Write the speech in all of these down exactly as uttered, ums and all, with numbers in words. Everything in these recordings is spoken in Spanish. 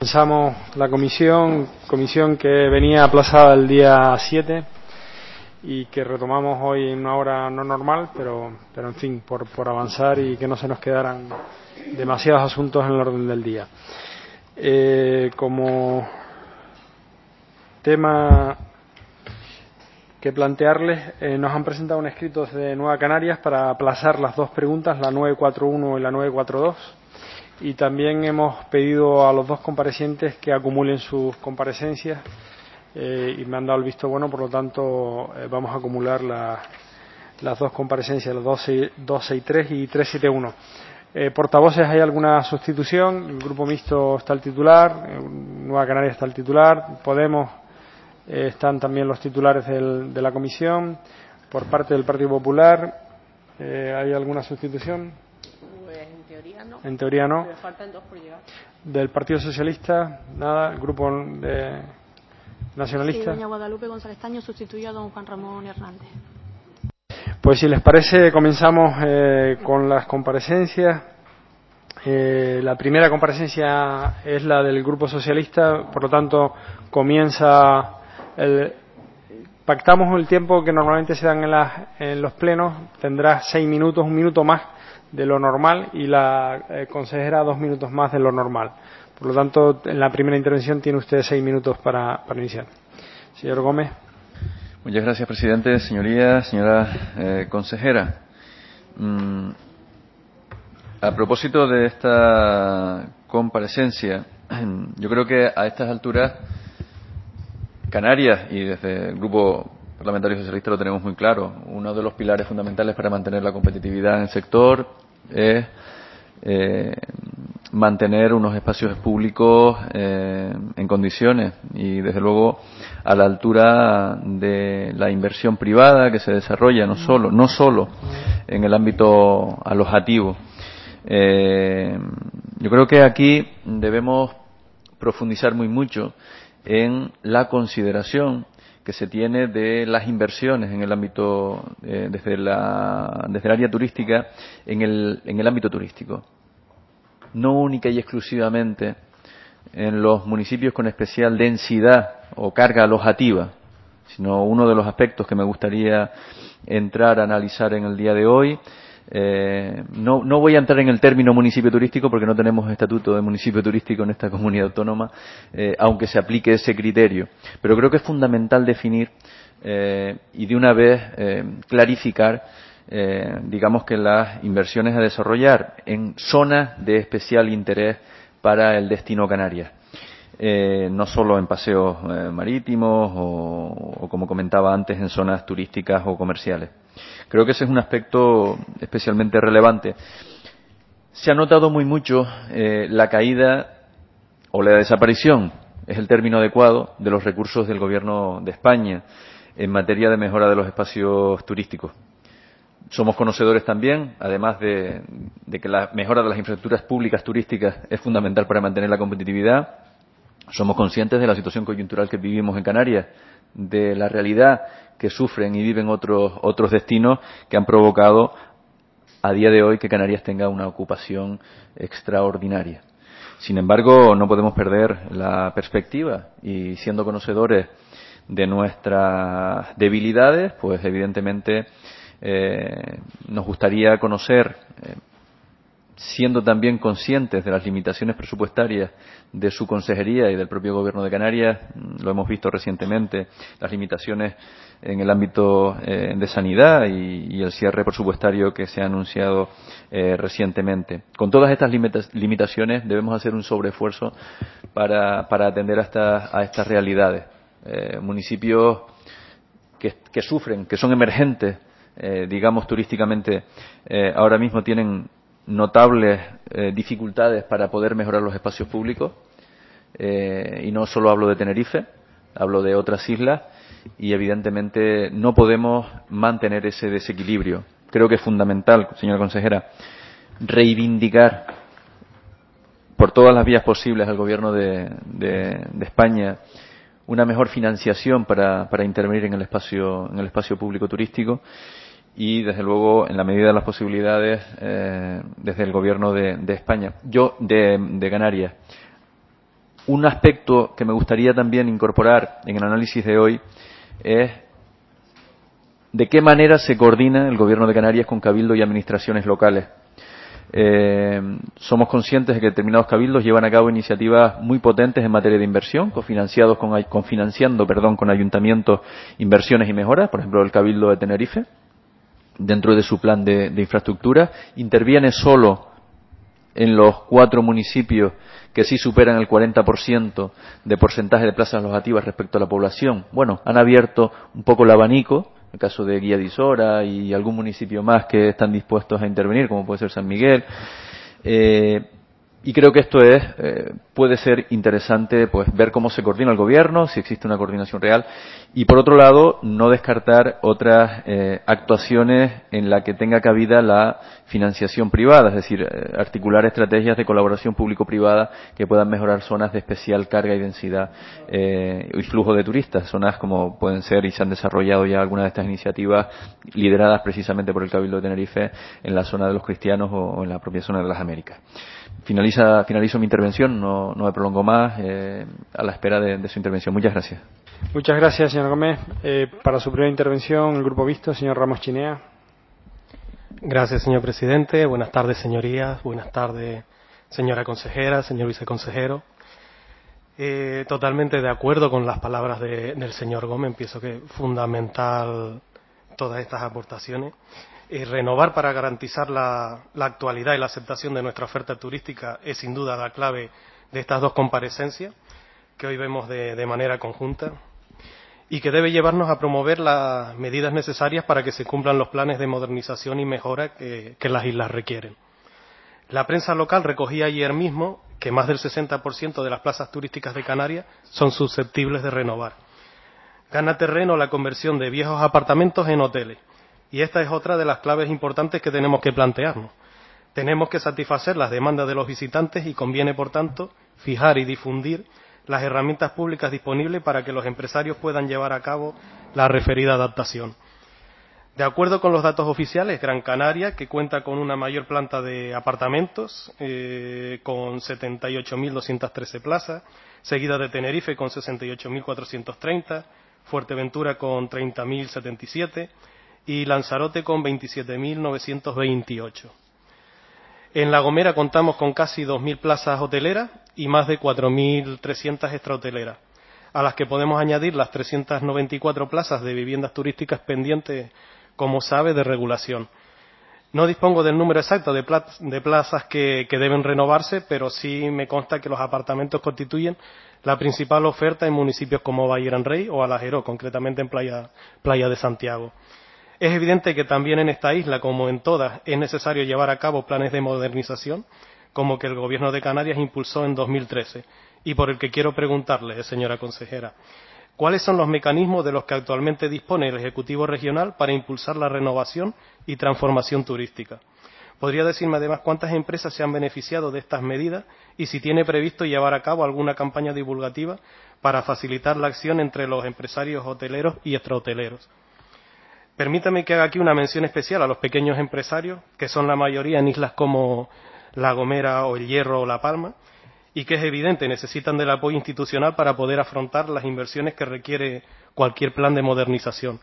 Comenzamos la comisión, comisión que venía aplazada el día siete y que retomamos hoy en una hora no normal, pero, pero en fin, por, por avanzar y que no se nos quedaran demasiados asuntos en el orden del día. Eh, como tema que plantearles, eh, nos han presentado un escrito de Nueva Canarias para aplazar las dos preguntas, la nueve cuatro uno y la nueve cuatro dos. Y también hemos pedido a los dos comparecientes que acumulen sus comparecencias eh, y me han dado el visto bueno, por lo tanto eh, vamos a acumular la, las dos comparecencias, los dos sesenta y tres y trescientos setenta y uno. Eh, portavoces, ¿hay alguna sustitución? El Grupo Mixto está el titular, eh, Nueva Canarias está el titular, Podemos eh, están también los titulares del, de la comisión. Por parte del Partido Popular, eh, ¿hay alguna sustitución? No. En teoría no. Pero faltan dos por llegar. Del Partido Socialista, nada. El Grupo de Nacionalista. Sí, doña Guadalupe González Taño sustituye a don Juan Ramón Hernández. Pues si les parece, comenzamos eh, con las comparecencias. Eh, la primera comparecencia es la del Grupo Socialista, por lo tanto comienza el... Pactamos el tiempo que normalmente se dan en, las, en los plenos, tendrá seis minutos, un minuto más de lo normal y la eh, consejera dos minutos más de lo normal. Por lo tanto, en la primera intervención tiene usted seis minutos para, para iniciar. Señor Gómez. Muchas gracias, presidente. Señorías, señora eh, consejera. Mm, a propósito de esta comparecencia, yo creo que a estas alturas Canarias, y desde el Grupo Parlamentario Socialista lo tenemos muy claro, uno de los pilares fundamentales para mantener la competitividad en el sector es eh, mantener unos espacios públicos eh, en condiciones y, desde luego, a la altura de la inversión privada que se desarrolla no solo, no solo en el ámbito alojativo. Eh, yo creo que aquí debemos profundizar muy mucho en la consideración que se tiene de las inversiones en el ámbito eh, desde la desde el área turística en el en el ámbito turístico, no única y exclusivamente en los municipios con especial densidad o carga alojativa, sino uno de los aspectos que me gustaría entrar a analizar en el día de hoy. Eh, no, no voy a entrar en el término municipio turístico porque no tenemos estatuto de municipio turístico en esta comunidad autónoma, eh, aunque se aplique ese criterio. Pero creo que es fundamental definir eh, y de una vez eh, clarificar, eh, digamos que las inversiones a desarrollar en zonas de especial interés para el destino Canarias. Eh, no solo en paseos eh, marítimos o, o, como comentaba antes, en zonas turísticas o comerciales. Creo que ese es un aspecto especialmente relevante. Se ha notado muy mucho eh, la caída o la desaparición, es el término adecuado, de los recursos del Gobierno de España en materia de mejora de los espacios turísticos. Somos conocedores también, además de, de que la mejora de las infraestructuras públicas turísticas es fundamental para mantener la competitividad. Somos conscientes de la situación coyuntural que vivimos en Canarias, de la realidad que sufren y viven otros otros destinos que han provocado a día de hoy que Canarias tenga una ocupación extraordinaria. Sin embargo, no podemos perder la perspectiva y, siendo conocedores de nuestras debilidades, pues evidentemente eh, nos gustaría conocer, eh, siendo también conscientes de las limitaciones presupuestarias de su consejería y del propio Gobierno de Canarias, lo hemos visto recientemente, las limitaciones en el ámbito eh, de sanidad y, y el cierre presupuestario que se ha anunciado eh, recientemente. Con todas estas limita limitaciones debemos hacer un sobreesfuerzo para, para atender a, esta, a estas realidades. Eh, municipios que, que sufren, que son emergentes, eh, digamos turísticamente, eh, ahora mismo tienen notables eh, dificultades para poder mejorar los espacios públicos, eh, y no solo hablo de Tenerife, hablo de otras islas, y evidentemente no podemos mantener ese desequilibrio. Creo que es fundamental, señora consejera, reivindicar por todas las vías posibles al Gobierno de, de, de España una mejor financiación para, para intervenir en el espacio en el espacio público turístico y, desde luego, en la medida de las posibilidades, eh, desde el Gobierno de, de España, yo de, de Canarias, un aspecto que me gustaría también incorporar en el análisis de hoy es de qué manera se coordina el Gobierno de Canarias con cabildos y administraciones locales. Eh, somos conscientes de que determinados cabildos llevan a cabo iniciativas muy potentes en materia de inversión, cofinanciados con, confinanciando perdón, con ayuntamientos inversiones y mejoras, por ejemplo el Cabildo de Tenerife, dentro de su plan de, de infraestructura, interviene solo en los cuatro municipios que sí superan el cuarenta por ciento de porcentaje de plazas alojativas respecto a la población. Bueno, han abierto un poco el abanico, en el caso de Guía de Isora y algún municipio más que están dispuestos a intervenir, como puede ser San Miguel. Eh, y creo que esto es eh, puede ser interesante pues ver cómo se coordina el gobierno, si existe una coordinación real, y por otro lado no descartar otras eh, actuaciones en la que tenga cabida la financiación privada, es decir, eh, articular estrategias de colaboración público-privada que puedan mejorar zonas de especial carga y densidad eh, y flujo de turistas, zonas como pueden ser y se han desarrollado ya algunas de estas iniciativas lideradas precisamente por el Cabildo de Tenerife en la zona de los cristianos o en la propia zona de las Américas. Finaliza, finalizo mi intervención, no, no me prolongo más, eh, a la espera de, de su intervención. Muchas gracias. Muchas gracias, señor Gómez. Eh, para su primera intervención, el Grupo Visto, señor Ramos Chinea. Gracias, señor presidente. Buenas tardes, señorías. Buenas tardes, señora consejera, señor viceconsejero. Eh, totalmente de acuerdo con las palabras de, del señor Gómez. Pienso que es fundamental todas estas aportaciones. Eh, renovar para garantizar la, la actualidad y la aceptación de nuestra oferta turística es sin duda la clave de estas dos comparecencias que hoy vemos de, de manera conjunta y que debe llevarnos a promover las medidas necesarias para que se cumplan los planes de modernización y mejora que, que las islas requieren. La prensa local recogía ayer mismo que más del sesenta por ciento de las plazas turísticas de Canarias son susceptibles de renovar. Gana terreno la conversión de viejos apartamentos en hoteles. Y esta es otra de las claves importantes que tenemos que plantearnos. Tenemos que satisfacer las demandas de los visitantes y conviene, por tanto, fijar y difundir las herramientas públicas disponibles para que los empresarios puedan llevar a cabo la referida adaptación. De acuerdo con los datos oficiales, Gran Canaria, que cuenta con una mayor planta de apartamentos, eh, con setenta y ocho mil doscientas trece plazas, seguida de Tenerife con sesenta y ocho mil cuatrocientos treinta, Fuerteventura con treinta mil setenta y siete y Lanzarote con veintisiete mil novecientos veintiocho. En La Gomera contamos con casi dos mil plazas hoteleras y más de cuatro mil trescientas extrahoteleras, a las que podemos añadir las trescientas noventa y cuatro plazas de viviendas turísticas pendientes, como sabe, de regulación. No dispongo del número exacto de, plaz de plazas que, que deben renovarse, pero sí me consta que los apartamentos constituyen la principal oferta en municipios como Valle Gran Rey o Alajeró, concretamente en Playa, Playa de Santiago. Es evidente que también en esta isla, como en todas, es necesario llevar a cabo planes de modernización, como que el Gobierno de Canarias impulsó en dos mil trece, y por el que quiero preguntarle, señora consejera, ¿cuáles son los mecanismos de los que actualmente dispone el Ejecutivo Regional para impulsar la renovación y transformación turística? ¿Podría decirme además cuántas empresas se han beneficiado de estas medidas y si tiene previsto llevar a cabo alguna campaña divulgativa para facilitar la acción entre los empresarios hoteleros y extrahoteleros? Permítame que haga aquí una mención especial a los pequeños empresarios, que son la mayoría en islas como La Gomera o El Hierro o La Palma, y que es evidente necesitan del apoyo institucional para poder afrontar las inversiones que requiere cualquier plan de modernización.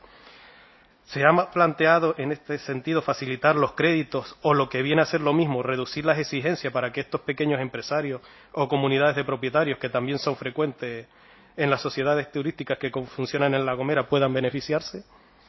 ¿Se ha planteado en este sentido facilitar los créditos o, lo que viene a ser lo mismo, reducir las exigencias para que estos pequeños empresarios o comunidades de propietarios, que también son frecuentes en las sociedades turísticas que funcionan en La Gomera, puedan beneficiarse?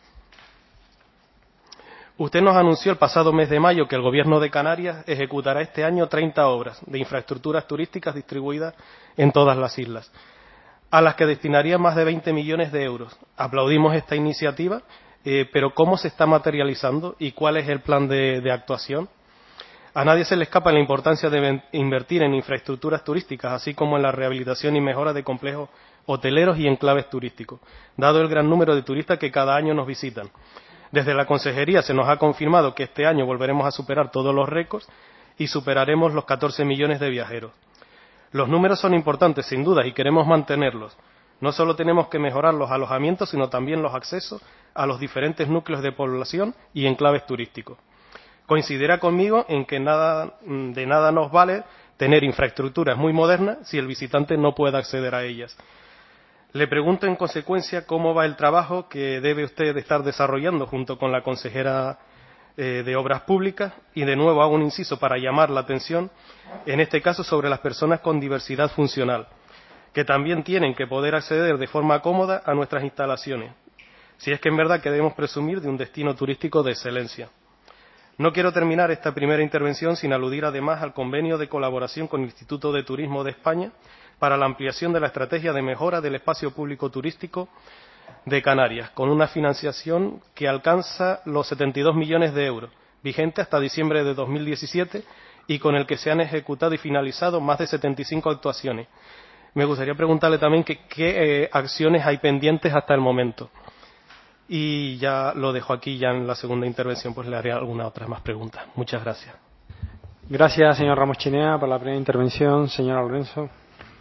Usted nos anunció el pasado mes de mayo que el Gobierno de Canarias ejecutará este año treinta obras de infraestructuras turísticas distribuidas en todas las islas, a las que destinaría más de veinte millones de euros. Aplaudimos esta iniciativa, eh, pero ¿cómo se está materializando y cuál es el plan de, de actuación? A nadie se le escapa la importancia de invertir en infraestructuras turísticas, así como en la rehabilitación y mejora de complejos hoteleros y enclaves turísticos, dado el gran número de turistas que cada año nos visitan. Desde la Consejería se nos ha confirmado que este año volveremos a superar todos los récords y superaremos los catorce millones de viajeros. Los números son importantes, sin duda, y queremos mantenerlos. No solo tenemos que mejorar los alojamientos, sino también los accesos a los diferentes núcleos de población y enclaves turísticos. Coincidirá conmigo en que nada, de nada nos vale tener infraestructuras muy modernas si el visitante no puede acceder a ellas. Le pregunto, en consecuencia, cómo va el trabajo que debe usted estar desarrollando junto con la consejera eh, de Obras Públicas, y de nuevo hago un inciso para llamar la atención, en este caso sobre las personas con diversidad funcional, que también tienen que poder acceder de forma cómoda a nuestras instalaciones, si es que en verdad queremos presumir de un destino turístico de excelencia. No quiero terminar esta primera intervención sin aludir además al convenio de colaboración con el Instituto de Turismo de España para la ampliación de la estrategia de mejora del espacio público turístico de Canarias, con una financiación que alcanza los setenta y dos millones de euros, vigente hasta diciembre de dos mil diecisiete, y con el que se han ejecutado y finalizado más de setenta y cinco actuaciones. Me gustaría preguntarle también que, qué eh, acciones hay pendientes hasta el momento. Y ya lo dejo aquí, ya en la segunda intervención pues le haré algunas otras más preguntas. Muchas gracias. Gracias, señor Ramos Chinea, por la primera intervención. Señora Lorenzo.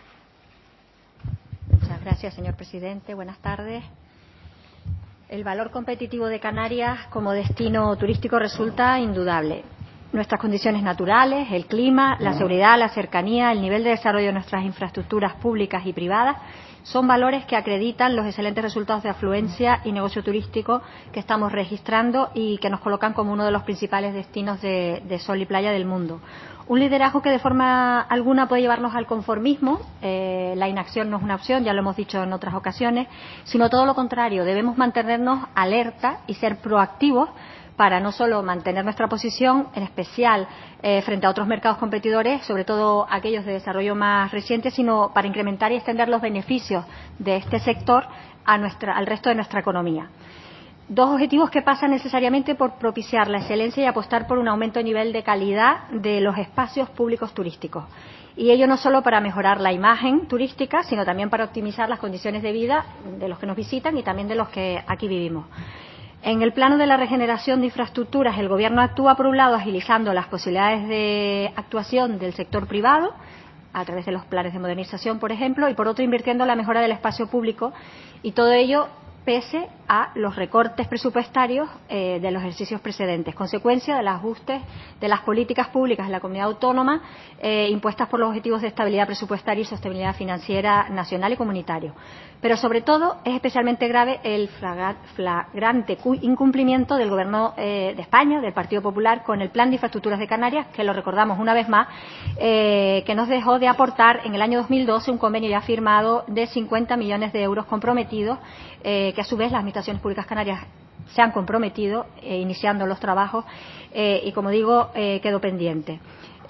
Muchas gracias, señor presidente. Buenas tardes. El valor competitivo de Canarias como destino turístico resulta indudable. Nuestras condiciones naturales, el clima, la seguridad, la cercanía, el nivel de desarrollo de nuestras infraestructuras públicas y privadas son valores que acreditan los excelentes resultados de afluencia y negocio turístico que estamos registrando y que nos colocan como uno de los principales destinos de, de sol y playa del mundo. Un liderazgo que de forma alguna puede llevarnos al conformismo. Eh, la inacción no es una opción, ya lo hemos dicho en otras ocasiones, sino todo lo contrario. Debemos mantenernos alerta y ser proactivos para no solo mantener nuestra posición, en especial eh, frente a otros mercados competidores, sobre todo aquellos de desarrollo más reciente, sino para incrementar y extender los beneficios de este sector a nuestra, al resto de nuestra economía. Dos objetivos que pasan necesariamente por propiciar la excelencia y apostar por un aumento de nivel de calidad de los espacios públicos turísticos. Y ello no solo para mejorar la imagen turística, sino también para optimizar las condiciones de vida de los que nos visitan y también de los que aquí vivimos. En el plano de la regeneración de infraestructuras, el Gobierno actúa, por un lado, agilizando las posibilidades de actuación del sector privado, a través de los planes de modernización, por ejemplo, y por otro, invirtiendo en la mejora del espacio público, y todo ello pese a los recortes presupuestarios eh, de los ejercicios precedentes, consecuencia de los ajustes de las políticas públicas de la comunidad autónoma eh, impuestas por los objetivos de estabilidad presupuestaria y sostenibilidad financiera nacional y comunitario. Pero, sobre todo, es especialmente grave el flagrante incumplimiento del Gobierno eh, de España, del Partido Popular, con el Plan de Infraestructuras de Canarias, que lo recordamos una vez más, eh, que nos dejó de aportar en el año dos mil doce un convenio ya firmado de cincuenta millones de euros comprometidos, eh, que a su vez las administraciones públicas canarias se han comprometido eh, iniciando los trabajos eh, y, como digo, eh, quedó pendiente.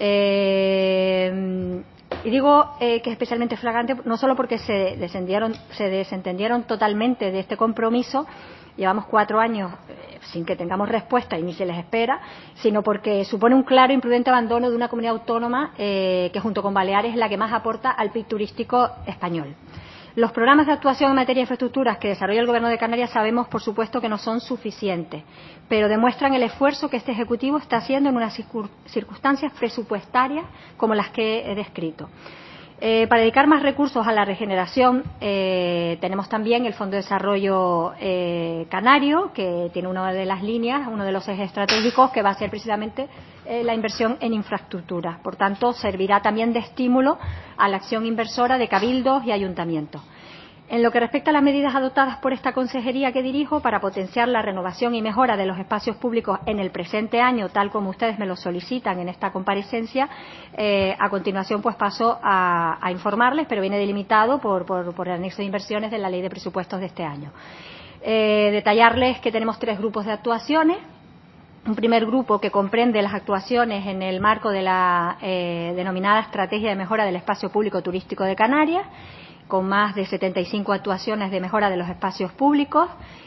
Eh, y digo eh, que es especialmente flagrante no solo porque se desentendieron, se desentendieron totalmente de este compromiso, llevamos cuatro años eh, sin que tengamos respuesta y ni se les espera, sino porque supone un claro e imprudente abandono de una comunidad autónoma eh, que, junto con Baleares, es la que más aporta al P I B turístico español. Los programas de actuación en materia de infraestructuras que desarrolla el Gobierno de Canarias sabemos, por supuesto, que no son suficientes, pero demuestran el esfuerzo que este Ejecutivo está haciendo en unas circunstancias presupuestarias como las que he descrito. Eh, para dedicar más recursos a la regeneración, eh, tenemos también el Fondo de Desarrollo eh, Canario, que tiene una de las líneas, uno de los ejes estratégicos, que va a ser precisamente eh, la inversión en infraestructuras. Por tanto, servirá también de estímulo a la acción inversora de cabildos y ayuntamientos. En lo que respecta a las medidas adoptadas por esta consejería que dirijo para potenciar la renovación y mejora de los espacios públicos en el presente año, tal como ustedes me lo solicitan en esta comparecencia, eh, a continuación pues paso a, a informarles, pero viene delimitado por, por, por el anexo de inversiones de la Ley de Presupuestos de este año. Eh, detallarles que tenemos tres grupos de actuaciones. Un primer grupo que comprende las actuaciones en el marco de la eh, denominada Estrategia de Mejora del Espacio Público Turístico de Canarias, con más de setenta y cinco actuaciones de mejora de los espacios públicos.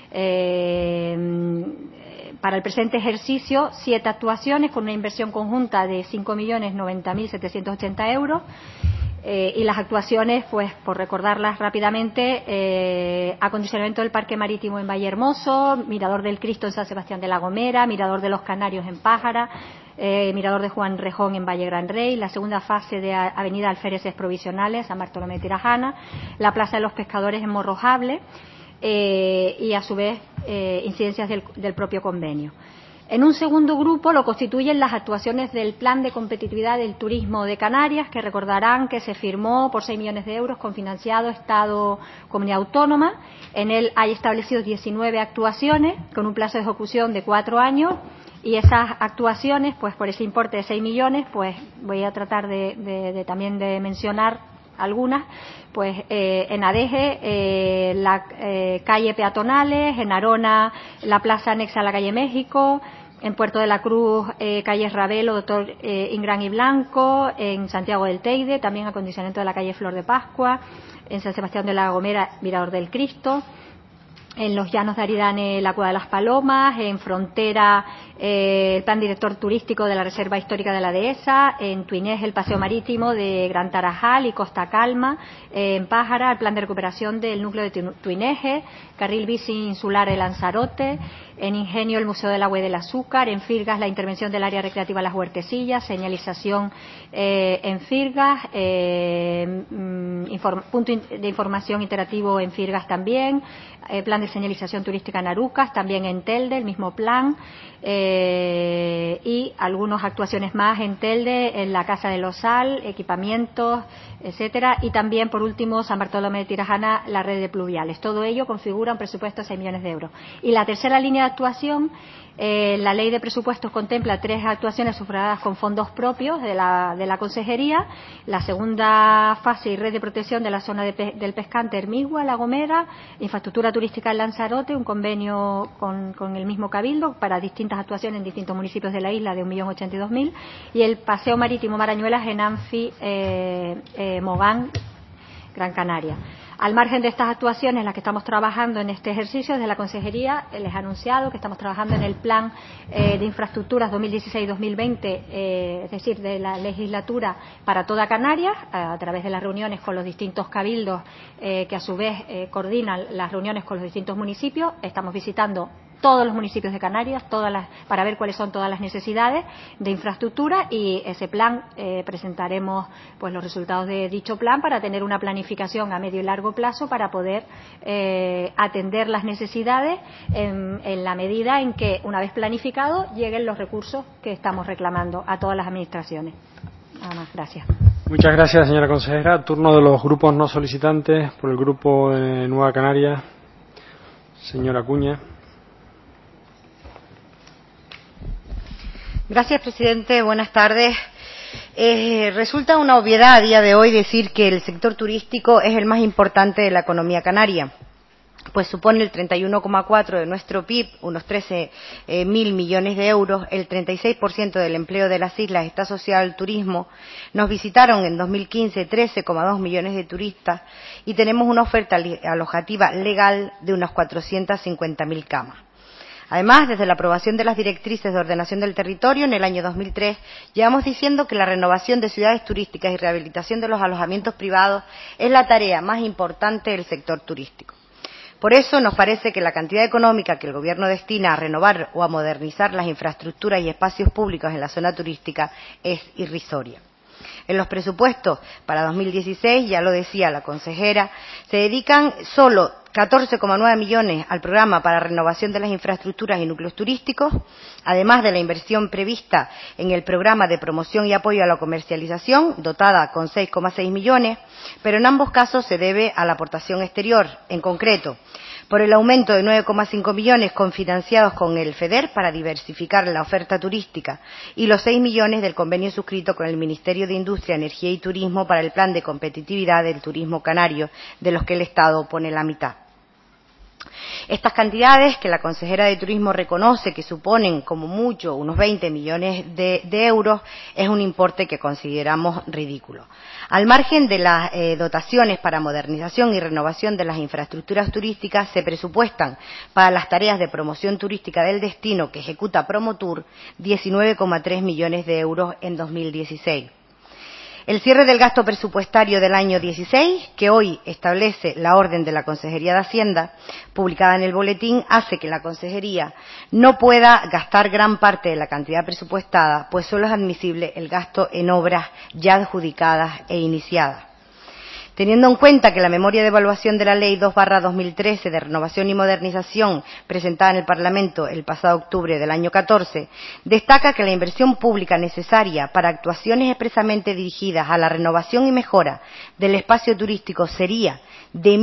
Eh, para el presente ejercicio, siete actuaciones con una inversión conjunta de cinco millones noventa mil setecientos ochenta euros. Eh, y las actuaciones, pues por recordarlas rápidamente, eh, acondicionamiento del Parque Marítimo en Vallehermoso, Mirador del Cristo en San Sebastián de la Gomera, Mirador de los Canarios en Pájara, eh, Mirador de Juan Rejón en Valle Gran Rey, la segunda fase de Avenida Alféreces Provisionales, San Bartolomé de Tirajana, la Plaza de los Pescadores en Morrojable eh, y, a su vez, eh, incidencias del, del propio convenio. En un segundo grupo lo constituyen las actuaciones del Plan de Competitividad del Turismo de Canarias, que recordarán que se firmó por seis millones de euros cofinanciado Estado, Comunidad Autónoma. En él hay establecidos diecinueve actuaciones con un plazo de ejecución de cuatro años. Y esas actuaciones, pues por ese importe de seis millones, pues voy a tratar de, de, de también de mencionar algunas, pues eh, en Adeje, eh, la eh, calle Peatonales, en Arona, la plaza anexa a la calle México, en Puerto de la Cruz, eh, calle Ravelo, Doctor eh, Ingrán y Blanco, en Santiago del Teide, también acondicionamiento de la calle Flor de Pascua, en San Sebastián de la Gomera, Mirador del Cristo, en los Llanos de Aridane, la Cueva de las Palomas, en Frontera, eh, el Plan Director Turístico de la Reserva Histórica de la Dehesa, en Tuinés, el Paseo Marítimo de Gran Tarajal y Costa Calma, eh, en Pájara, el Plan de Recuperación del Núcleo de Tuineje, Carril Bici Insular el Lanzarote, en Ingenio, el Museo del Agua y del Azúcar, en Firgas, la intervención del área recreativa Las Huertecillas, señalización eh, en Firgas, eh, inform, punto de información interactivo en Firgas también, eh, plan de señalización turística en Arucas, también en Telde, el mismo plan, eh, y algunas actuaciones más en Telde, en la Casa del Osal, equipamientos, etcétera, y también, por último, San Bartolomé de Tirajana, la red de pluviales. Todo ello configura un presupuesto de seis millones de euros. Y la tercera línea de actuación, eh, la ley de presupuestos contempla tres actuaciones sufragadas con fondos propios de la, de la Consejería, la segunda fase y red de protección de la zona de pe del Pescante, Hermigua, La Gomera, infraestructura turística en Lanzarote, un convenio con, con el mismo Cabildo para distintas actuaciones en distintos municipios de la isla de un millón ochenta y dos mil, y el paseo marítimo Marañuelas en Anfi, eh, eh, Mogán, Gran Canaria. Al margen de estas actuaciones en las que estamos trabajando en este ejercicio, desde la Consejería eh, les he anunciado que estamos trabajando en el Plan eh, de Infraestructuras dos mil dieciséis dos mil veinte, eh, es decir, de la legislatura para toda Canarias, a, a través de las reuniones con los distintos cabildos eh, que a su vez eh, coordinan las reuniones con los distintos municipios. Estamos visitando todos los municipios de Canarias, todas las, para ver cuáles son todas las necesidades de infraestructura, y ese plan eh, presentaremos pues los resultados de dicho plan para tener una planificación a medio y largo plazo para poder eh, atender las necesidades en, en la medida en que, una vez planificado, lleguen los recursos que estamos reclamando a todas las administraciones. Nada más, gracias. Muchas gracias, señora consejera. Turno de los grupos no solicitantes. Por el grupo de Nueva Canaria, señora Acuña. Gracias, presidente. Buenas tardes. Eh, resulta una obviedad a día de hoy decir que el sector turístico es el más importante de la economía canaria, pues supone el treinta y uno coma cuatro de nuestro P I B, unos trece mil millones de euros. El treinta y seis por ciento del empleo de las islas está asociado al turismo. Nos visitaron en dos mil quince trece coma dos millones de turistas y tenemos una oferta alojativa legal de unas cuatrocientas cincuenta mil camas. Además, desde la aprobación de las directrices de ordenación del territorio en el año dos mil tres, llevamos diciendo que la renovación de ciudades turísticas y rehabilitación de los alojamientos privados es la tarea más importante del sector turístico. Por eso nos parece que la cantidad económica que el Gobierno destina a renovar o a modernizar las infraestructuras y espacios públicos en la zona turística es irrisoria. En los presupuestos para dos mil dieciséis, ya lo decía la consejera, se dedican solo catorce coma nueve millones al programa para renovación de las infraestructuras y núcleos turísticos, además de la inversión prevista en el programa de promoción y apoyo a la comercialización, dotada con seis coma seis millones, pero en ambos casos se debe a la aportación exterior, en concreto por el aumento de nueve coma cinco millones cofinanciados con el FEDER para diversificar la oferta turística y los seis millones del convenio suscrito con el Ministerio de Industria, Energía y Turismo para el Plan de Competitividad del Turismo Canario, de los que el Estado pone la mitad. Estas cantidades, que la consejera de Turismo reconoce que suponen como mucho unos veinte millones de, de euros, es un importe que consideramos ridículo. Al margen de las eh, dotaciones para modernización y renovación de las infraestructuras turísticas, se presupuestan para las tareas de promoción turística del destino que ejecuta Promotur diecinueve coma tres millones de euros en dos mil dieciséis. El cierre del gasto presupuestario del año dieciséis, que hoy establece la orden de la Consejería de Hacienda, publicada en el boletín, hace que la Consejería no pueda gastar gran parte de la cantidad presupuestada, pues solo es admisible el gasto en obras ya adjudicadas e iniciadas. Teniendo en cuenta que la memoria de evaluación de la Ley dos barra dos mil trece de renovación y modernización presentada en el Parlamento el pasado octubre del año catorce destaca que la inversión pública necesaria para actuaciones expresamente dirigidas a la renovación y mejora del espacio turístico sería de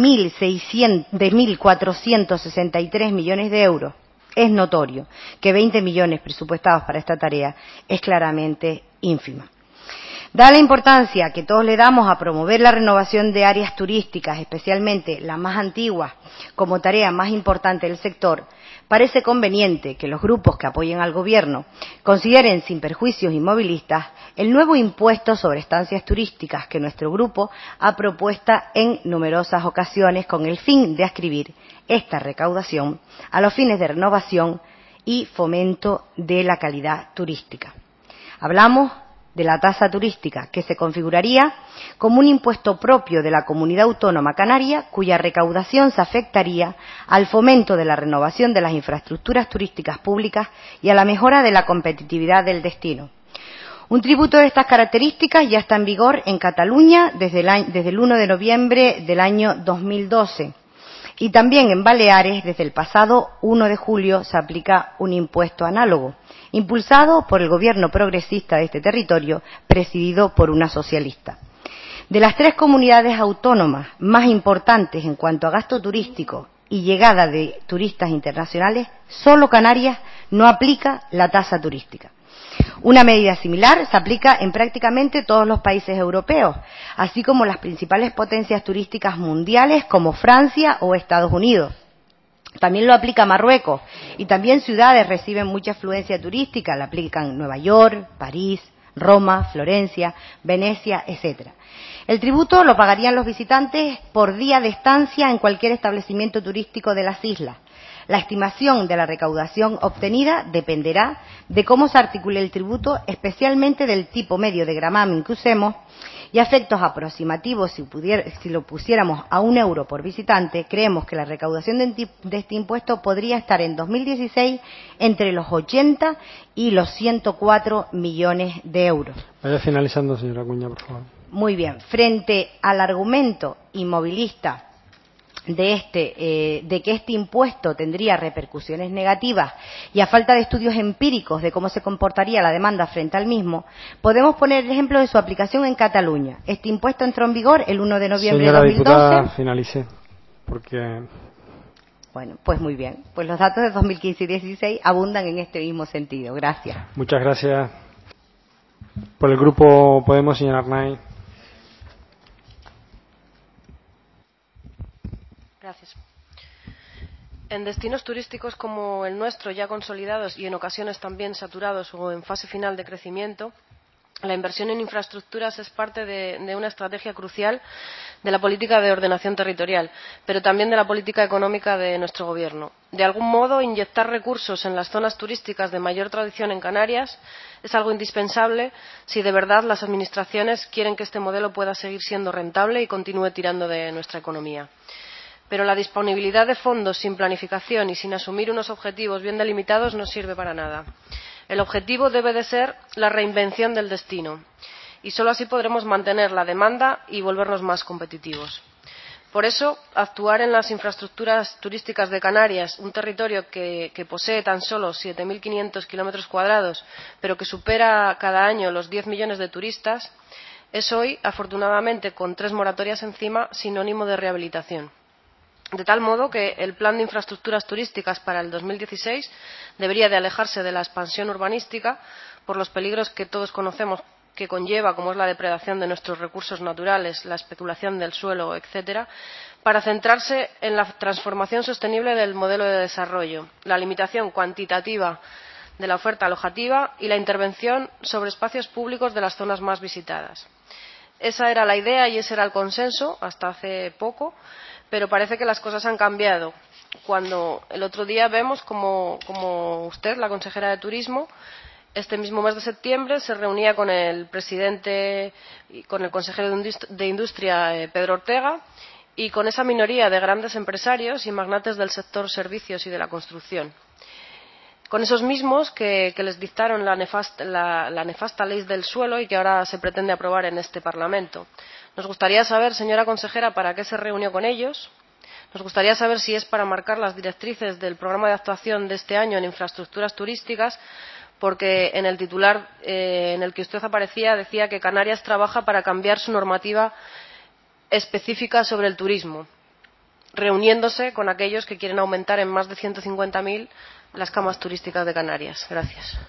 mil cuatrocientos sesenta y tres millones de euros, es notorio que veinte millones presupuestados para esta tarea es claramente ínfima. Dada la importancia que todos le damos a promover la renovación de áreas turísticas, especialmente las más antiguas, como tarea más importante del sector, parece conveniente que los grupos que apoyen al Gobierno consideren sin perjuicios inmovilistas el nuevo impuesto sobre estancias turísticas que nuestro grupo ha propuesto en numerosas ocasiones con el fin de adscribir esta recaudación a los fines de renovación y fomento de la calidad turística. Hablamos de la tasa turística, que se configuraría como un impuesto propio de la Comunidad Autónoma Canaria, cuya recaudación se afectaría al fomento de la renovación de las infraestructuras turísticas públicas y a la mejora de la competitividad del destino. Un tributo de estas características ya está en vigor en Cataluña desde el, año, desde el uno de noviembre del año dos mil doce y también en Baleares desde el pasado uno de julio se aplica un impuesto análogo, impulsado por el gobierno progresista de este territorio, presidido por una socialista. De las tres comunidades autónomas más importantes en cuanto a gasto turístico y llegada de turistas internacionales, solo Canarias no aplica la tasa turística. Una medida similar se aplica en prácticamente todos los países europeos, así como las principales potencias turísticas mundiales como Francia o Estados Unidos. También lo aplica Marruecos y también ciudades reciben mucha afluencia turística, la aplican Nueva York, París, Roma, Florencia, Venecia, etcétera. El tributo lo pagarían los visitantes por día de estancia en cualquier establecimiento turístico de las islas. La estimación de la recaudación obtenida dependerá de cómo se articule el tributo, especialmente del tipo medio de gravamen que usemos, y a efectos aproximativos, si, pudiera, si lo pusiéramos a un euro por visitante, creemos que la recaudación de, de este impuesto podría estar en dos mil dieciséis entre los ochenta y los ciento cuatro millones de euros. Vaya finalizando, señora Acuña, por favor. Muy bien. Frente al argumento inmovilista de este eh, de que este impuesto tendría repercusiones negativas y a falta de estudios empíricos de cómo se comportaría la demanda frente al mismo, podemos poner el ejemplo de su aplicación en Cataluña. Este impuesto entró en vigor el uno de noviembre Señora de dos mil doce. diputada, finalice, porque... Bueno, pues muy bien. Pues los datos de dos mil quince y dieciséis abundan en este mismo sentido. Gracias. Muchas gracias. Por el grupo Podemos, señora Arnaiz. Gracias. En destinos turísticos como el nuestro, ya consolidados y en ocasiones también saturados o en fase final de crecimiento, la inversión en infraestructuras es parte de, de una estrategia crucial de la política de ordenación territorial, pero también de la política económica de nuestro Gobierno. De algún modo, inyectar recursos en las zonas turísticas de mayor tradición en Canarias es algo indispensable si de verdad las administraciones quieren que este modelo pueda seguir siendo rentable y continúe tirando de nuestra economía. Pero la disponibilidad de fondos sin planificación y sin asumir unos objetivos bien delimitados no sirve para nada. El objetivo debe de ser la reinvención del destino y solo así podremos mantener la demanda y volvernos más competitivos. Por eso, actuar en las infraestructuras turísticas de Canarias, un territorio que, que posee tan solo siete mil quinientos kilómetros cuadrados, pero que supera cada año los diez millones de turistas, es hoy, afortunadamente, con tres moratorias encima, sinónimo de rehabilitación. De tal modo que el plan de infraestructuras turísticas para el dos mil dieciséis debería de alejarse de la expansión urbanística por los peligros que todos conocemos que conlleva, como es la depredación de nuestros recursos naturales, la especulación del suelo, etcétera, para centrarse en la transformación sostenible del modelo de desarrollo, la limitación cuantitativa de la oferta alojativa y la intervención sobre espacios públicos de las zonas más visitadas. Esa era la idea y ese era el consenso hasta hace poco, pero parece que las cosas han cambiado. Cuando el otro día vemos como, como usted, la consejera de Turismo, este mismo mes de septiembre se reunía con el presidente y con el consejero de Industria, Pedro Ortega, y con esa minoría de grandes empresarios y magnates del sector servicios y de la construcción. con esos mismos que, que les dictaron la nefasta, la, la nefasta ley del suelo y que ahora se pretende aprobar en este Parlamento. Nos gustaría saber, señora consejera, para qué se reunió con ellos. Nos gustaría saber si es para marcar las directrices del programa de actuación de este año en infraestructuras turísticas, porque en el titular eh, en el que usted aparecía decía que Canarias trabaja para cambiar su normativa específica sobre el turismo, reuniéndose con aquellos que quieren aumentar en más de ciento cincuenta mil las camas turísticas de Canarias. Gracias.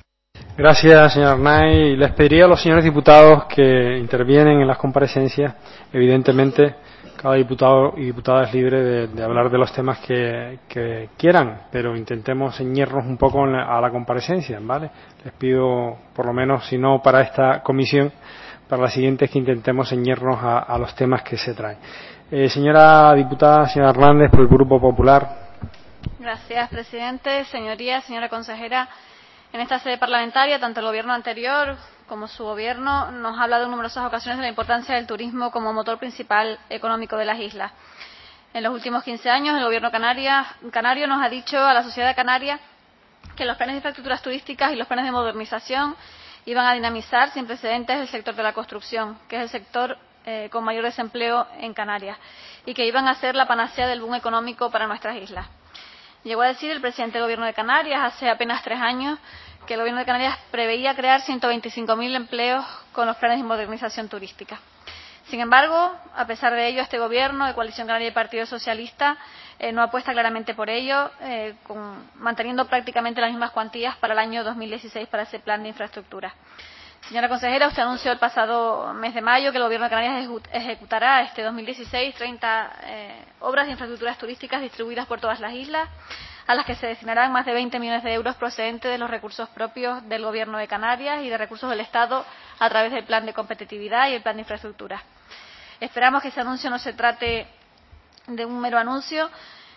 Gracias, señor Arnaiz. Les pediría a los señores diputados que intervienen en las comparecencias, evidentemente, cada diputado y diputada es libre de, de hablar de los temas que, que quieran, pero intentemos ceñirnos un poco a la comparecencia, ¿vale? Les pido, por lo menos, si no para esta comisión, para la siguiente, que intentemos ceñirnos a, a los temas que se traen. Eh, señora diputada, señora Hernández, por el Grupo Popular. Gracias, presidente. Señorías, señora consejera, en esta sede parlamentaria, tanto el gobierno anterior como su gobierno nos ha hablado en numerosas ocasiones de la importancia del turismo como motor principal económico de las islas. En los últimos quince años, el gobierno canaria, canario nos ha dicho a la sociedad canaria que los planes de infraestructuras turísticas y los planes de modernización iban a dinamizar sin precedentes el sector de la construcción, que es el sector eh, con mayor desempleo en Canarias, y que iban a ser la panacea del boom económico para nuestras islas. Llegó a decir el presidente del Gobierno de Canarias hace apenas tres años que el Gobierno de Canarias preveía crear ciento veinticinco mil empleos con los planes de modernización turística. Sin embargo, a pesar de ello, este Gobierno de Coalición Canaria y Partido Socialista eh, no apuesta claramente por ello, eh, con, manteniendo prácticamente las mismas cuantías para el año dos mil dieciséis para ese plan de infraestructura. Señora consejera, usted anunció el pasado mes de mayo que el Gobierno de Canarias ejecutará este dos mil dieciséis treinta eh, obras de infraestructuras turísticas distribuidas por todas las islas, a las que se destinarán más de veinte millones de euros procedentes de los recursos propios del Gobierno de Canarias y de recursos del Estado a través del Plan de Competitividad y el Plan de Infraestructuras. Esperamos que ese anuncio no se trate de un mero anuncio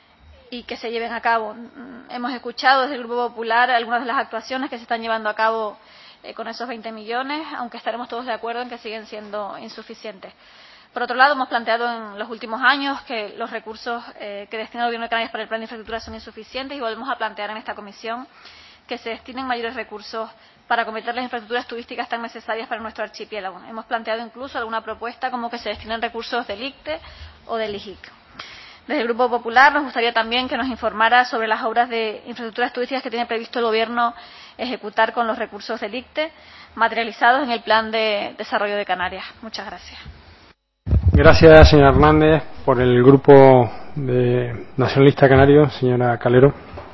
y que se lleven a cabo. Hemos escuchado desde el Grupo Popular algunas de las actuaciones que se están llevando a cabo eh, con esos veinte millones, aunque estaremos todos de acuerdo en que siguen siendo insuficientes. Por otro lado, hemos planteado en los últimos años que los recursos eh, que destina el Gobierno de Canarias para el Plan de Infraestructura son insuficientes y volvemos a plantear en esta comisión que se destinen mayores recursos para acometer las infraestructuras turísticas tan necesarias para nuestro archipiélago. Hemos planteado incluso alguna propuesta como que se destinen recursos del I C T E o del I J I C. Desde el Grupo Popular nos gustaría también que nos informara sobre las obras de infraestructuras turísticas que tiene previsto el Gobierno ejecutar con los recursos del I C T E materializados en el Plan de Desarrollo de Canarias. Muchas gracias. Gracias, señora Hernández. Por el Grupo de Nacionalista Canario, señora Calero.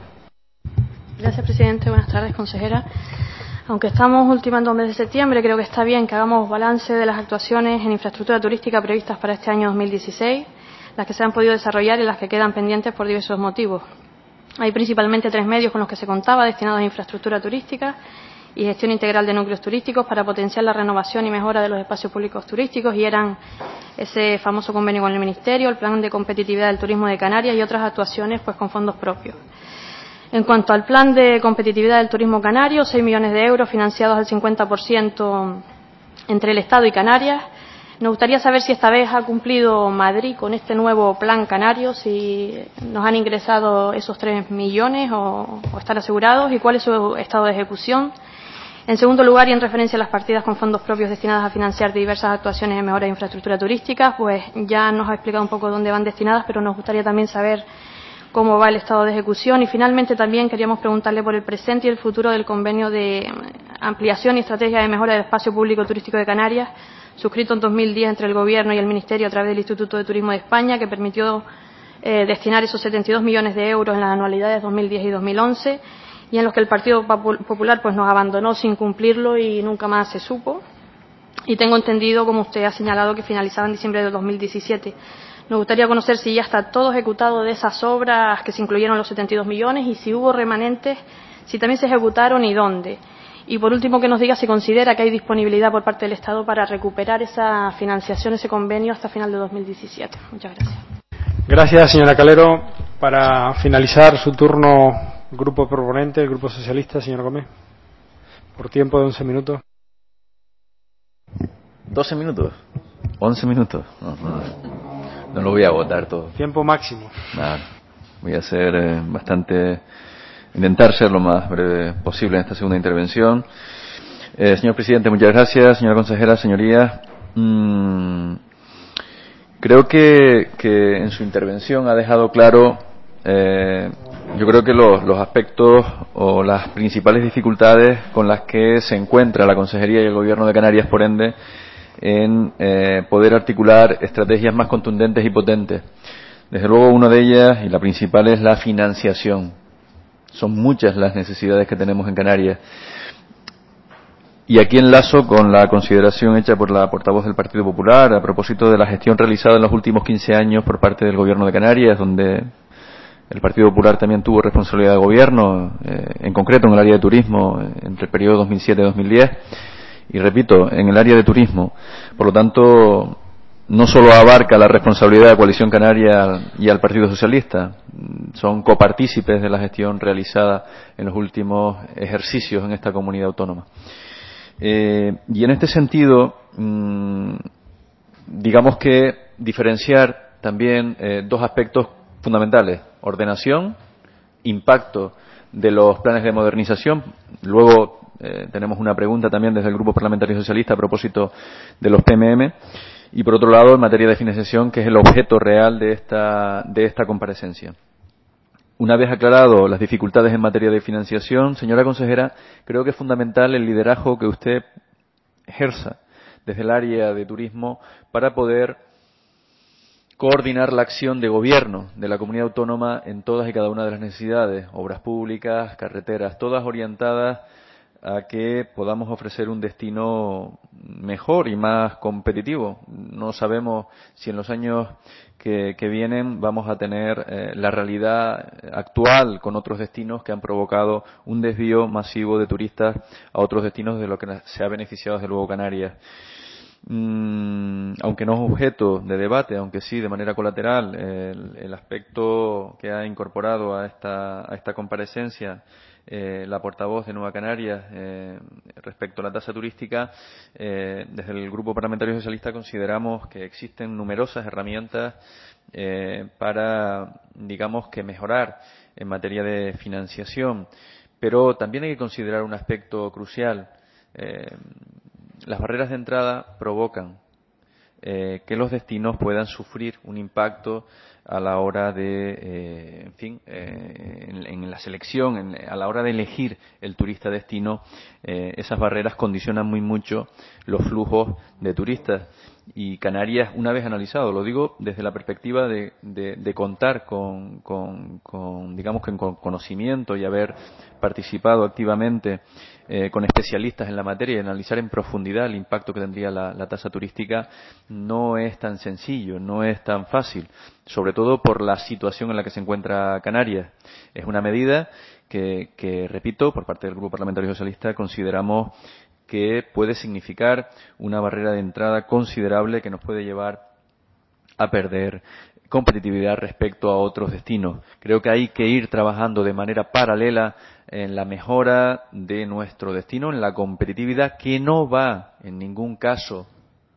Gracias, presidente. Buenas tardes, consejera. Aunque estamos ultimando el mes de septiembre, creo que está bien que hagamos balance de las actuaciones en infraestructura turística previstas para este año dos mil dieciséis, las que se han podido desarrollar y las que quedan pendientes por diversos motivos. Hay principalmente tres medios con los que se contaba destinados a infraestructura turística y gestión integral de núcleos turísticos para potenciar la renovación y mejora de los espacios públicos turísticos, y eran ese famoso convenio con el Ministerio, el Plan de Competitividad del Turismo de Canarias y otras actuaciones pues con fondos propios. En cuanto al Plan de Competitividad del Turismo Canario, seis millones de euros financiados al cincuenta por ciento entre el Estado y Canarias. Nos gustaría saber si esta vez ha cumplido Madrid con este nuevo Plan Canario, si nos han ingresado esos tres millones o, o están asegurados, y cuál es su estado de ejecución. En segundo lugar, y en referencia a las partidas con fondos propios destinadas a financiar diversas actuaciones en mejora de infraestructura turística, pues ya nos ha explicado un poco dónde van destinadas, pero nos gustaría también saber cómo va el estado de ejecución. Y finalmente también queríamos preguntarle por el presente y el futuro del convenio de ampliación y estrategia de mejora del espacio público turístico de Canarias, suscrito en dos mil diez entre el Gobierno y el Ministerio a través del Instituto de Turismo de España, que permitió eh, destinar esos setenta y dos millones de euros en las anualidades dos mil diez y dos mil once, y en los que el Partido Popular pues nos abandonó sin cumplirlo y nunca más se supo. Y tengo entendido, como usted ha señalado, que finalizaba en diciembre de dos mil diecisiete. Nos gustaría conocer si ya está todo ejecutado de esas obras que se incluyeron los setenta y dos millones, y si hubo remanentes, si también se ejecutaron y dónde. Y por último, que nos diga si considera que hay disponibilidad por parte del Estado para recuperar esa financiación, ese convenio, hasta final de dos mil diecisiete. Muchas gracias. Gracias, señora Calero. Para finalizar su turno, el Grupo Proponente, el Grupo Socialista, señor Gómez, por tiempo de once minutos. ¿doce minutos? ¿once minutos? No, no, no lo voy a agotar todo. Tiempo máximo. Nada, voy a ser eh, bastante intentar ser lo más breve posible en esta segunda intervención. Eh, señor presidente, muchas gracias. Señora consejera, señorías, mmm, creo que, que en su intervención ha dejado claro, eh, yo creo que los, los aspectos o las principales dificultades con las que se encuentra la Consejería y el Gobierno de Canarias, por ende, en eh, poder articular estrategias más contundentes y potentes. Desde luego, una de ellas, y la principal, es la financiación. Son muchas las necesidades que tenemos en Canarias. Y aquí enlazo con la consideración hecha por la portavoz del Partido Popular a propósito de la gestión realizada en los últimos quince años por parte del Gobierno de Canarias, donde el Partido Popular también tuvo responsabilidad de gobierno, eh, en concreto en el área de turismo, entre el periodo dos mil siete y dos mil diez. Y repito, en el área de turismo. Por lo tanto, no solo abarca la responsabilidad de la Coalición Canaria y al Partido Socialista, son copartícipes de la gestión realizada en los últimos ejercicios en esta comunidad autónoma. Eh, y en este sentido, mmm, digamos que diferenciar también eh, dos aspectos fundamentales: ordenación, impacto de los planes de modernización. Luego eh, tenemos una pregunta también desde el Grupo Parlamentario Socialista a propósito de los P M M. Y por otro lado, en materia de financiación, que es el objeto real de esta, de esta comparecencia. Una vez aclarado las dificultades en materia de financiación, señora consejera, creo que es fundamental el liderazgo que usted ejerza desde el área de turismo para poder coordinar la acción de gobierno de la comunidad autónoma en todas y cada una de las necesidades, obras públicas, carreteras, todas orientadas a que podamos ofrecer un destino mejor y más competitivo. No sabemos si en los años que, que vienen vamos a tener eh, la realidad actual con otros destinos que han provocado un desvío masivo de turistas a otros destinos, de lo que se ha beneficiado desde luego Canarias. Mm, aunque no es objeto de debate, aunque sí de manera colateral, el, el aspecto que ha incorporado a esta, a esta comparecencia eh, la portavoz de Nueva Canarias eh, respecto a la tasa turística, eh, desde el Grupo Parlamentario Socialista consideramos que existen numerosas herramientas eh, para, digamos, que mejorar en materia de financiación, pero también hay que considerar un aspecto crucial. Eh, Las barreras de entrada provocan eh, que los destinos puedan sufrir un impacto a la hora de, eh, en fin, eh, en, en la selección, en, a la hora de elegir el turista destino. Eh, esas barreras condicionan muy mucho los flujos de turistas. Y Canarias, una vez analizado, lo digo desde la perspectiva de, de, de contar con, con, con, digamos que con conocimiento y haber participado activamente eh, con especialistas en la materia y analizar en profundidad el impacto que tendría la, la tasa turística, no es tan sencillo, no es tan fácil, sobre todo por la situación en la que se encuentra Canarias. Es una medida que, que repito, por parte del Grupo Parlamentario Socialista consideramos que puede significar una barrera de entrada considerable que nos puede llevar a perder competitividad respecto a otros destinos. Creo que hay que ir trabajando de manera paralela en la mejora de nuestro destino, en la competitividad, que no va en ningún caso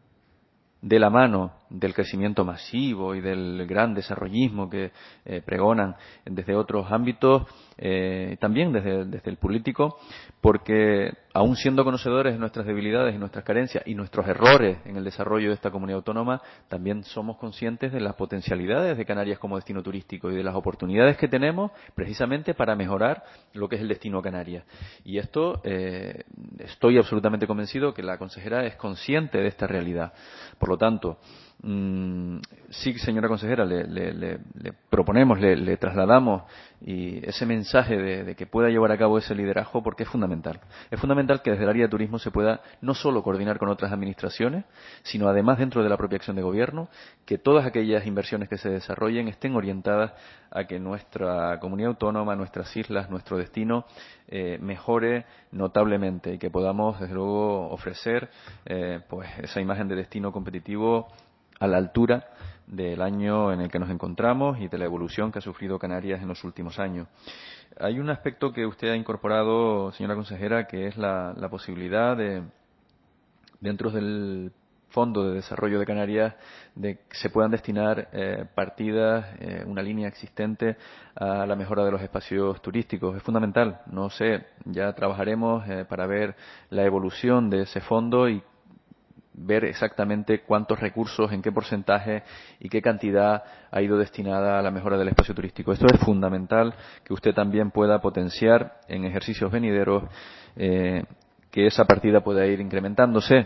de la mano del crecimiento masivo y del gran desarrollismo que eh, pregonan desde otros ámbitos, eh, también desde, desde el político, porque aún siendo conocedores de nuestras debilidades y nuestras carencias y nuestros errores en el desarrollo de esta comunidad autónoma, también somos conscientes de las potencialidades de Canarias como destino turístico y de las oportunidades que tenemos precisamente para mejorar lo que es el destino Canarias. Y esto eh, estoy absolutamente convencido que la consejera es consciente de esta realidad. Por lo tanto, Mm, sí, señora consejera, le, le, le, le proponemos, le, le trasladamos y ese mensaje de, de que pueda llevar a cabo ese liderazgo, porque es fundamental. Es fundamental que desde el área de turismo se pueda no solo coordinar con otras administraciones, sino además dentro de la propia acción de gobierno, que todas aquellas inversiones que se desarrollen estén orientadas a que nuestra comunidad autónoma, nuestras islas, nuestro destino eh, mejore notablemente y que podamos, desde luego, ofrecer eh, pues esa imagen de destino competitivo a la altura del año en el que nos encontramos y de la evolución que ha sufrido Canarias en los últimos años. Hay un aspecto que usted ha incorporado, señora consejera, que es la, la posibilidad de, dentro del Fondo de Desarrollo de Canarias, de que se puedan destinar eh, partidas, eh, una línea existente a la mejora de los espacios turísticos. Es fundamental. No sé, ya trabajaremos eh, para ver la evolución de ese fondo y ver exactamente cuántos recursos, en qué porcentaje y qué cantidad ha ido destinada a la mejora del espacio turístico. Esto es fundamental, que usted también pueda potenciar en ejercicios venideros, eh, que esa partida pueda ir incrementándose.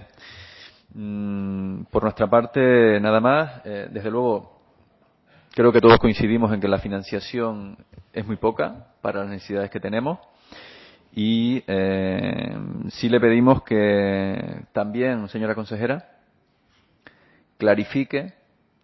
Mm, por nuestra parte, nada más. Eh, desde luego, creo que todos coincidimos en que la financiación es muy poca para las necesidades que tenemos. Y eh, sí le pedimos que también, señora consejera, clarifique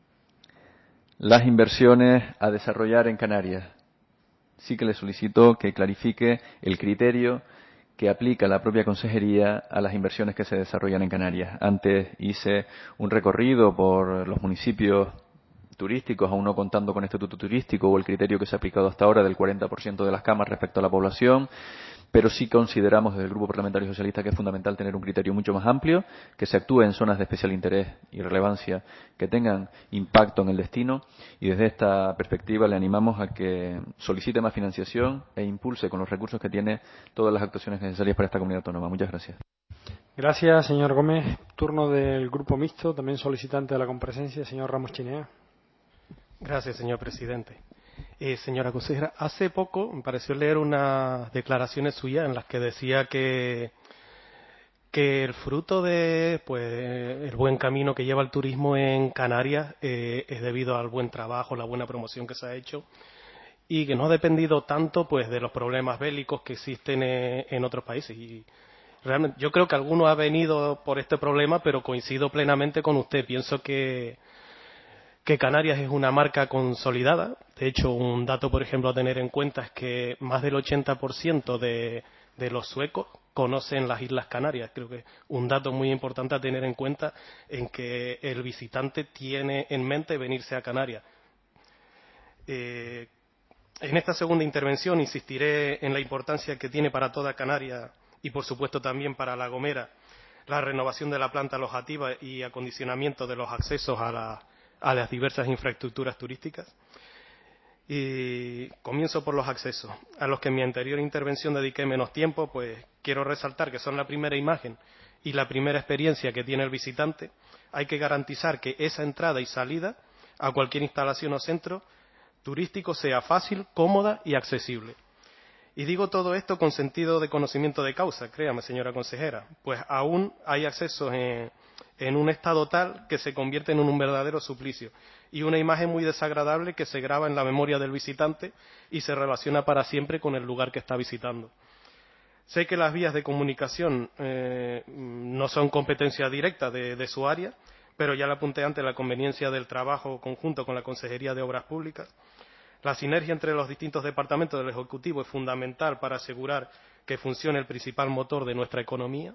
las inversiones a desarrollar en Canarias. Sí que le solicito que clarifique el criterio que aplica la propia consejería a las inversiones que se desarrollan en Canarias. Antes hice un recorrido por los municipios turísticos, aún no contando con estatuto turístico o el criterio que se ha aplicado hasta ahora del cuarenta por ciento de las camas respecto a la población, pero sí consideramos desde el Grupo Parlamentario Socialista que es fundamental tener un criterio mucho más amplio, que se actúe en zonas de especial interés y relevancia que tengan impacto en el destino, y desde esta perspectiva le animamos a que solicite más financiación e impulse con los recursos que tiene todas las actuaciones necesarias para esta comunidad autónoma. Muchas gracias. Gracias, señor Gómez. Turno del Grupo Mixto, también solicitante de la comparecencia, señor Ramos Chinea. Gracias, señor presidente. Eh, señora consejera, hace poco me pareció leer unas declaraciones suyas en las que decía que, que el fruto de pues el buen camino que lleva el turismo en Canarias eh, es debido al buen trabajo, la buena promoción que se ha hecho, y que no ha dependido tanto pues de los problemas bélicos que existen en, en otros países. Y realmente yo creo que alguno ha venido por este problema, pero coincido plenamente con usted. Pienso que que Canarias es una marca consolidada. De hecho, un dato, por ejemplo, a tener en cuenta es que más del ochenta por ciento de, de los suecos conocen las Islas Canarias. Creo que un dato muy importante a tener en cuenta, en que el visitante tiene en mente venirse a Canarias. Eh, en esta segunda intervención insistiré en la importancia que tiene para toda Canarias y, por supuesto, también para La Gomera la renovación de la planta alojativa y acondicionamiento de los accesos a la a las diversas infraestructuras turísticas. Y comienzo por los accesos, a los que en mi anterior intervención dediqué menos tiempo, pues quiero resaltar que son la primera imagen y la primera experiencia que tiene el visitante. Hay que garantizar que esa entrada y salida a cualquier instalación o centro turístico sea fácil, cómoda y accesible. Y digo todo esto con sentido de conocimiento de causa, créame, señora consejera, pues aún hay accesos en en un estado tal que se convierte en un verdadero suplicio y una imagen muy desagradable que se graba en la memoria del visitante y se relaciona para siempre con el lugar que está visitando. Sé que las vías de comunicación eh, no son competencia directa de, de su área, pero ya le apunté antes la conveniencia del trabajo conjunto con la Consejería de Obras Públicas. La sinergia entre los distintos departamentos del Ejecutivo es fundamental para asegurar que funcione el principal motor de nuestra economía.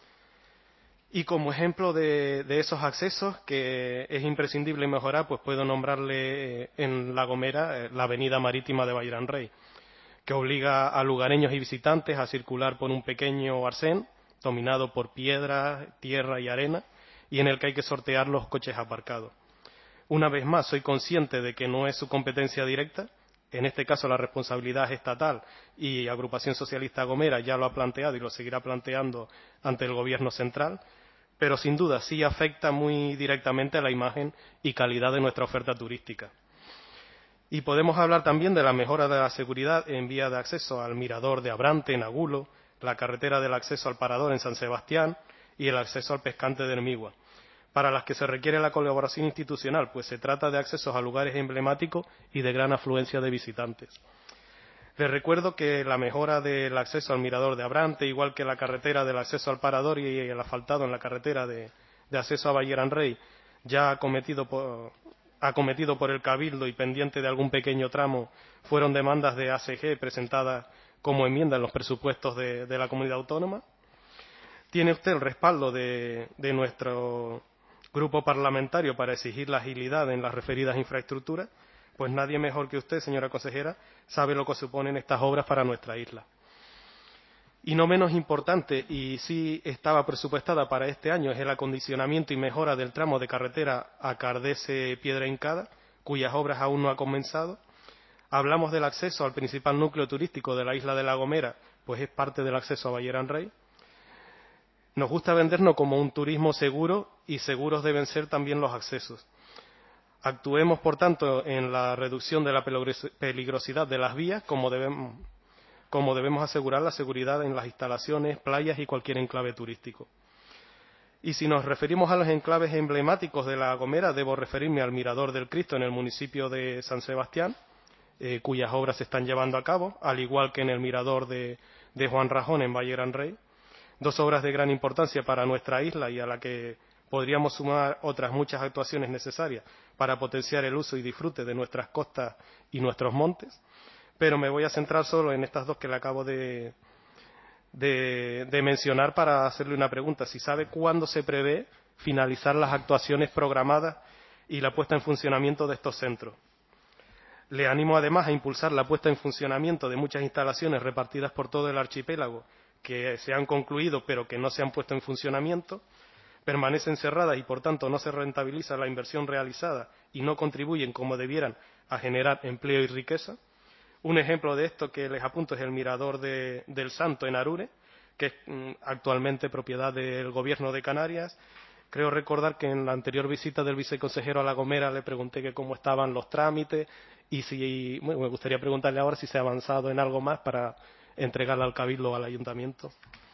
Y como ejemplo de, de esos accesos que es imprescindible mejorar, pues puedo nombrarle eh, en La Gomera eh, la avenida marítima de Bairán Rey, que obliga a lugareños y visitantes a circular por un pequeño arsén dominado por piedra, tierra y arena, y en el que hay que sortear los coches aparcados. Una vez más, soy consciente de que no es su competencia directa. En este caso, la responsabilidad es estatal y Agrupación Socialista Gomera ya lo ha planteado y lo seguirá planteando ante el Gobierno central, pero sin duda sí afecta muy directamente a la imagen y calidad de nuestra oferta turística. Y podemos hablar también de la mejora de la seguridad en vía de acceso al mirador de Abrante, en Agulo, la carretera del acceso al parador en San Sebastián y el acceso al pescante de Hermigua, para las que se requiere la colaboración institucional, pues se trata de accesos a lugares emblemáticos y de gran afluencia de visitantes. Les recuerdo que la mejora del acceso al mirador de Abrante, igual que la carretera del acceso al parador y el asfaltado en la carretera de, de acceso a Baillerán Rey, ya acometido por, acometido por el Cabildo y pendiente de algún pequeño tramo, fueron demandas de A C G presentadas como enmienda en los presupuestos de, de la comunidad autónoma. Tiene usted el respaldo de, de nuestro grupo parlamentario para exigir la agilidad en las referidas infraestructuras, pues nadie mejor que usted, señora consejera, sabe lo que suponen estas obras para nuestra isla. Y no menos importante, y sí estaba presupuestada para este año, es el acondicionamiento y mejora del tramo de carretera a Cardese-Piedra Hincada, cuyas obras aún no han comenzado. Hablamos del acceso al principal núcleo turístico de la isla de La Gomera, pues es parte del acceso a Balleran Rey. Nos gusta vendernos como un turismo seguro y seguros deben ser también los accesos. Actuemos, por tanto, en la reducción de la peligrosidad de las vías, como debemos, como debemos asegurar la seguridad en las instalaciones, playas y cualquier enclave turístico. Y si nos referimos a los enclaves emblemáticos de La Gomera, debo referirme al Mirador del Cristo en el municipio de San Sebastián, eh, cuyas obras se están llevando a cabo, al igual que en el Mirador de, de Juan Rajón en Balleran Rey, dos obras de gran importancia para nuestra isla y a la que podríamos sumar otras muchas actuaciones necesarias para potenciar el uso y disfrute de nuestras costas y nuestros montes, pero me voy a centrar solo en estas dos que le acabo de, de, de mencionar para hacerle una pregunta. Si sabe cuándo se prevé finalizar las actuaciones programadas y la puesta en funcionamiento de estos centros. Le animo además a impulsar la puesta en funcionamiento de muchas instalaciones repartidas por todo el archipiélago que se han concluido pero que no se han puesto en funcionamiento, permanecen cerradas y por tanto no se rentabiliza la inversión realizada y no contribuyen como debieran a generar empleo y riqueza. Un ejemplo de esto que les apunto es el Mirador de, del Santo en Arure, que es mm, actualmente propiedad del Gobierno de Canarias. Creo recordar que en la anterior visita del viceconsejero a La Gomera le pregunté que cómo estaban los trámites y si bueno, me gustaría preguntarle ahora si se ha avanzado en algo más para entregarla al Cabildo o al Ayuntamiento.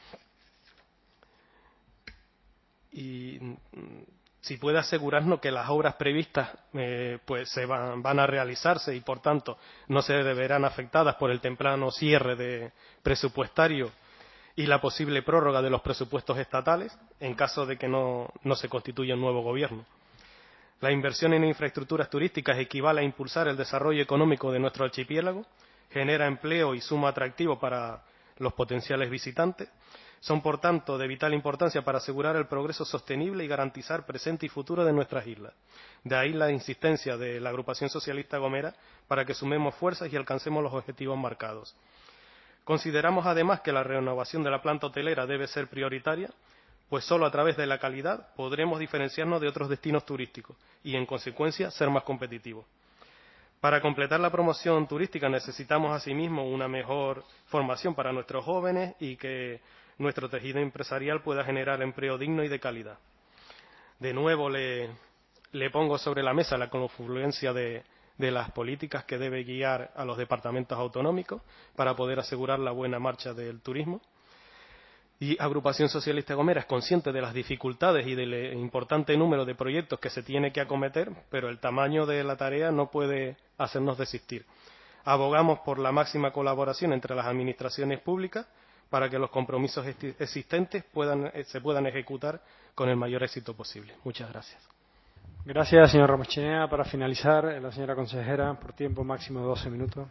Y si puede asegurarnos que las obras previstas eh, pues se van, van a realizarse y por tanto no se deberán afectadas por el temprano cierre de presupuestario y la posible prórroga de los presupuestos estatales en caso de que no, no se constituya un nuevo gobierno. La inversión en infraestructuras turísticas equivale a impulsar el desarrollo económico de nuestro archipiélago, genera empleo y suma atractivo para los potenciales visitantes. Son, por tanto, de vital importancia para asegurar el progreso sostenible y garantizar presente y futuro de nuestras islas. De ahí la insistencia de la Agrupación Socialista Gomera para que sumemos fuerzas y alcancemos los objetivos marcados. Consideramos, además, que la renovación de la planta hotelera debe ser prioritaria, pues solo a través de la calidad podremos diferenciarnos de otros destinos turísticos y, en consecuencia, ser más competitivos. Para completar la promoción turística necesitamos, asimismo, una mejor formación para nuestros jóvenes y que nuestro tejido empresarial pueda generar empleo digno y de calidad. De nuevo le, le pongo sobre la mesa la confluencia de, de las políticas que debe guiar a los departamentos autonómicos para poder asegurar la buena marcha del turismo. Y Agrupación Socialista Gomera es consciente de las dificultades y del importante número de proyectos que se tiene que acometer, pero el tamaño de la tarea no puede hacernos desistir. Abogamos por la máxima colaboración entre las administraciones públicas para que los compromisos existentes puedan, se puedan ejecutar con el mayor éxito posible. Muchas gracias. Gracias, señor Ramochinea. Para finalizar, la señora consejera, por tiempo máximo de doce minutos.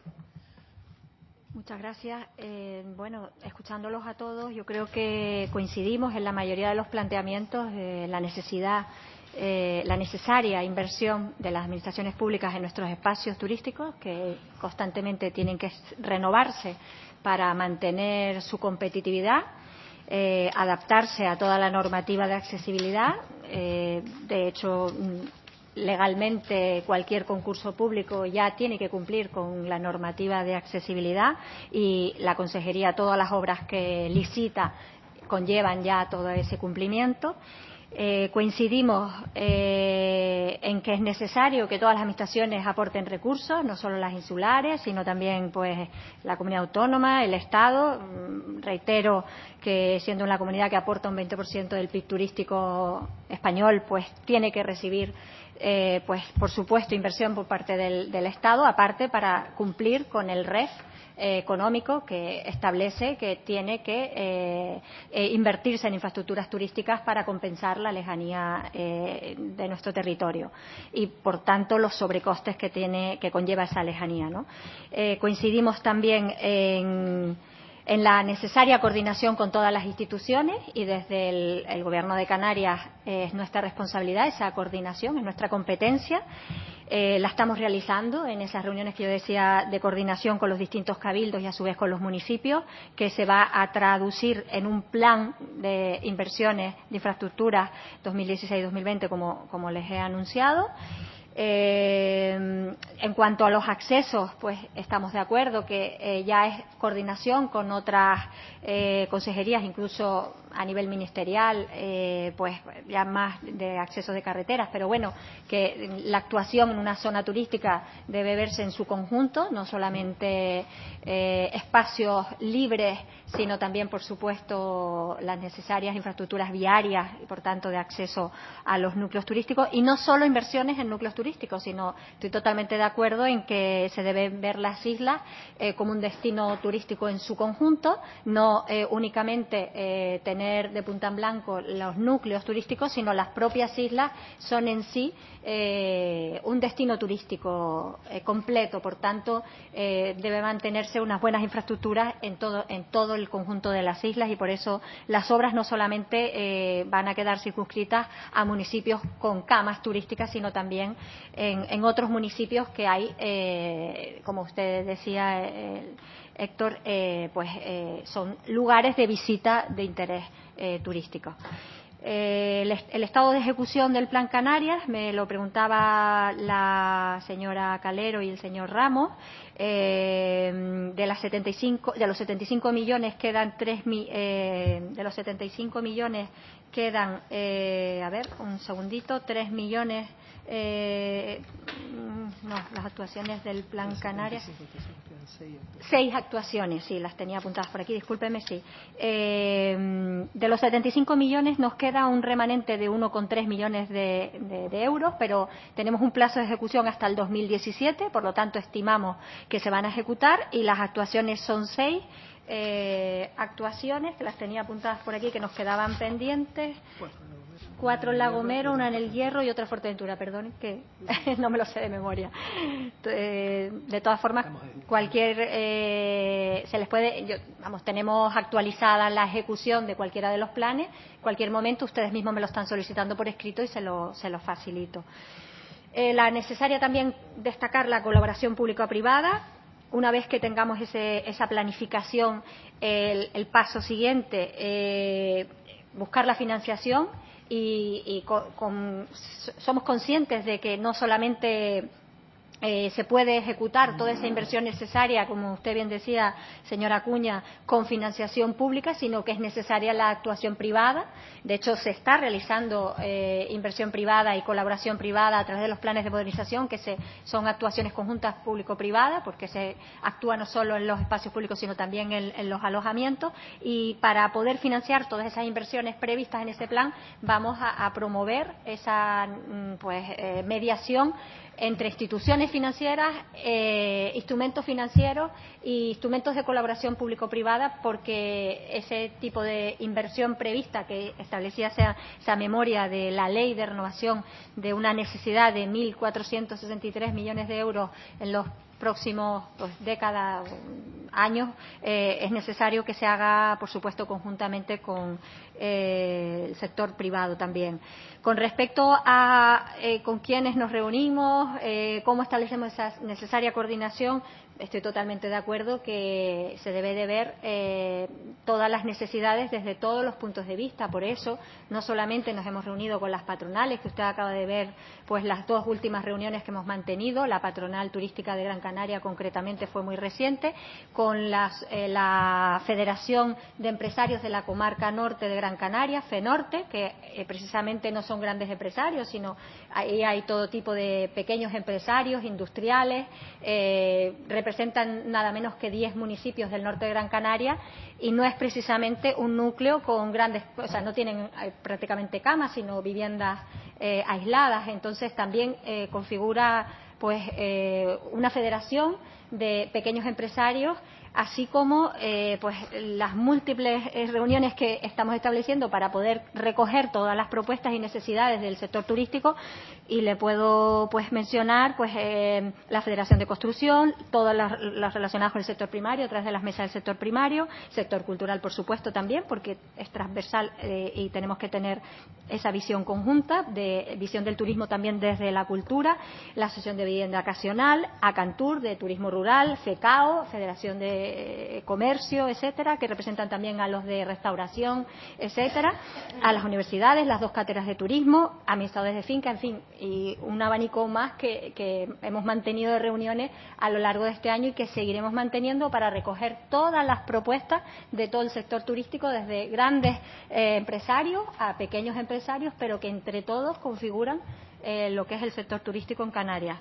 Muchas gracias. Eh, bueno, escuchándolos a todos, yo creo que coincidimos en la mayoría de los planteamientos, eh, la necesidad, eh, la necesaria inversión de las administraciones públicas en nuestros espacios turísticos, que constantemente tienen que renovarse para mantener su competitividad, eh, adaptarse a toda la normativa de accesibilidad. Eh, de hecho, legalmente cualquier concurso público ya tiene que cumplir con la normativa de accesibilidad y la Consejería, todas las obras que licita conllevan ya todo ese cumplimiento. Eh, coincidimos eh, en que es necesario que todas las administraciones aporten recursos, no solo las insulares, sino también pues la comunidad autónoma, el Estado. Reitero que siendo una comunidad que aporta un veinte por ciento del P I B turístico español, pues tiene que recibir eh, pues por supuesto inversión por parte del, del Estado, aparte para cumplir con el R E F Eh, económico que establece que tiene que eh, eh, invertirse en infraestructuras turísticas para compensar la lejanía eh, de nuestro territorio y, por tanto, los sobrecostes que tiene que conlleva esa lejanía, ¿no? Eh, coincidimos también en, en la necesaria coordinación con todas las instituciones y desde el, el Gobierno de Canarias eh, es nuestra responsabilidad esa coordinación, es nuestra competencia. Eh, la estamos realizando en esas reuniones que yo decía de coordinación con los distintos cabildos y a su vez con los municipios, que se va a traducir en un plan de inversiones de infraestructuras dos mil dieciséis dos mil veinte, como, como les he anunciado. Eh, en cuanto a los accesos, pues estamos de acuerdo que eh, ya es coordinación con otras eh, consejerías, incluso a nivel ministerial, eh, pues ya más de acceso de carreteras, pero bueno, que la actuación en una zona turística debe verse en su conjunto, no solamente eh, espacios libres, sino también, por supuesto, las necesarias infraestructuras viarias y, por tanto, de acceso a los núcleos turísticos, y no solo inversiones en núcleos turísticos, sino estoy totalmente de acuerdo en que se deben ver las islas eh, como un destino turístico en su conjunto, no eh, únicamente eh, tener de punta en blanco los núcleos turísticos, sino las propias islas son en sí eh, un destino turístico eh, completo. Por tanto, eh, debe mantenerse unas buenas infraestructuras en todo, en todo el conjunto de las islas, y por eso las obras no solamente eh, van a quedar circunscritas a municipios con camas turísticas, sino también en, en otros municipios que hay, eh, como usted decía, eh, Héctor, eh, pues eh, son lugares de visita de interés eh, turístico. Eh, el, el estado de ejecución del Plan Canarias, me lo preguntaba la señora Calero y el señor Ramos. Eh, de las setenta y cinco, de los setenta y cinco millones quedan tres eh, de los setenta y cinco millones quedan, eh, a ver, un segundito, tres millones. Eh, no, las actuaciones del Plan Canarias. Seis actuaciones, sí, las tenía apuntadas por aquí, discúlpeme, sí. Eh, de los setenta y cinco millones nos queda un remanente de uno coma tres millones de, de, de euros, pero tenemos un plazo de ejecución hasta el dos mil diecisiete, por lo tanto estimamos que se van a ejecutar, y las actuaciones son seis. Eh, actuaciones que las tenía apuntadas por aquí, que nos quedaban pendientes. Cuatro en La Gomera, una en El Hierro y otra en Fuerteventura, perdón, que no me lo sé de memoria. De todas formas, cualquier eh, se les puede, yo, vamos, tenemos actualizada la ejecución de cualquiera de los planes. En cualquier momento ustedes mismos me lo están solicitando por escrito y se lo, se lo facilito. Eh, la necesaria también destacar la colaboración público-privada. Una vez que tengamos ese, esa planificación, el, el paso siguiente, eh, buscar la financiación. Y, y con, con, somos conscientes de que no solamente eh, se puede ejecutar toda esa inversión necesaria, como usted bien decía, señora Acuña, con financiación pública, sino que es necesaria la actuación privada. De hecho, se está realizando eh, inversión privada y colaboración privada a través de los planes de modernización, que se, son actuaciones conjuntas público-privadas, porque se actúa no solo en los espacios públicos, sino también en, en los alojamientos. Y para poder financiar todas esas inversiones previstas en ese plan, vamos a, a promover esa pues, eh, mediación entre instituciones financieras, eh, instrumentos financieros e instrumentos de colaboración público-privada, porque ese tipo de inversión prevista que establecía esa, esa memoria de la ley de renovación de una necesidad de mil cuatrocientos sesenta y tres millones de euros en los próximos pues, décadas, años, eh, es necesario que se haga, por supuesto, conjuntamente con eh, el sector privado también. Con respecto a eh, con quiénes nos reunimos, eh, cómo establecemos esa necesaria coordinación, estoy totalmente de acuerdo que se debe de ver eh, todas las necesidades desde todos los puntos de vista. Por eso, no solamente nos hemos reunido con las patronales, que usted acaba de ver pues las dos últimas reuniones que hemos mantenido, la patronal turística de Gran Canaria concretamente fue muy reciente, con las, eh, la Federación de Empresarios de la Comarca Norte de Gran Canaria, FENORTE, que eh, precisamente no son grandes empresarios, sino ahí hay todo tipo de pequeños empresarios, industriales, eh, representan nada menos que diez municipios del norte de Gran Canaria, y no es precisamente un núcleo con grandes, o sea, no tienen prácticamente camas, sino viviendas eh, aisladas. Entonces también eh, configura pues eh, una federación de pequeños empresarios, así como eh, pues las múltiples eh, reuniones que estamos estableciendo para poder recoger todas las propuestas y necesidades del sector turístico. Y le puedo pues mencionar pues eh, la Federación de Construcción, todas las, las relacionadas con el sector primario a través de las mesas del sector primario, sector cultural por supuesto también, porque es transversal eh, y tenemos que tener esa visión conjunta, de visión del turismo también desde la cultura, la Asociación de Vivienda Vacacional, ACANTUR de Turismo Rural, FECAO, Federación de Comercio, etcétera, que representan también a los de restauración, etcétera, a las universidades, las dos cátedras de turismo, administradores de finca, en fin, y un abanico más que, que hemos mantenido de reuniones a lo largo de este año y que seguiremos manteniendo para recoger todas las propuestas de todo el sector turístico, desde grandes eh, empresarios a pequeños empresarios, pero que entre todos configuran eh, lo que es el sector turístico en Canarias.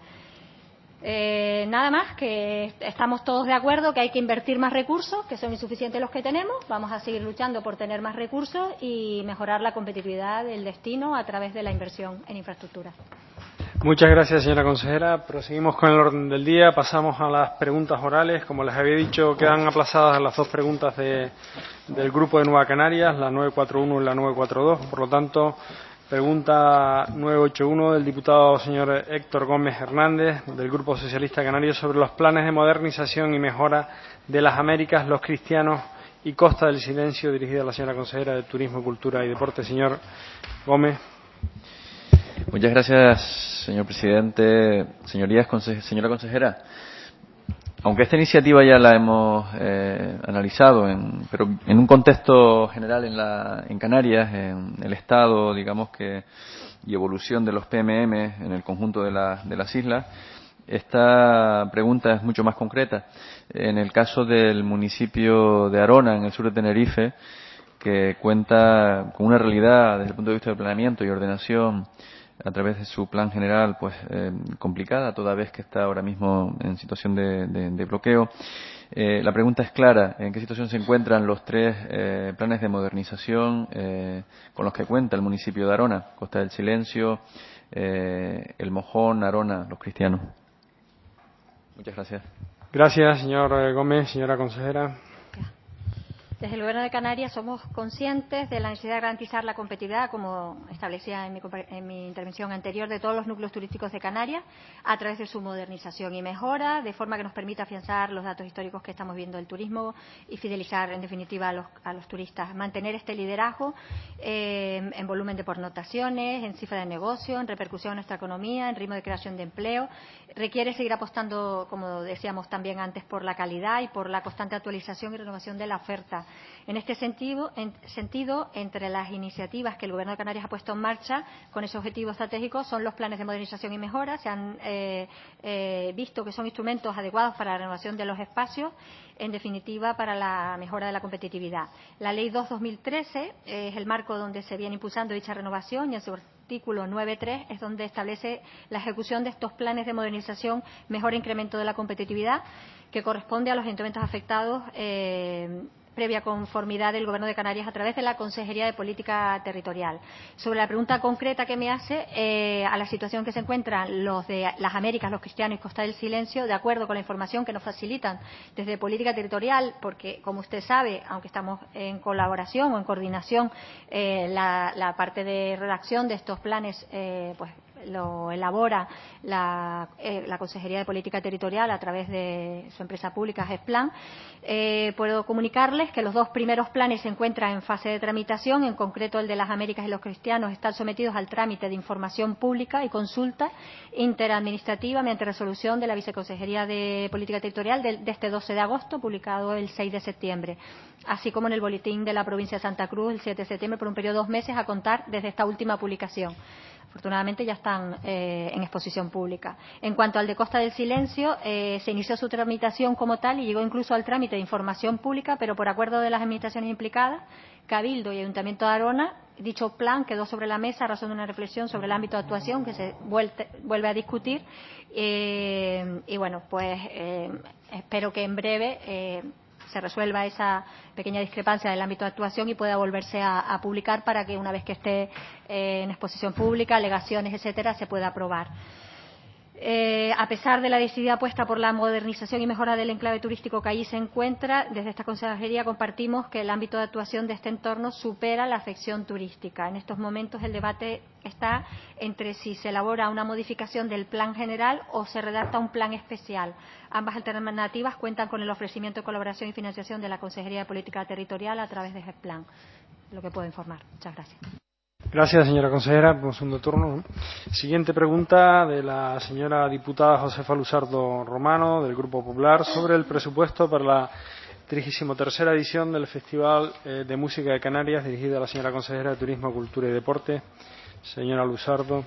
Eh, nada más, que estamos todos de acuerdo que hay que invertir más recursos, que son insuficientes los que tenemos. Vamos a seguir luchando por tener más recursos y mejorar la competitividad del destino a través de la inversión en infraestructura. Muchas gracias, señora consejera. Proseguimos con el orden del día. Pasamos a las preguntas orales. Como les había dicho, quedan aplazadas las dos preguntas de, del Grupo de Nueva Canarias, la nueve cuatro uno y la nueve cuatro dos. Por lo tanto, pregunta nueve ocho uno del diputado señor Héctor Gómez Hernández, del Grupo Socialista Canario, sobre los planes de modernización y mejora de las Américas, los cristianos y Costa del Silencio, dirigida a la señora consejera de Turismo, Cultura y Deporte. Señor Gómez. Muchas gracias, señor presidente. Señorías, conse señora consejera, aunque esta iniciativa ya la hemos eh, analizado, en, pero en un contexto general en, la, en Canarias, en el estado, digamos que, y evolución de los P M M en el conjunto de, la, de las islas, esta pregunta es mucho más concreta. En el caso del municipio de Arona, en el sur de Tenerife, que cuenta con una realidad desde el punto de vista del planeamiento y ordenación a través de su plan general pues eh, complicada, toda vez que está ahora mismo en situación de, de, de bloqueo. Eh, la pregunta es clara: ¿en qué situación se encuentran los tres eh, planes de modernización eh, con los que cuenta el municipio de Arona? Costa del Silencio, eh, El Mojón, Arona, Los Cristianos. Muchas gracias. Gracias, señor Gómez. Señora consejera. Desde el Gobierno de Canarias somos conscientes de la necesidad de garantizar la competitividad, como establecía en mi, en mi intervención anterior, de todos los núcleos turísticos de Canarias a través de su modernización y mejora, de forma que nos permita afianzar los datos históricos que estamos viendo del turismo y fidelizar, en definitiva, a los, a los turistas. Mantener este liderazgo eh, en volumen de pornotaciones, en cifra de negocio, en repercusión en nuestra economía, en ritmo de creación de empleo. Requiere seguir apostando, como decíamos también antes, por la calidad y por la constante actualización y renovación de la oferta. En este sentido, en, sentido, entre las iniciativas que el Gobierno de Canarias ha puesto en marcha con ese objetivo estratégico son los planes de modernización y mejora. Se han eh, eh, visto que son instrumentos adecuados para la renovación de los espacios, en definitiva, para la mejora de la competitividad. La Ley dos barra dos mil trece eh, es el marco donde se viene impulsando dicha renovación, y en su artículo nueve punto tres es donde establece la ejecución de estos planes de modernización, mejora e incremento de la competitividad, que corresponde a los ayuntamientos afectados eh, previa conformidad del Gobierno de Canarias a través de la Consejería de Política Territorial. Sobre la pregunta concreta que me hace, eh, a la situación que se encuentran los de las Américas, Los Cristianos y Costa del Silencio, de acuerdo con la información que nos facilitan desde Política Territorial, porque, como usted sabe, aunque estamos en colaboración o en coordinación, eh, la, la parte de redacción de estos planes, eh, pues lo elabora la, eh, la Consejería de Política Territorial a través de su empresa pública GESPLAN. Eh, puedo comunicarles que los dos primeros planes se encuentran en fase de tramitación, en concreto el de las Américas y Los Cristianos están sometidos al trámite de información pública y consulta interadministrativa mediante resolución de la Viceconsejería de Política Territorial de, de este doce de agosto, publicado el seis de septiembre, así como en el Boletín de la Provincia de Santa Cruz el siete de septiembre, por un periodo de dos meses a contar desde esta última publicación. Afortunadamente ya están eh, en exposición pública. En cuanto al de Costa del Silencio, eh, se inició su tramitación como tal y llegó incluso al trámite de información pública, pero por acuerdo de las administraciones implicadas, Cabildo y Ayuntamiento de Arona, dicho plan quedó sobre la mesa a razón de una reflexión sobre el ámbito de actuación que se vuelve, vuelve a discutir. Eh, y bueno, pues eh, espero que en breve eh, se resuelva esa pequeña discrepancia del ámbito de actuación y pueda volverse a, a publicar para que, una vez que esté eh, en exposición pública, alegaciones, etcétera, se pueda aprobar. Eh, a pesar de la decidida apuesta por la modernización y mejora del enclave turístico que allí se encuentra, desde esta consejería compartimos que el ámbito de actuación de este entorno supera la afección turística. En estos momentos el debate está entre si se elabora una modificación del plan general o se redacta un plan especial. Ambas alternativas cuentan con el ofrecimiento de colaboración y financiación de la Consejería de Política Territorial a través de ese plan. Lo que puedo informar. Muchas gracias. Gracias, señora consejera. Por segundo turno. Siguiente pregunta de la señora diputada Josefa Luzardo Romano, del Grupo Popular, sobre el presupuesto para la trigésima tercera edición del Festival de Música de Canarias, dirigida a la señora consejera de Turismo, Cultura y Deporte. Señora Luzardo.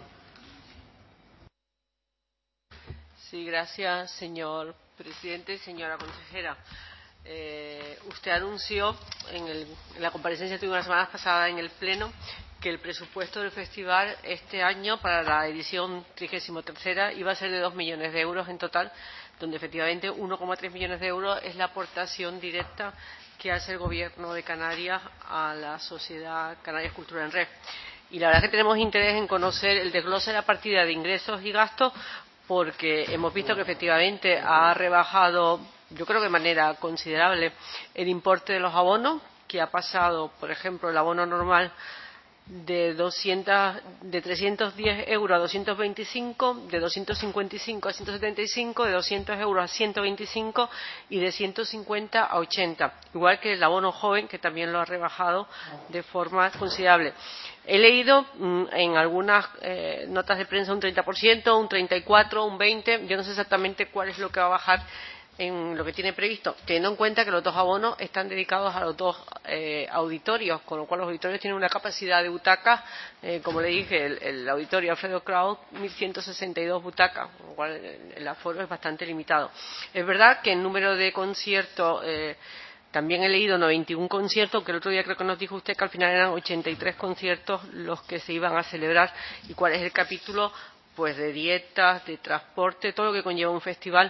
Sí, gracias, señor presidente. Señora consejera, eh, usted anunció en, el, en la comparecencia que tuvimos la semana pasada en el Pleno que el presupuesto del festival este año para la edición trigésima tercera iba a ser de dos millones de euros en total, donde efectivamente uno coma tres millones de euros es la aportación directa que hace el Gobierno de Canarias a la Sociedad Canarias Cultura en Red. Y la verdad es que tenemos interés en conocer el desglose de la partida de ingresos y gastos, porque hemos visto que efectivamente ha rebajado, yo creo que de manera considerable, el importe de los abonos, que ha pasado, por ejemplo, el abono normal de doscientos, de trescientos diez euros a doscientos veinticinco, de doscientos cincuenta y cinco a ciento setenta y cinco, de doscientos euros a ciento veinticinco y de ciento cincuenta a ochenta, igual que el abono joven, que también lo ha rebajado de forma considerable. He leído mmm, en algunas eh, notas de prensa un treinta por ciento, un treinta y cuatro por ciento, un veinte por ciento, yo no sé exactamente cuál es lo que va a bajar en lo que tiene previsto, teniendo en cuenta que los dos abonos están dedicados a los dos eh, auditorios, con lo cual los auditorios tienen una capacidad de butacas, eh, como le dije, el, el auditorio Alfredo Kraus, mil ciento sesenta y dos butacas, con lo cual el, el aforo es bastante limitado. Es verdad que el número de conciertos, eh, también he leído noventa y uno conciertos, que el otro día creo que nos dijo usted que al final eran ochenta y tres conciertos los que se iban a celebrar, y cuál es el capítulo pues de dietas, de transporte, todo lo que conlleva un festival.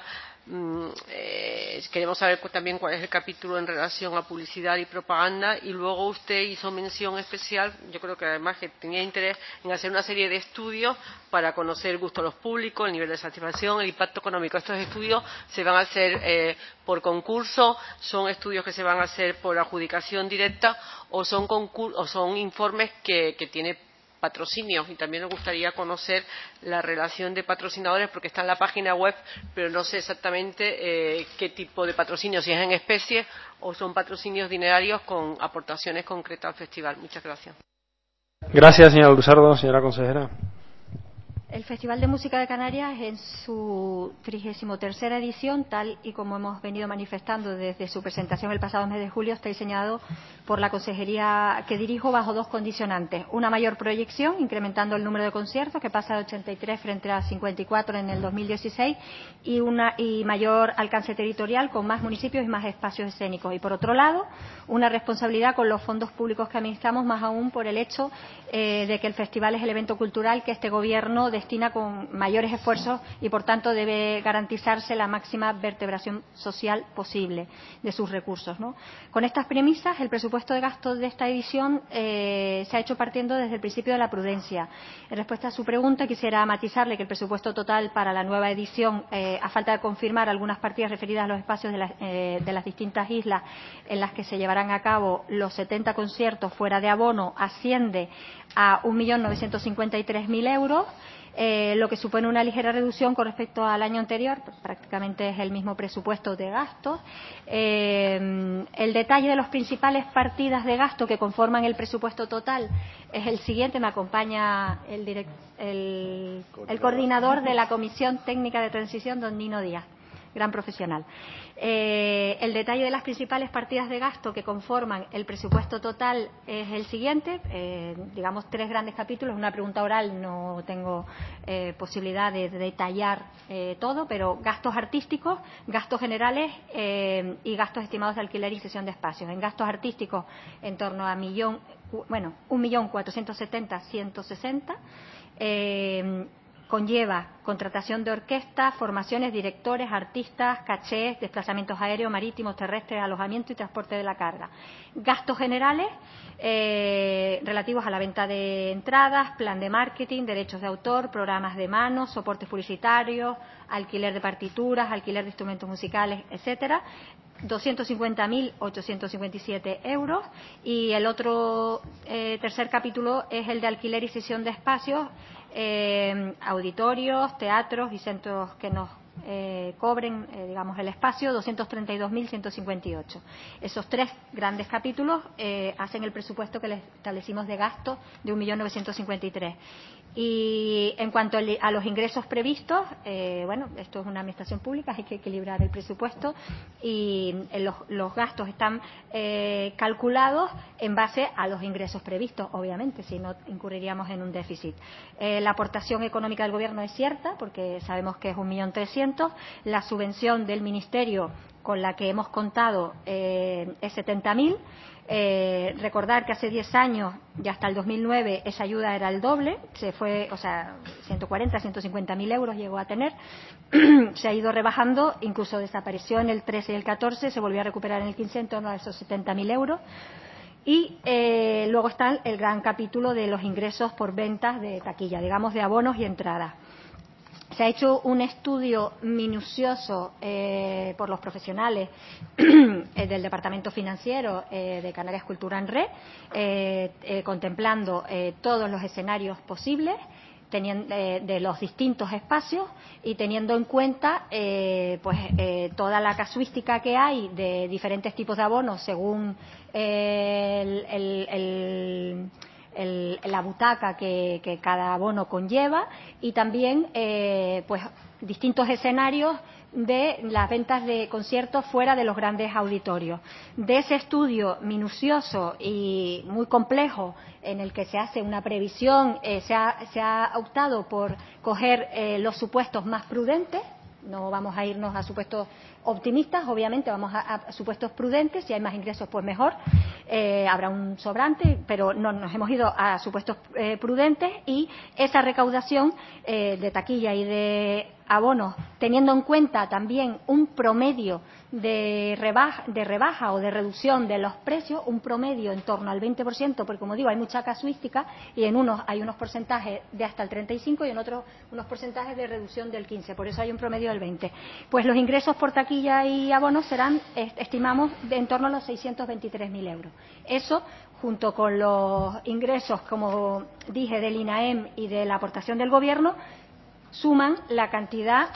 Eh, queremos saber también cuál es el capítulo en relación a publicidad y propaganda, y luego usted hizo mención especial, yo creo que además que tenía interés en hacer una serie de estudios para conocer el gusto de los públicos, el nivel de satisfacción, el impacto económico. Estos estudios se van a hacer eh, por concurso, son estudios que se van a hacer por adjudicación directa o son, o son informes que, que tiene patrocinios, y también nos gustaría conocer la relación de patrocinadores, porque está en la página web, pero no sé exactamente eh, qué tipo de patrocinio, si es en especie o son patrocinios dinerarios con aportaciones concretas al festival. Muchas gracias. Gracias, señora Luzardo. Señora consejera. El Festival de Música de Canarias, en su trigésima tercera edición, tal y como hemos venido manifestando desde su presentación el pasado mes de julio, está diseñado por la consejería que dirijo bajo dos condicionantes: una mayor proyección, incrementando el número de conciertos, que pasa de ochenta y tres frente a cincuenta y cuatro en el dos mil dieciséis, y una y mayor alcance territorial, con más municipios y más espacios escénicos. Y por otro lado, una responsabilidad con los fondos públicos que administramos, más aún por el hecho eh, de que el festival es el evento cultural que este Gobierno destina con mayores esfuerzos y, por tanto, debe garantizarse la máxima vertebración social posible de sus recursos, ¿no? Con estas premisas, el presupuesto de gastos de esta edición eh, se ha hecho partiendo desde el principio de la prudencia. En respuesta a su pregunta, quisiera matizarle que el presupuesto total para la nueva edición, eh, a falta de confirmar algunas partidas referidas a los espacios de, la, eh, de las distintas islas en las que se llevarán a cabo los setenta conciertos fuera de abono, asciende a un millón novecientos cincuenta y tres mil euros. Eh, lo que supone una ligera reducción con respecto al año anterior, prácticamente es el mismo presupuesto de gastos. Eh, el detalle de las principales partidas de gasto que conforman el presupuesto total es el siguiente. Me acompaña el, direct, el, el coordinador de la Comisión Técnica de Transición, don Nino Díaz, gran profesional. Eh, el detalle de las principales partidas de gasto que conforman el presupuesto total es el siguiente. Eh, digamos, tres grandes capítulos. Una pregunta oral no tengo eh, posibilidad de, de detallar eh, todo, pero gastos artísticos, gastos generales eh, y gastos estimados de alquiler y cesión de espacios. En gastos artísticos, en torno a millón, bueno, un millón cuatrocientos setenta ciento sesenta. Eh, conlleva contratación de orquestas, formaciones, directores, artistas, cachés, desplazamientos aéreos, marítimos, terrestres, alojamiento y transporte de la carga. Gastos generales eh, relativos a la venta de entradas, plan de marketing, derechos de autor, programas de mano, soportes publicitarios, alquiler de partituras, alquiler de instrumentos musicales, etcétera. doscientos cincuenta mil ochocientos cincuenta y siete euros, y el otro eh, tercer capítulo es el de alquiler y cesión de espacios, eh, auditorios, teatros y centros que nos eh, cobren, eh, digamos, el espacio, doscientos treinta y dos mil ciento cincuenta y ocho. Esos tres grandes capítulos eh, hacen el presupuesto que les establecimos de gasto de un millón novecientos cincuenta y tres. Y en cuanto a los ingresos previstos, eh, bueno, esto es una administración pública, hay que equilibrar el presupuesto y los, los gastos están eh, calculados en base a los ingresos previstos, obviamente, si no incurriríamos en un déficit. Eh, la aportación económica del Gobierno es cierta, porque sabemos que es un millón trescientos. La subvención del Ministerio con la que hemos contado eh, es setenta mil. Eh, recordar que hace diez años y hasta el dos mil nueve esa ayuda era el doble, se fue, o sea, ciento cuarenta, ciento cincuenta mil euros llegó a tener, se ha ido rebajando, incluso desapareció en el trece y el catorce, se volvió a recuperar en el quince en torno a esos setenta mil euros. Y eh, luego está el gran capítulo de los ingresos por ventas de taquilla, digamos, de abonos y entradas. Se ha hecho un estudio minucioso eh, por los profesionales eh, del Departamento Financiero eh, de Canarias Cultura en Red, eh, eh, contemplando eh, todos los escenarios posibles teniendo, eh, de los distintos espacios y teniendo en cuenta eh, pues, eh, toda la casuística que hay de diferentes tipos de abonos según eh, el, el, el El, la butaca que, que cada abono conlleva y también eh, pues distintos escenarios de las ventas de conciertos fuera de los grandes auditorios. De ese estudio minucioso y muy complejo en el que se hace una previsión, eh, se, ha, se ha optado por coger eh, los supuestos más prudentes. No vamos a irnos a supuestos optimistas, obviamente vamos a, a supuestos prudentes. Si hay más ingresos, pues mejor. Eh, habrá un sobrante, pero no nos hemos ido a supuestos eh, prudentes y esa recaudación eh, de taquilla y de abonos, teniendo en cuenta también un promedio de rebaja, de rebaja o de reducción de los precios, un promedio en torno al veinte por ciento, porque como digo, hay mucha casuística y en unos hay unos porcentajes de hasta el treinta y cinco por ciento y en otros unos porcentajes de reducción del quince por ciento, por eso hay un promedio del veinte por ciento. Pues los ingresos por taquilla y abonos serán, estimamos, de en torno a los seiscientos veintitrés mil euros. Eso, junto con los ingresos, como dije, del INAEM y de la aportación del Gobierno, suman la cantidad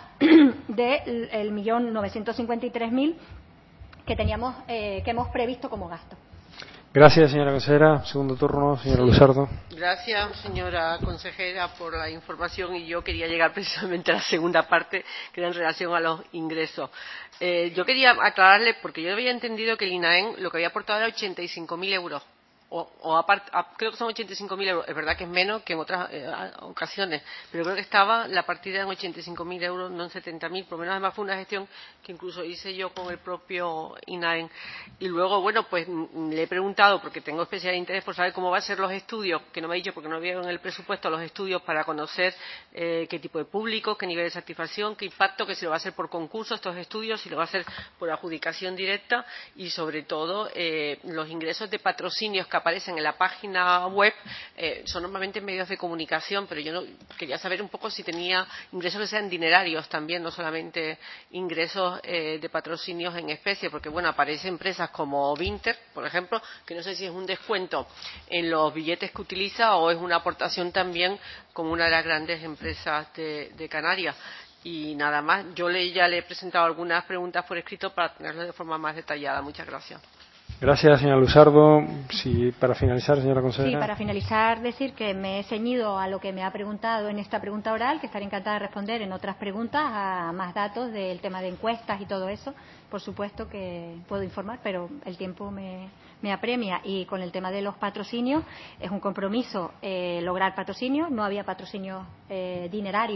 del millón novecientos cincuenta y tres mil que teníamos, eh, que hemos previsto como gasto. Gracias, señora consejera. Segundo turno, señora Sí. Luzardo. Gracias, señora consejera, por la información, y yo quería llegar precisamente a la segunda parte, que era en relación a los ingresos. Eh, yo quería aclararle, porque yo había entendido que el INAEM lo que había aportado era ochenta y cinco mil euros. O, o apart, a, creo que son ochenta y cinco mil euros. Es verdad que es menos que en otras eh, ocasiones, pero creo que estaba la partida en ochenta y cinco mil euros, no en setenta mil. Por lo menos, además, fue una gestión que incluso hice yo con el propio INAEM. Y luego, bueno, pues le he preguntado, porque tengo especial interés por saber cómo van a ser los estudios, que no me ha dicho porque no había en el presupuesto los estudios para conocer eh, qué tipo de público, qué nivel de satisfacción, qué impacto, que si lo va a hacer por concurso estos estudios, si lo va a hacer por adjudicación directa y, sobre todo, eh, los ingresos de patrocinios que aparecen en la página web eh, son normalmente medios de comunicación, pero yo no, quería saber un poco si tenía ingresos que sean dinerarios también, no solamente ingresos eh, de patrocinios en especie, porque bueno, aparecen empresas como Vinter, por ejemplo, que no sé si es un descuento en los billetes que utiliza o es una aportación también como una de las grandes empresas de, de Canarias. Y nada más, yo le, ya le he presentado algunas preguntas por escrito para tenerlo de forma más detallada. Muchas gracias. Gracias, señora Luzardo. Sí, para finalizar, señora consejera. Sí, para finalizar, decir que me he ceñido a lo que me ha preguntado en esta pregunta oral, que estaré encantada de responder en otras preguntas a más datos del tema de encuestas y todo eso. Por supuesto que puedo informar, pero el tiempo me, me apremia. Y con el tema de los patrocinios, es un compromiso eh, lograr patrocinios. No había patrocinios eh, dinerarios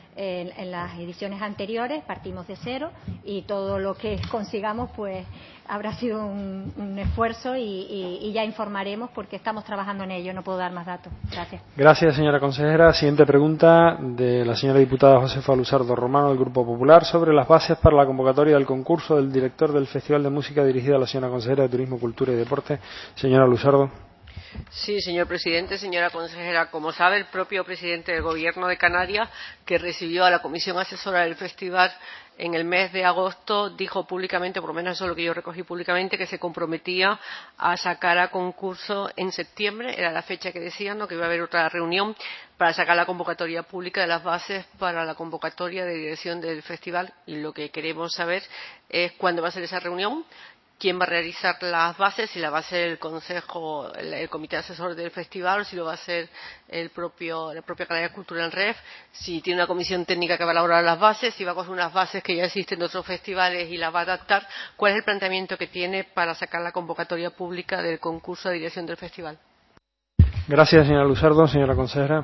en, en las ediciones anteriores, partimos de cero y todo lo que consigamos pues habrá sido un, un esfuerzo y, y, y ya informaremos porque estamos trabajando en ello. No puedo dar más datos. Gracias. Gracias, señora consejera. Siguiente pregunta de la señora diputada Josefa Luzardo Romano, del Grupo Popular, sobre las bases para la convocatoria del concurso del director del Festival de Música dirigida a la señora consejera de Turismo, Cultura y Deporte. Señora Luzardo. Sí, señor presidente, señora consejera. Como sabe, el propio presidente del Gobierno de Canarias, que recibió a la comisión asesora del festival en el mes de agosto, dijo públicamente, por lo menos eso es lo que yo recogí públicamente, que se comprometía a sacar a concurso en septiembre, era la fecha que decían, ¿no?, que iba a haber otra reunión para sacar la convocatoria pública de las bases para la convocatoria de dirección del festival. Y lo que queremos saber es cuándo va a ser esa reunión, quién va a realizar las bases, si la va a ser el consejo, el, el comité asesor del festival, o si lo va a hacer el propio, la propia Canarias Cultural Ref, si tiene una comisión técnica que va a elaborar las bases, si va a coger unas bases que ya existen de otros festivales y las va a adaptar. ¿Cuál es el planteamiento que tiene para sacar la convocatoria pública del concurso de dirección del festival? Gracias, señora Luzardo. Señora consejera.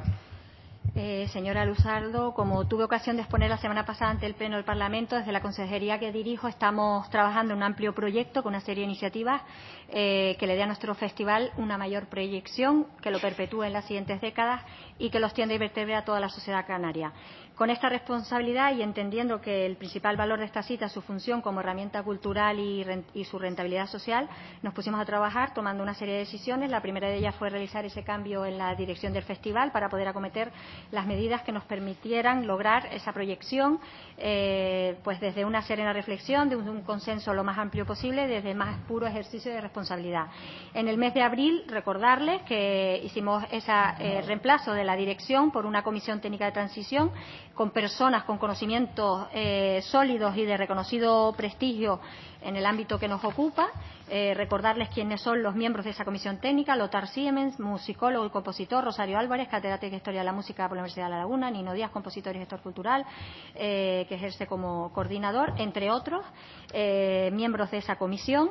Eh, señora Luzardo, como tuve ocasión de exponer la semana pasada ante el Pleno del Parlamento, desde la consejería que dirijo estamos trabajando en un amplio proyecto con una serie de iniciativas eh, que le dé a nuestro festival una mayor proyección, que lo perpetúe en las siguientes décadas y que lo extienda y vertebre a toda la sociedad canaria. Con esta responsabilidad y entendiendo que el principal valor de esta cita es su función como herramienta cultural y, rent y su rentabilidad social, nos pusimos a trabajar tomando una serie de decisiones. La primera de ellas fue realizar ese cambio en la dirección del festival para poder acometer las medidas que nos permitieran lograr esa proyección, eh, pues desde una serena reflexión, de un, un consenso lo más amplio posible, desde el más puro ejercicio de responsabilidad. En el mes de abril, recordarles que hicimos ese eh, reemplazo de la dirección por una comisión técnica de transición con personas con conocimientos eh, sólidos y de reconocido prestigio en el ámbito que nos ocupa. Eh, recordarles quiénes son los miembros de esa comisión técnica: Lothar Siemens, musicólogo y compositor; Rosario Álvarez, catedrática de Historia de la Música por la Universidad de La Laguna; Nino Díaz, compositor y gestor cultural, eh, que ejerce como coordinador, entre otros eh, miembros de esa comisión.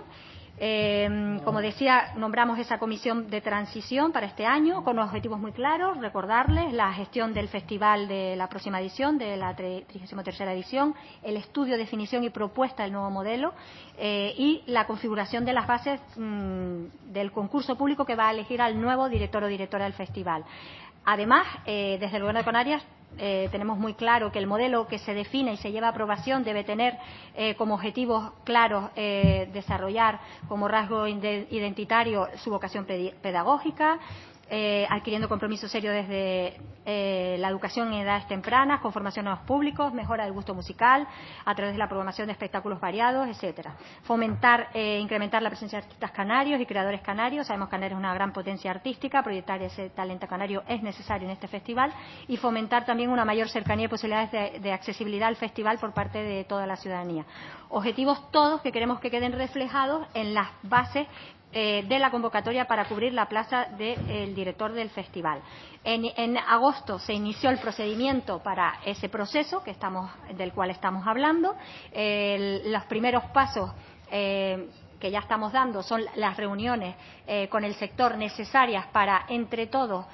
Eh, como decía, nombramos esa comisión de transición para este año con objetivos muy claros. Recordarles la gestión del festival de la próxima edición, de la trigésima tercera edición, el estudio, definición y propuesta del nuevo modelo eh, y la configuración de las bases mmm, del concurso público que va a elegir al nuevo director o directora del festival. Además, eh, desde el Gobierno de Canarias Eh, tenemos muy claro que el modelo que se define y se lleva a aprobación debe tener eh, como objetivos claros eh, desarrollar como rasgo identitario su vocación pedagógica, eh, adquiriendo compromiso serio desde eh, la educación en edades tempranas, con formación a los públicos, mejora del gusto musical a través de la programación de espectáculos variados, etcétera. Fomentar e eh, incrementar la presencia de artistas canarios y creadores canarios. Sabemos que Canarias es una gran potencia artística, proyectar ese talento canario es necesario en este festival, y fomentar también una mayor cercanía y posibilidades de, de accesibilidad al festival por parte de toda la ciudadanía. Objetivos todos que queremos que queden reflejados en las bases Eh, de la convocatoria para cubrir la plaza del de, director del festival. En, en agosto se inició el procedimiento para ese proceso que estamos, del cual estamos hablando. Eh, los primeros pasos eh, que ya estamos dando son las reuniones eh, con el sector necesarias para, entre todos,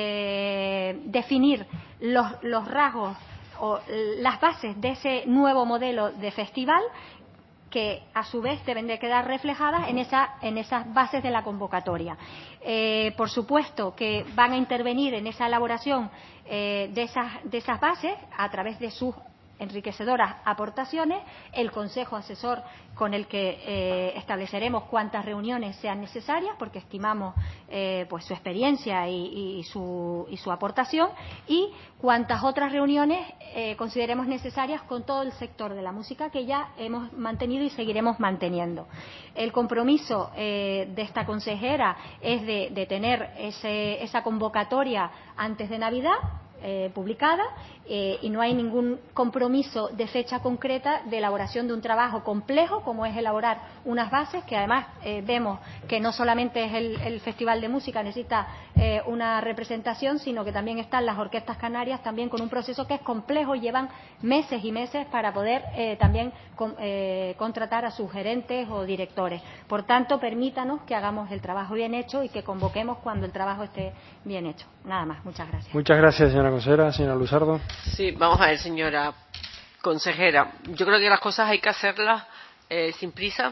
eh, definir los, los rasgos o las bases de ese nuevo modelo de festival, que a su vez deben de quedar reflejadas en, esa, en esas bases de la convocatoria. Eh, por supuesto que van a intervenir en esa elaboración eh, de, esas, de esas bases a través de sus enriquecedoras aportaciones el Consejo Asesor, con el que eh, estableceremos cuántas reuniones sean necesarias, porque estimamos eh, pues su experiencia y, y, su, y su aportación, y cuántas otras reuniones eh, consideremos necesarias con todo el sector de la música, que ya hemos mantenido y seguiremos manteniendo. El compromiso eh, de esta consejera es de, de tener ese, esa convocatoria antes de Navidad, Eh, publicada, eh, y no hay ningún compromiso de fecha concreta de elaboración de un trabajo complejo como es elaborar unas bases, que además eh, vemos que no solamente es el, el Festival de Música necesita eh, una representación, sino que también están las orquestas canarias también con un proceso que es complejo, llevan meses y meses para poder eh, también con, eh, contratar a sus gerentes o directores. Por tanto, permítanos que hagamos el trabajo bien hecho y que convoquemos cuando el trabajo esté bien hecho. Nada más. Muchas gracias. Muchas gracias, señora consejera. Señora Luzardo. Sí, vamos a ver, señora consejera. Yo creo que las cosas hay que hacerlas eh, sin prisa.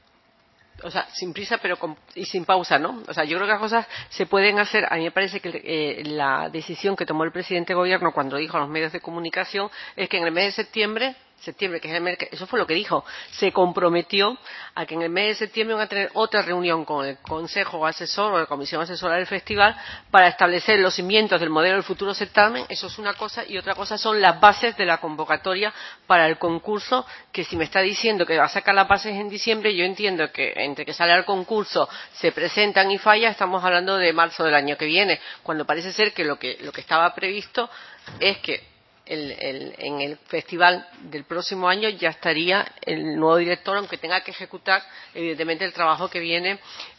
O sea, sin prisa pero con, y sin pausa, ¿no? O sea, yo creo que las cosas se pueden hacer. A mí me parece que eh, la decisión que tomó el presidente de gobierno cuando dijo a los medios de comunicación es que en el mes de septiembre, septiembre, que es el mes, eso fue lo que dijo, se comprometió a que en el mes de septiembre van a tener otra reunión con el Consejo Asesor o la Comisión Asesora del Festival para establecer los cimientos del modelo del futuro certamen. Eso es una cosa, y otra cosa son las bases de la convocatoria para el concurso, que si me está diciendo que va a sacar las bases en diciembre, yo entiendo que entre que sale al concurso, se presentan y falla, estamos hablando de marzo del año que viene, cuando parece ser que lo que, lo que estaba previsto es que El, el, en el festival del próximo año ya estaría el nuevo director, aunque tenga que ejecutar evidentemente el trabajo que viene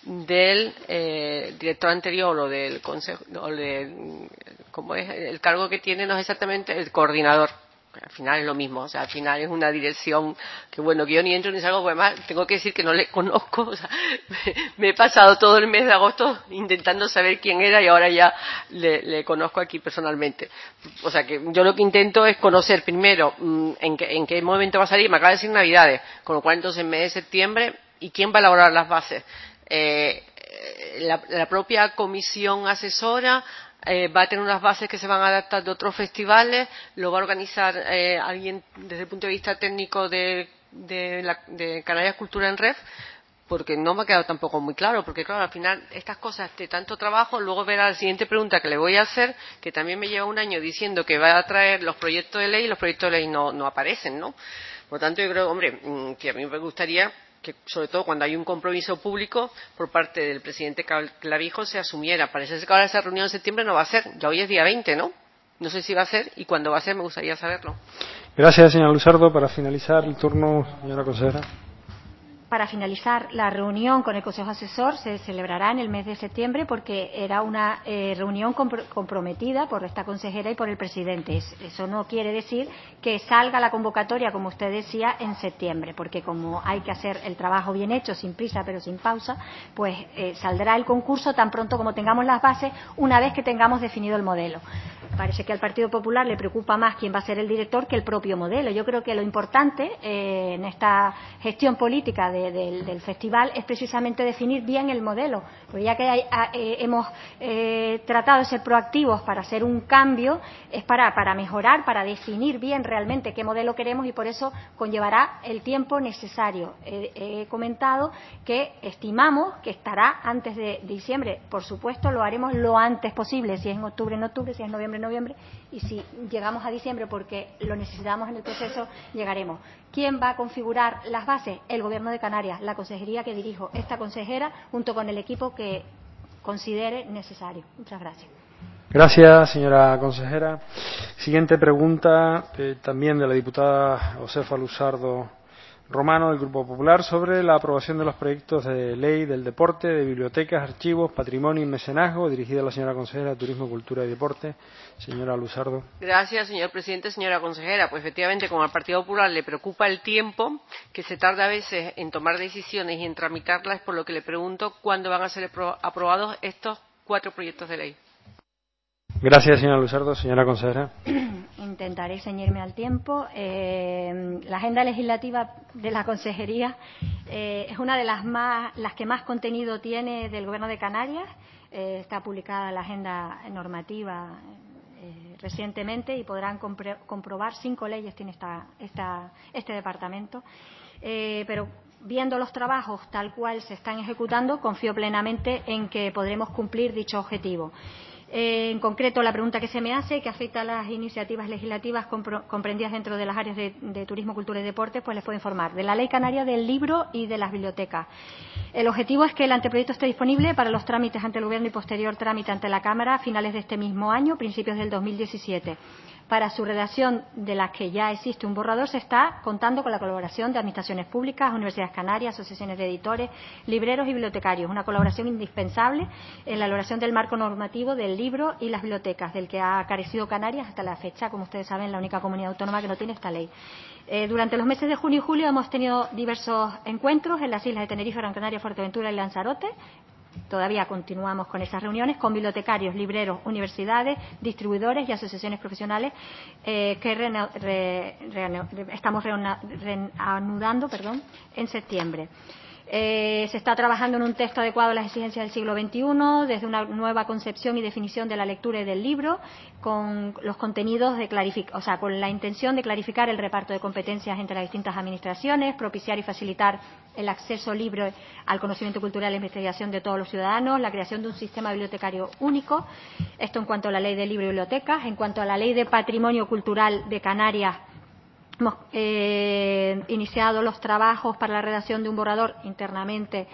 del eh, director anterior o del consejo, o de, como es el cargo que tiene, no es exactamente el coordinador. Al final es lo mismo, o sea, al final es una dirección que, bueno, que yo ni entro ni salgo, porque además tengo que decir que no le conozco, o sea, me, me he pasado todo el mes de agosto intentando saber quién era y ahora ya le, le conozco aquí personalmente. O sea, que yo lo que intento es conocer primero mmm, en, qué, en qué momento va a salir. Me acaba de decir Navidades, con lo cual entonces en mes de septiembre, ¿y quién va a elaborar las bases? Eh, la, la propia comisión asesora Eh, va a tener unas bases que se van a adaptar de otros festivales, lo va a organizar eh, alguien desde el punto de vista técnico de, de, la, de Canarias Cultura en Red, porque no me ha quedado tampoco muy claro, porque claro, al final estas cosas de tanto trabajo, luego verá la siguiente pregunta que le voy a hacer, que también me lleva un año diciendo que va a traer los proyectos de ley y los proyectos de ley no, no aparecen, ¿no? Por lo tanto, yo creo, hombre, que a mí me gustaría que, sobre todo cuando hay un compromiso público por parte del presidente Clavijo, se asumiera. Parece ser que ahora esa reunión en septiembre no va a ser, ya hoy es día veinte, ¿no? No sé si va a ser, y cuándo va a ser me gustaría saberlo. Gracias, señora Luzardo. Para finalizar el turno, señora consejera. Para finalizar, la reunión con el Consejo Asesor se celebrará en el mes de septiembre porque era una eh, reunión compr- comprometida por esta consejera y por el presidente. Eso no quiere decir que salga la convocatoria, como usted decía, en septiembre, porque como hay que hacer el trabajo bien hecho, sin prisa pero sin pausa, pues eh, saldrá el concurso tan pronto como tengamos las bases, una vez que tengamos definido el modelo. Parece que al Partido Popular le preocupa más quién va a ser el director que el propio modelo. Yo creo que lo importante eh, en esta gestión política de, de, del festival es precisamente definir bien el modelo. Porque ya que hay, eh, hemos eh, tratado de ser proactivos para hacer un cambio, es para, para mejorar, para definir bien realmente qué modelo queremos, y por eso conllevará el tiempo necesario. Eh, he comentado que estimamos que estará antes de diciembre. Por supuesto, lo haremos lo antes posible. Si es en octubre, en octubre, si es en noviembre, en noviembre, y si llegamos a diciembre porque lo necesitamos en el proceso, llegaremos. ¿Quién va a configurar las bases? El Gobierno de Canarias, la consejería que dirijo, esta consejera, junto con el equipo que considere necesario. Muchas gracias. Gracias, señora consejera. Siguiente pregunta, eh, también de la diputada Josefa Luzardo Romano, del Grupo Popular, sobre la aprobación de los proyectos de ley del deporte, de bibliotecas, archivos, patrimonio y mecenazgo, dirigida a la señora consejera de Turismo, Cultura y Deporte. Señora Luzardo. Gracias, señor presidente. Señora consejera, pues efectivamente, como al Partido Popular le preocupa el tiempo que se tarda a veces en tomar decisiones y en tramitarlas, por lo que le pregunto cuándo van a ser aprobados estos cuatro proyectos de ley. Gracias, señora Luzardo. Señora consejera. Intentaré ceñirme al tiempo. Eh, la agenda legislativa de la consejería eh, es una de las más, las que más contenido tiene del Gobierno de Canarias. Eh, está publicada la agenda normativa eh, recientemente y podrán compre, comprobar cinco leyes tiene esta, esta, este departamento. Eh, pero viendo los trabajos tal cual se están ejecutando, confío plenamente en que podremos cumplir dicho objetivo. Eh, en concreto, la pregunta que se me hace, que afecta a las iniciativas legislativas comprendidas dentro de las áreas de, de turismo, cultura y deporte, pues les puedo informar de la Ley Canaria del Libro y de las bibliotecas. El objetivo es que el anteproyecto esté disponible para los trámites ante el Gobierno y posterior trámite ante la Cámara a finales de este mismo año, principios del dos mil diecisiete. Para su redacción, de las que ya existe un borrador, se está contando con la colaboración de administraciones públicas, universidades canarias, asociaciones de editores, libreros y bibliotecarios. Una colaboración indispensable en la elaboración del marco normativo del libro y las bibliotecas, del que ha carecido Canarias hasta la fecha, como ustedes saben, la única comunidad autónoma que no tiene esta ley. Eh, durante los meses de junio y julio hemos tenido diversos encuentros en las islas de Tenerife, Gran Canaria, Fuerteventura y Lanzarote. todavía continuamos con esas reuniones con bibliotecarios, libreros, universidades, distribuidores y asociaciones profesionales eh, que re, re, re, estamos reanudando perdón, en septiembre. Eh, se está trabajando en un texto adecuado a las exigencias del siglo veintiuno, desde una nueva concepción y definición de la lectura y del libro, con los contenidos de clarificar, o sea, con la intención de clarificar el reparto de competencias entre las distintas administraciones, propiciar y facilitar el acceso libre al conocimiento cultural e investigación de todos los ciudadanos, la creación de un sistema bibliotecario único. Esto en cuanto a la Ley de Libro y Bibliotecas. En cuanto a la Ley de Patrimonio Cultural de Canarias, hemos eh, iniciado los trabajos para la redacción de un borrador internamente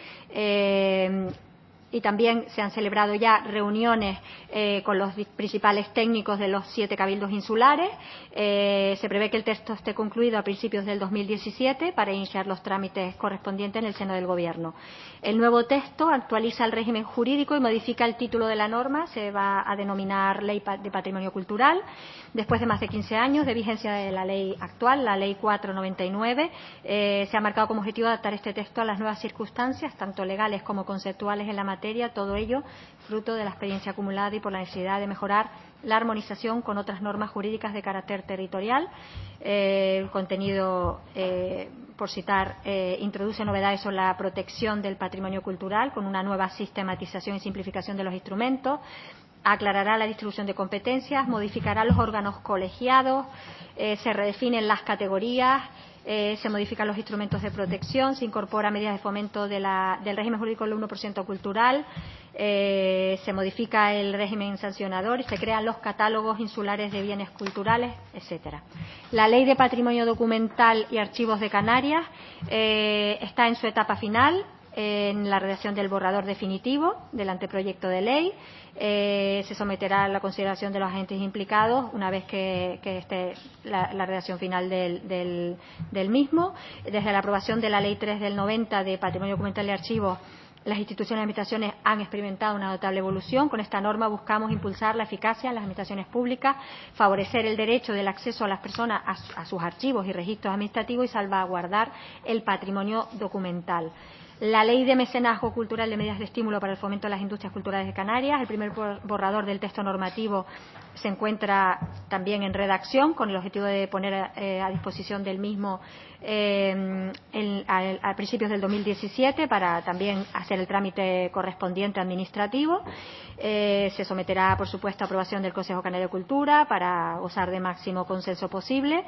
eh, y también se han celebrado ya reuniones eh, con los principales técnicos de los siete cabildos insulares. Eh, se prevé que el texto esté concluido a principios del dos mil diecisiete para iniciar los trámites correspondientes en el seno del Gobierno. El nuevo texto actualiza el régimen jurídico y modifica el título de la norma. Se va a denominar Ley de Patrimonio Cultural. Después de más de quince años de vigencia de la ley actual, la Ley cuatro barra noventa y nueve, eh, se ha marcado como objetivo adaptar este texto a las nuevas circunstancias, tanto legales como conceptuales en la materia, todo ello fruto de la experiencia acumulada y por la necesidad de mejorar la armonización con otras normas jurídicas de carácter territorial. Eh, el contenido, eh, por citar, eh, introduce novedades sobre la protección del patrimonio cultural con una nueva sistematización y simplificación de los instrumentos. Aclarará la distribución de competencias, modificará los órganos colegiados, eh, se redefinen las categorías, eh, se modifican los instrumentos de protección, se incorpora medidas de fomento de la, del régimen jurídico del uno por ciento cultural, eh, se modifica el régimen sancionador y se crean los catálogos insulares de bienes culturales, etcétera. La Ley de Patrimonio Documental y Archivos de Canarias eh, está en su etapa final, en la redacción del borrador definitivo del anteproyecto de ley. Eh, se someterá a la consideración de los agentes implicados una vez que, que esté la, la redacción final del, del, del mismo. Desde la aprobación de la Ley tres del noventa de Patrimonio Documental y Archivos, las instituciones y administraciones han experimentado una notable evolución. Con esta norma buscamos impulsar la eficacia en las administraciones públicas, favorecer el derecho del acceso a las personas a, a sus archivos y registros administrativos y salvaguardar el patrimonio documental. La Ley de Mecenazgo Cultural de Medidas de Estímulo para el Fomento de las Industrias Culturales de Canarias. El primer borrador del texto normativo se encuentra también en redacción con el objetivo de poner eh, a disposición del mismo eh, en, a, a principios del dos mil diecisiete para también hacer el trámite correspondiente administrativo. Eh, se someterá, por supuesto, a aprobación del Consejo Canario de Cultura para gozar de máximo consenso posible.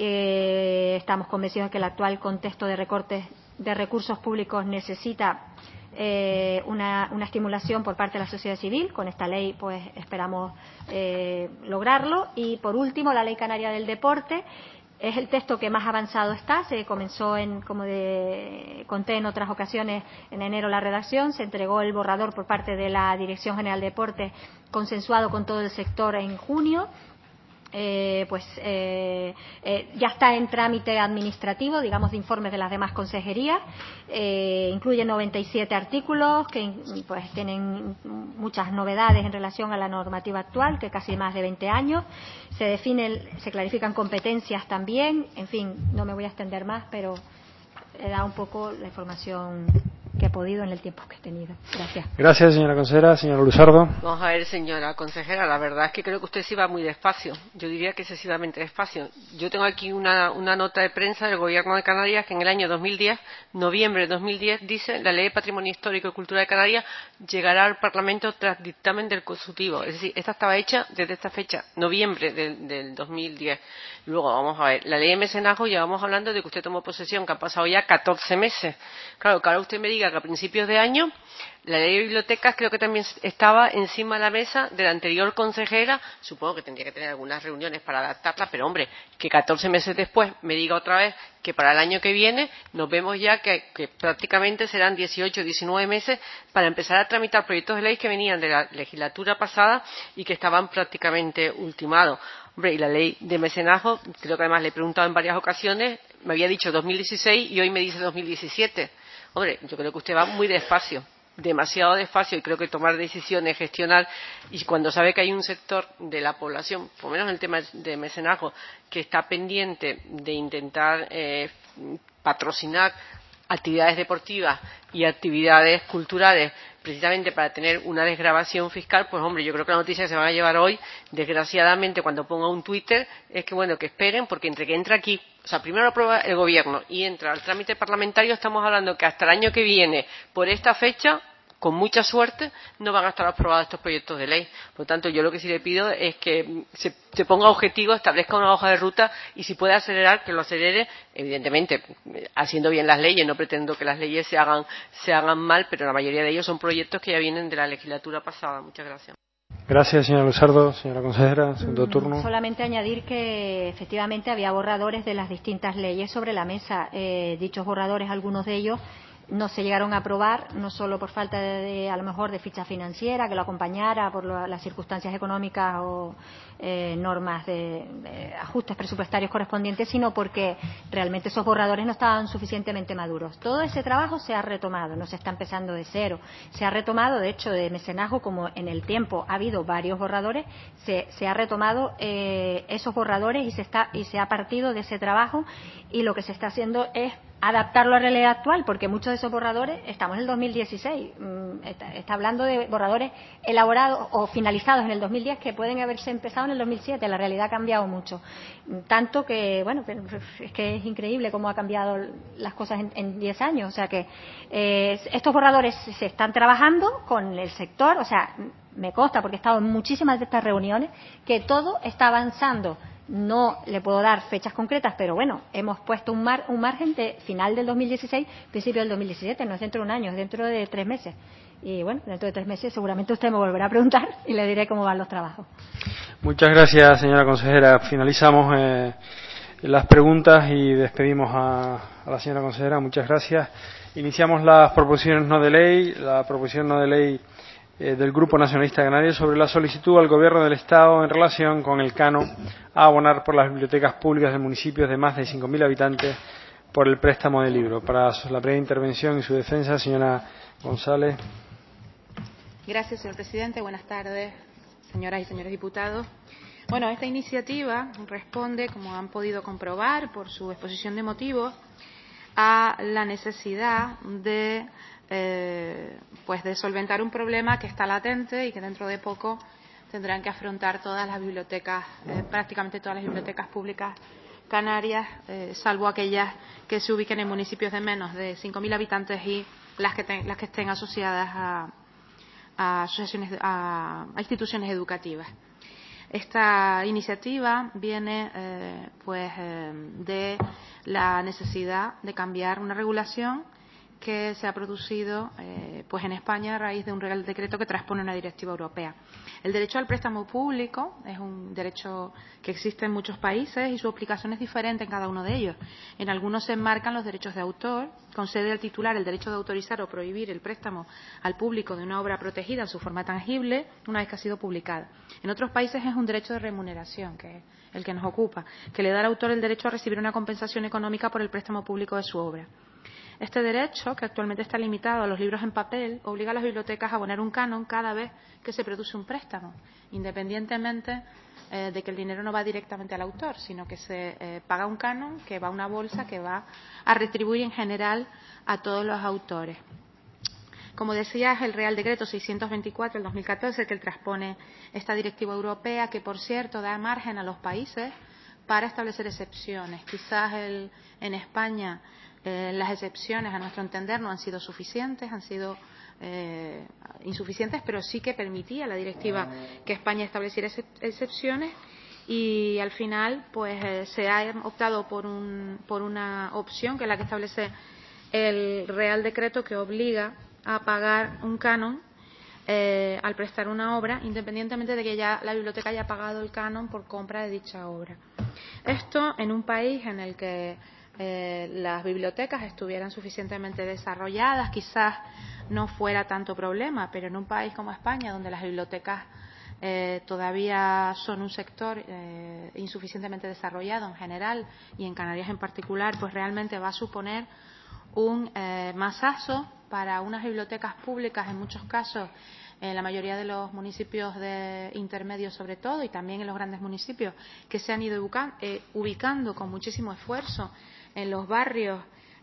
Eh, estamos convencidos de que el actual contexto de recortes de recursos públicos necesita eh, una, una estimulación por parte de la sociedad civil. Con esta ley pues esperamos eh, lograrlo. Y por último, la Ley Canaria del Deporte es el texto que más avanzado está. Se comenzó, en, como de, conté en otras ocasiones, en enero la redacción. Se entregó el borrador por parte de la Dirección General de Deportes, consensuado con todo el sector en junio. Eh, pues eh, eh, ya está en trámite administrativo, digamos, de informes de las demás consejerías. Eh, incluye noventa y siete artículos que pues tienen muchas novedades en relación a la normativa actual, que casi más de veinte años. Se definen, se clarifican competencias también. En fin, no me voy a extender más, pero he dado un poco la información que he podido en el tiempo que he tenido. Gracias. Gracias, señora consejera. Señora Luzardo. Vamos a ver, señora consejera, la verdad es que creo que usted sí va muy despacio. Yo diría que excesivamente despacio. Yo tengo aquí una, una nota de prensa del Gobierno de Canarias que en el año dos mil diez, noviembre de dos mil diez, dice: la Ley de Patrimonio Histórico y Cultural de Canarias llegará al Parlamento tras dictamen del Consultivo. Es decir, esta estaba hecha desde esta fecha, noviembre del, del dos mil diez. Luego, vamos a ver, la Ley de Mecenazgo, llevamos hablando de que usted tomó posesión, que han pasado ya catorce meses. Claro, que ahora usted me diga que a principios de año la Ley de Bibliotecas creo que también estaba encima de la mesa de la anterior consejera. Supongo que tendría que tener algunas reuniones para adaptarla, pero hombre, que catorce meses después me diga otra vez que para el año que viene nos vemos ya que, que prácticamente serán dieciocho, diecinueve meses para empezar a tramitar proyectos de ley que venían de la legislatura pasada y que estaban prácticamente ultimados. Hombre, y la Ley de Mecenazgo, creo que además le he preguntado en varias ocasiones, me había dicho dos mil dieciséis y hoy me dice dos mil diecisiete. Hombre, yo creo que usted va muy despacio, demasiado despacio, y creo que tomar decisiones, gestionar, y cuando sabe que hay un sector de la población, por lo menos en el tema de mecenazgo, que está pendiente de intentar eh, patrocinar actividades deportivas y actividades culturales, precisamente para tener una desgravación fiscal, pues hombre, yo creo que la noticia que se van a llevar hoy, desgraciadamente, cuando ponga un Twitter, es que bueno, que esperen, porque entre que entra aquí, o sea, primero lo aprueba el gobierno y entra al trámite parlamentario, estamos hablando que hasta el año que viene, por esta fecha, con mucha suerte, no van a estar aprobados estos proyectos de ley. Por lo tanto, yo lo que sí le pido es que se, se ponga objetivo, establezca una hoja de ruta y si puede acelerar, que lo acelere, evidentemente, haciendo bien las leyes. No pretendo que las leyes se hagan, se hagan mal, pero la mayoría de ellos son proyectos que ya vienen de la legislatura pasada. Muchas gracias. Gracias, señora Luzardo. Señora consejera, segundo turno. Solamente añadir que efectivamente había borradores de las distintas leyes sobre la mesa. Eh, dichos borradores, algunos de ellos, no se llegaron a aprobar, no solo por falta de, de a lo mejor de ficha financiera que lo acompañara, por lo, las circunstancias económicas o eh, normas de, de ajustes presupuestarios correspondientes, sino porque realmente esos borradores no estaban suficientemente maduros. Todo ese trabajo se ha retomado, no se está empezando de cero. Se ha retomado, de hecho, de mecenazgo, como en el tiempo ha habido varios borradores, se, se ha retomado eh, esos borradores y se, está, y se ha partido de ese trabajo, y lo que se está haciendo es adaptarlo a la realidad actual, porque muchos de esos borradores, estamos en el dos mil dieciséis, está, está hablando de borradores elaborados o finalizados en el dos mil diez que pueden haberse empezado en el dos mil siete. La realidad ha cambiado mucho, tanto que, bueno, es que es increíble cómo ha cambiado las cosas en diez años. O sea que eh, estos borradores se están trabajando con el sector, o sea, me consta, porque he estado en muchísimas de estas reuniones, que todo está avanzando. No le puedo dar fechas concretas, pero bueno, hemos puesto un, mar, un margen de final del dos mil dieciséis, principio del dos mil diecisiete, no es dentro de un año, es dentro de tres meses. Y bueno, dentro de tres meses seguramente usted me volverá a preguntar y le diré cómo van los trabajos. Muchas gracias, señora consejera. Finalizamos eh, las preguntas y despedimos a, a la señora consejera. Muchas gracias. Iniciamos las proposiciones no de ley. La proposición no de ley del Grupo Nacionalista Canario sobre la solicitud al Gobierno del Estado en relación con el canon a abonar por las bibliotecas públicas de municipios de más de cinco mil habitantes por el préstamo de libros. Para la primera intervención y su defensa, señora González. Gracias, señor presidente. Buenas tardes, señoras y señores diputados. Bueno, esta iniciativa responde, como han podido comprobar por su exposición de motivos, a la necesidad de Eh, pues de solventar un problema que está latente y que dentro de poco tendrán que afrontar todas las bibliotecas, eh, prácticamente todas las bibliotecas públicas canarias, eh, salvo aquellas que se ubiquen en municipios de menos de cinco mil habitantes y las que, ten, las que estén asociadas a, a, asociaciones, a, a instituciones educativas. Esta iniciativa viene eh, pues eh, de la necesidad de cambiar una regulación que se ha producido eh, pues en España a raíz de un Real Decreto que transpone una directiva europea. El derecho al préstamo público es un derecho que existe en muchos países y su aplicación es diferente en cada uno de ellos. En algunos se enmarcan los derechos de autor, concede al titular el derecho de autorizar o prohibir el préstamo al público de una obra protegida en su forma tangible una vez que ha sido publicada. En otros países es un derecho de remuneración, que es el que nos ocupa, que le da al autor el derecho a recibir una compensación económica por el préstamo público de su obra. Este derecho, que actualmente está limitado a los libros en papel, obliga a las bibliotecas a abonar un canon cada vez que se produce un préstamo, independientemente eh, de que el dinero no va directamente al autor, sino que se eh, paga un canon que va a una bolsa que va a retribuir en general a todos los autores. Como decía, es el Real Decreto seiscientos veinticuatro del dos mil catorce el que transpone esta directiva europea, que por cierto da margen a los países para establecer excepciones. Quizás el, en España Eh, las excepciones, a nuestro entender, no han sido suficientes, han sido eh, insuficientes, pero sí que permitía la directiva que España estableciera ex excepciones y al final pues eh, se ha optado por, un, por una opción que es la que establece el Real Decreto, que obliga a pagar un canon eh, al prestar una obra, independientemente de que ya la biblioteca haya pagado el canon por compra de dicha obra. Esto en un país en el que Eh, las bibliotecas estuvieran suficientemente desarrolladas, quizás no fuera tanto problema, pero en un país como España, donde las bibliotecas eh, todavía son un sector eh, insuficientemente desarrollado en general y en Canarias en particular, pues realmente va a suponer un eh, masazo para unas bibliotecas públicas, en muchos casos en la mayoría de los municipios de intermedios sobre todo, y también en los grandes municipios, que se han ido ubicando, eh, ubicando con muchísimo esfuerzo en los barrios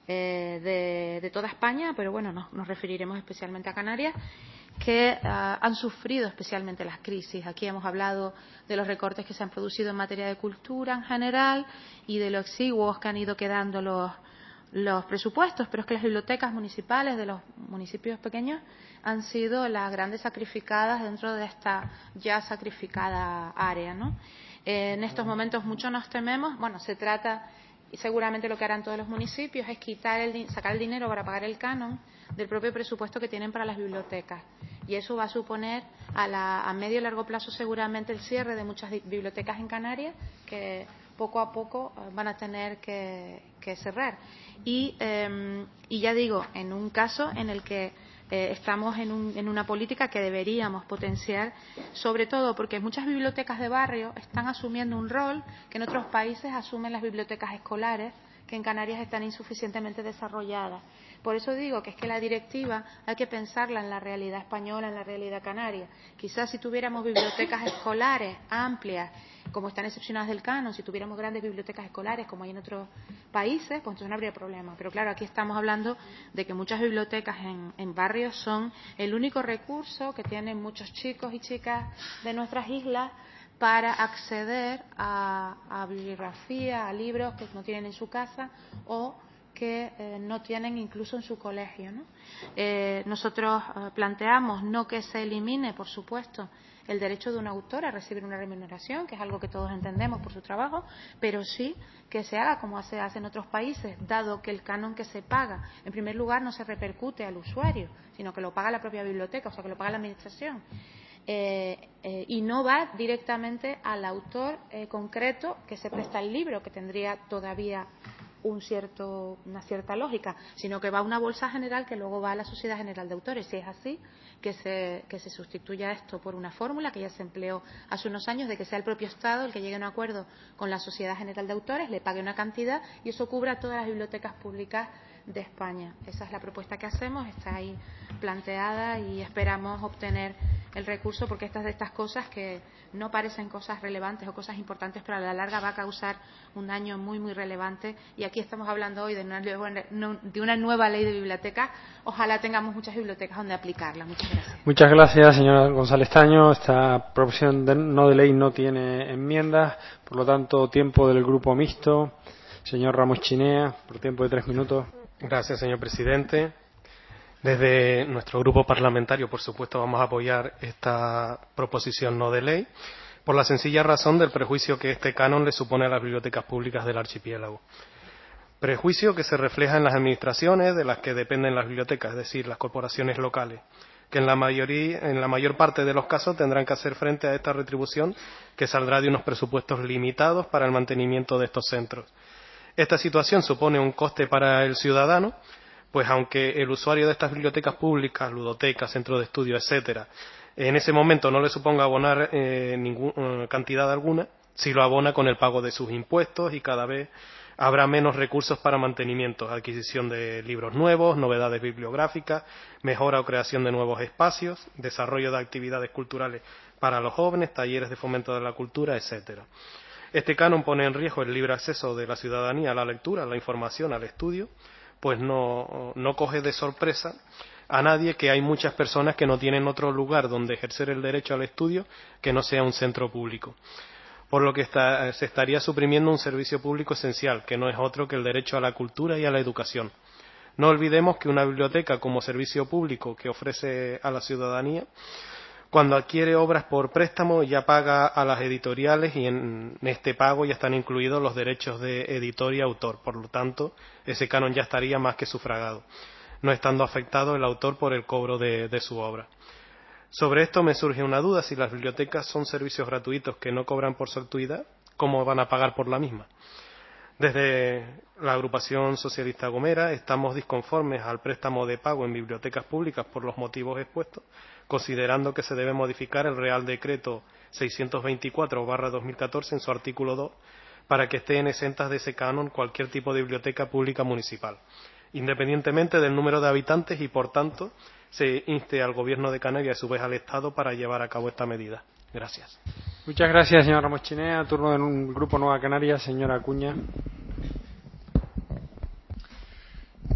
eh, de, de toda España, pero bueno, nos, nos referiremos especialmente a Canarias, que uh, han sufrido especialmente las crisis. Aquí hemos hablado de los recortes que se han producido en materia de cultura en general y de lo exiguos que han ido quedando los, los presupuestos, pero es que las bibliotecas municipales de los municipios pequeños han sido las grandes sacrificadas dentro de esta ya sacrificada área, ¿no? Eh, en estos momentos mucho nos tememos, bueno, se trata, y seguramente lo que harán todos los municipios, es quitar el, sacar el dinero para pagar el canon del propio presupuesto que tienen para las bibliotecas. Y eso va a suponer a, la, a medio y largo plazo seguramente el cierre de muchas bibliotecas en Canarias que poco a poco van a tener que, que cerrar. Y, eh, y ya digo, en un caso en el que eh, estamos en, un, en una política que deberíamos potenciar, sobre todo porque muchas bibliotecas de barrio están asumiendo un rol que en otros países asumen las bibliotecas escolares, que en Canarias están insuficientemente desarrolladas. Por eso digo que es que la directiva hay que pensarla en la realidad española, en la realidad canaria. Quizás si tuviéramos bibliotecas escolares amplias, como están excepcionadas del canon, si tuviéramos grandes bibliotecas escolares como hay en otros países, pues entonces no habría problema. Pero claro, aquí estamos hablando de que muchas bibliotecas en, en barrios son el único recurso que tienen muchos chicos y chicas de nuestras islas para acceder a, a bibliografía, a libros que no tienen en su casa o que eh, no tienen incluso en su colegio, ¿no? Eh, nosotros eh, planteamos no que se elimine, por supuesto, el derecho de un autor a recibir una remuneración, que es algo que todos entendemos por su trabajo, pero sí que se haga como se hace en otros países, dado que el canon que se paga, en primer lugar, no se repercute al usuario, sino que lo paga la propia biblioteca, o sea, que lo paga la administración. Eh, eh, y no va directamente al autor eh, concreto que se presta el libro, que tendría todavía un cierto, una cierta lógica, sino que va a una bolsa general que luego va a la Sociedad General de Autores. Si es así, que se, que se sustituya esto por una fórmula que ya se empleó hace unos años, de que sea el propio Estado el que llegue a un acuerdo con la Sociedad General de Autores, le pague una cantidad y eso cubra a todas las bibliotecas públicas de España. Esa es la propuesta que hacemos, está ahí planteada y esperamos obtener el recurso, porque estas de estas cosas que no parecen cosas relevantes o cosas importantes, pero a la larga va a causar un daño muy muy relevante. Y aquí estamos hablando hoy de una, de una nueva ley de bibliotecas. Ojalá tengamos muchas bibliotecas donde aplicarla. Muchas gracias. Muchas gracias, señora González Taño. Esta proposición de, no de ley no tiene enmiendas, por lo tanto, tiempo del grupo mixto. Señor Ramos Chinea, por tiempo de tres minutos. Gracias, señor presidente. Desde nuestro grupo parlamentario, por supuesto, vamos a apoyar esta proposición no de ley por la sencilla razón del prejuicio que este canon le supone a las bibliotecas públicas del archipiélago. Prejuicio que se refleja en las administraciones de las que dependen las bibliotecas, es decir, las corporaciones locales, que en la mayoría, en la mayor parte de los casos tendrán que hacer frente a esta retribución que saldrá de unos presupuestos limitados para el mantenimiento de estos centros. Esta situación supone un coste para el ciudadano, pues aunque el usuario de estas bibliotecas públicas, ludotecas, centros de estudio, etcétera, en ese momento no le suponga abonar eh, ninguna cantidad alguna, si lo abona con el pago de sus impuestos y cada vez habrá menos recursos para mantenimiento, adquisición de libros nuevos, novedades bibliográficas, mejora o creación de nuevos espacios, desarrollo de actividades culturales para los jóvenes, talleres de fomento de la cultura, etcétera. Este canon pone en riesgo el libre acceso de la ciudadanía a la lectura, a la información, al estudio, pues no, no coge de sorpresa a nadie que hay muchas personas que no tienen otro lugar donde ejercer el derecho al estudio que no sea un centro público, por lo que está, se estaría suprimiendo un servicio público esencial, que no es otro que el derecho a la cultura y a la educación. No olvidemos que una biblioteca como servicio público que ofrece a la ciudadanía, cuando adquiere obras por préstamo ya paga a las editoriales y en este pago ya están incluidos los derechos de editor y autor. Por lo tanto, ese canon ya estaría más que sufragado, no estando afectado el autor por el cobro de, de su obra. Sobre esto me surge una duda: si las bibliotecas son servicios gratuitos que no cobran por su actividad, ¿cómo van a pagar por la misma? Desde la agrupación socialista Gomera estamos disconformes al préstamo de pago en bibliotecas públicas por los motivos expuestos, considerando que se debe modificar el Real Decreto seiscientos veinticuatro barra dos mil catorce en su artículo dos para que estén exentas de ese canon cualquier tipo de biblioteca pública municipal, independientemente del número de habitantes, y por tanto se inste al Gobierno de Canarias y a su vez al Estado para llevar a cabo esta medida. Gracias. Muchas gracias, señor Ramos Chinea. Turno del Grupo Nueva Canarias, señora Acuña.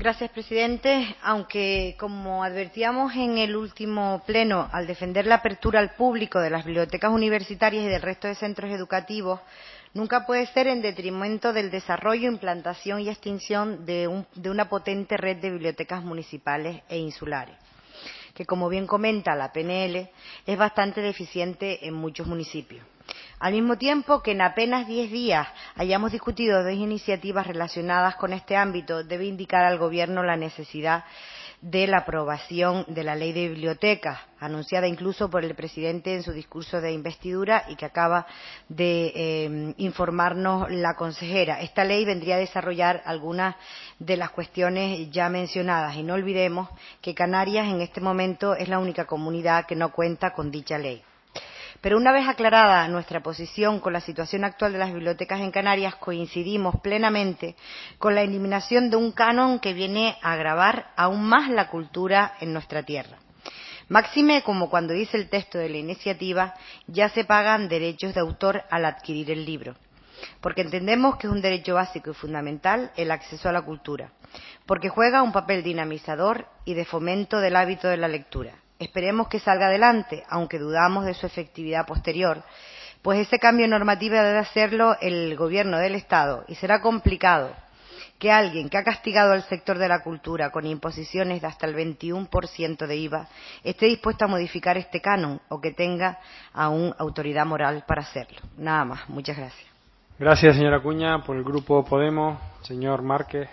Gracias, presidente. Aunque, como advertíamos en el último pleno, al defender la apertura al público de las bibliotecas universitarias y del resto de centros educativos, nunca puede ser en detrimento del desarrollo, implantación y extinción de, un, de una potente red de bibliotecas municipales e insulares, que, como bien comenta la P N L, es bastante deficiente en muchos municipios. Al mismo tiempo que en apenas diez días hayamos discutido dos iniciativas relacionadas con este ámbito, debe indicar al Gobierno la necesidad de la aprobación de la Ley de Bibliotecas, anunciada incluso por el presidente en su discurso de investidura y que acaba de eh, informarnos la consejera. Esta ley vendría a desarrollar algunas de las cuestiones ya mencionadas y no olvidemos que Canarias en este momento es la única comunidad que no cuenta con dicha ley. Pero una vez aclarada nuestra posición con la situación actual de las bibliotecas en Canarias, coincidimos plenamente con la eliminación de un canon que viene a agravar aún más la cultura en nuestra tierra. Máxime, como cuando dice el texto de la iniciativa, ya se pagan derechos de autor al adquirir el libro, porque entendemos que es un derecho básico y fundamental el acceso a la cultura, porque juega un papel dinamizador y de fomento del hábito de la lectura. Esperemos que salga adelante, aunque dudamos de su efectividad posterior, pues ese cambio normativo debe hacerlo el Gobierno del Estado y será complicado que alguien que ha castigado al sector de la cultura con imposiciones de hasta el veintiuno por ciento de I V A esté dispuesto a modificar este canon o que tenga aún autoridad moral para hacerlo. Nada más. Muchas gracias. Gracias, señora Acuña. Por el Grupo Podemos, señor Márquez.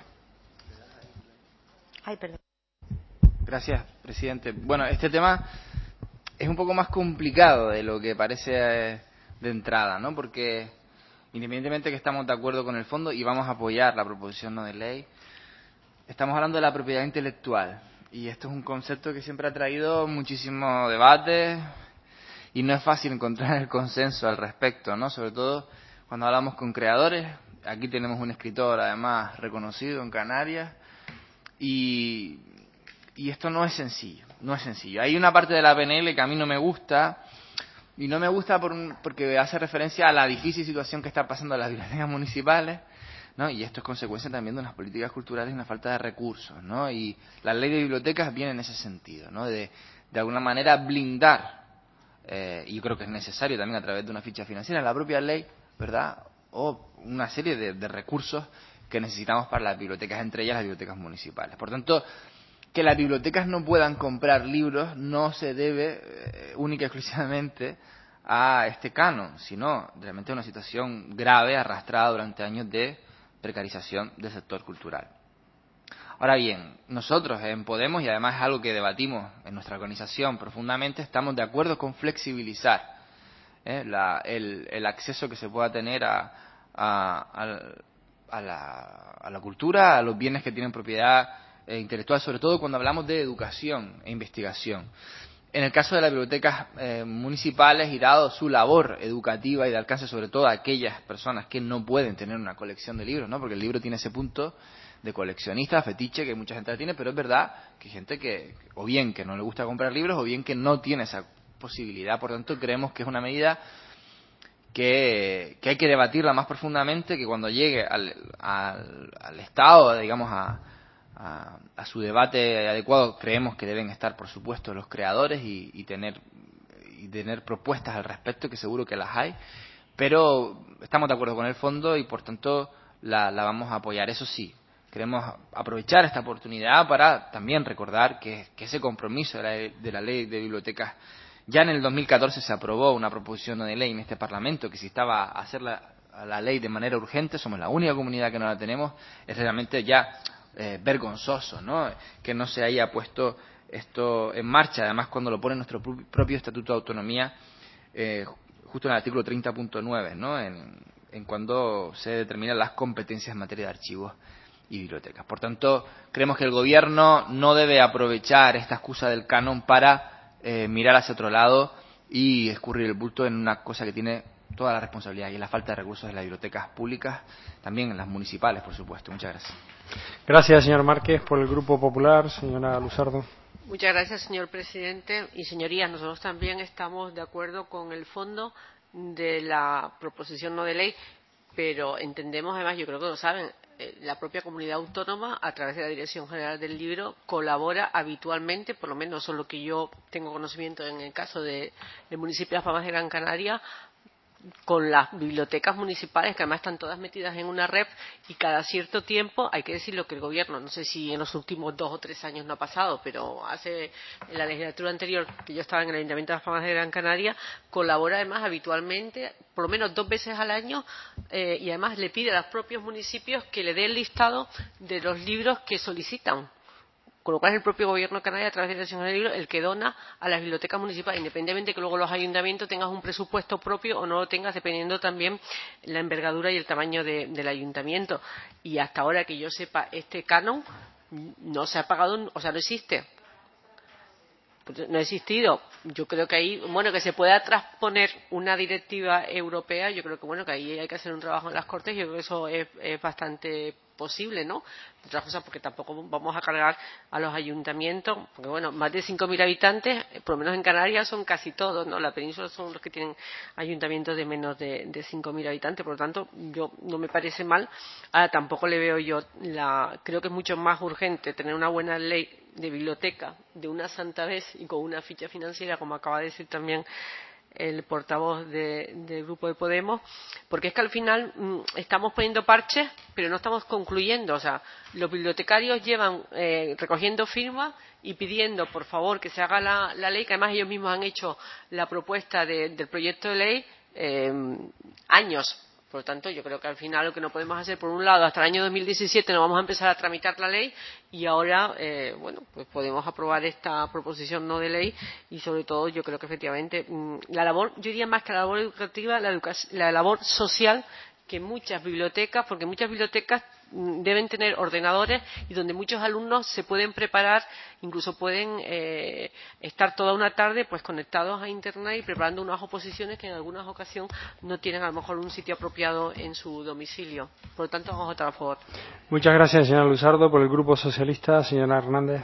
Ay, perdón. Gracias, presidente. Bueno, este tema es un poco más complicado de lo que parece de entrada, ¿no? Porque independientemente que estamos de acuerdo con el fondo y vamos a apoyar la proposición no de ley, estamos hablando de la propiedad intelectual y esto es un concepto que siempre ha traído muchísimo debate y no es fácil encontrar el consenso al respecto, ¿no? Sobre todo cuando hablamos con creadores. Aquí tenemos un escritor además reconocido en Canarias y Y esto no es sencillo, no es sencillo. Hay una parte de la P N L que a mí no me gusta, y no me gusta por un, porque hace referencia a la difícil situación que está pasando en las bibliotecas municipales, ¿no? Y esto es consecuencia también de unas políticas culturales y una falta de recursos, ¿no? Y la ley de bibliotecas viene en ese sentido, ¿no? De, de alguna manera blindar, eh, y yo creo que es necesario también a través de una ficha financiera, la propia ley, ¿verdad? O una serie de, de recursos que necesitamos para las bibliotecas, entre ellas las bibliotecas municipales. Por tanto, que las bibliotecas no puedan comprar libros no se debe eh, única y exclusivamente a este canon, sino realmente a una situación grave arrastrada durante años de precarización del sector cultural. Ahora bien, nosotros en Podemos, y además es algo que debatimos en nuestra organización profundamente, estamos de acuerdo con flexibilizar eh, la, el, el acceso que se pueda tener a, a, a, a, la, a la cultura, a los bienes que tienen propiedad eh, intelectual, sobre todo cuando hablamos de educación e investigación. En el caso de las bibliotecas eh, municipales y dado su labor educativa y de alcance sobre todo a aquellas personas que no pueden tener una colección de libros, ¿no? Porque el libro tiene ese punto de coleccionista, fetiche, que mucha gente la tiene, pero es verdad que hay gente que, o bien que no le gusta comprar libros, o bien que no tiene esa posibilidad. Por tanto, creemos que es una medida que, que hay que debatirla más profundamente, que cuando llegue al, al, al Estado, digamos, a, a, a su debate adecuado, creemos que deben estar, por supuesto, los creadores y, y tener y tener propuestas al respecto, que seguro que las hay, pero estamos de acuerdo con el fondo y, por tanto, la, la vamos a apoyar. Eso sí, queremos aprovechar esta oportunidad para también recordar que, que ese compromiso de la, de la ley de bibliotecas, ya en el dos mil catorce se aprobó una proposición de ley en este Parlamento que si estaba a hacer la, a la ley de manera urgente, somos la única comunidad que no la tenemos, es realmente ya eh, vergonzoso, ¿no? Que no se haya puesto esto en marcha, además cuando lo pone nuestro propio Estatuto de Autonomía, eh, justo en el artículo treinta punto nueve, ¿no? En, en cuando se determinan las competencias en materia de archivos y bibliotecas. Por tanto, creemos que el Gobierno no debe aprovechar esta excusa del canon para eh, mirar hacia otro lado y escurrir el bulto en una cosa que tiene toda la responsabilidad, y es la falta de recursos en las bibliotecas públicas, también en las municipales, por supuesto. Muchas gracias. Gracias, señor Márquez. Por el Grupo Popular, señora Luzardo. Muchas gracias, señor presidente. Y señorías, nosotros también estamos de acuerdo con el fondo de la proposición no de ley, pero entendemos, además, yo creo que lo saben, eh, la propia comunidad autónoma, a través de la Dirección General del Libro, colabora habitualmente, por lo menos eso es lo que yo tengo conocimiento en el caso de, del municipio de Las Palmas de Gran Canaria, con las bibliotecas municipales, que además están todas metidas en una red, y cada cierto tiempo hay que decirlo que el gobierno, no sé si en los últimos dos o tres años no ha pasado, pero hace en la legislatura anterior, que yo estaba en el Ayuntamiento de Las Palmas de Gran Canaria, colabora además habitualmente, por lo menos dos veces al año, eh, y además le pide a los propios municipios que le dé el listado de los libros que solicitan. Con lo cual es el propio gobierno canario, a través de la Dirección del Libro, el que dona a las bibliotecas municipales, independientemente de que luego los ayuntamientos tengan un presupuesto propio o no lo tengas, dependiendo también la envergadura y el tamaño de, del ayuntamiento. Y hasta ahora que yo sepa, este canon no se ha pagado, o sea, no existe. No ha existido. Yo creo que ahí, bueno, que se pueda transponer una directiva europea, yo creo que bueno, que ahí hay que hacer un trabajo en las Cortes, y yo creo que eso es, es bastante posible, ¿no? De otras cosas, porque tampoco vamos a cargar a los ayuntamientos, porque bueno, más de cinco mil habitantes, por lo menos en Canarias son casi todos, ¿no? La península son los que tienen ayuntamientos de menos de, de cinco mil habitantes, por lo tanto, yo no me parece mal. Ahora, tampoco le veo yo la, creo que es mucho más urgente tener una buena ley de biblioteca de una santa vez y con una ficha financiera, como acaba de decir también el portavoz de, del grupo de Podemos, porque es que al final mmm, estamos poniendo parches, pero no estamos concluyendo. O sea, los bibliotecarios llevan eh, recogiendo firmas y pidiendo, por favor, que se haga la, la ley, que además ellos mismos han hecho la propuesta de, del proyecto de ley eh, años. Por lo tanto, yo creo que al final lo que no podemos hacer, por un lado, hasta el año dos mil diecisiete no vamos a empezar a tramitar la ley, y ahora, eh, bueno, pues podemos aprobar esta proposición no de ley, y sobre todo yo creo que efectivamente la labor, yo diría más que la labor educativa, la, educa la labor social, que muchas bibliotecas, porque muchas bibliotecas deben tener ordenadores y donde muchos alumnos se pueden preparar, incluso pueden eh, estar toda una tarde pues conectados a internet y preparando unas oposiciones que en algunas ocasiones no tienen a lo mejor un sitio apropiado en su domicilio. Por lo tanto, vamos a votar a favor. Muchas gracias, señora Luzardo. Por el Grupo Socialista, señora Hernández.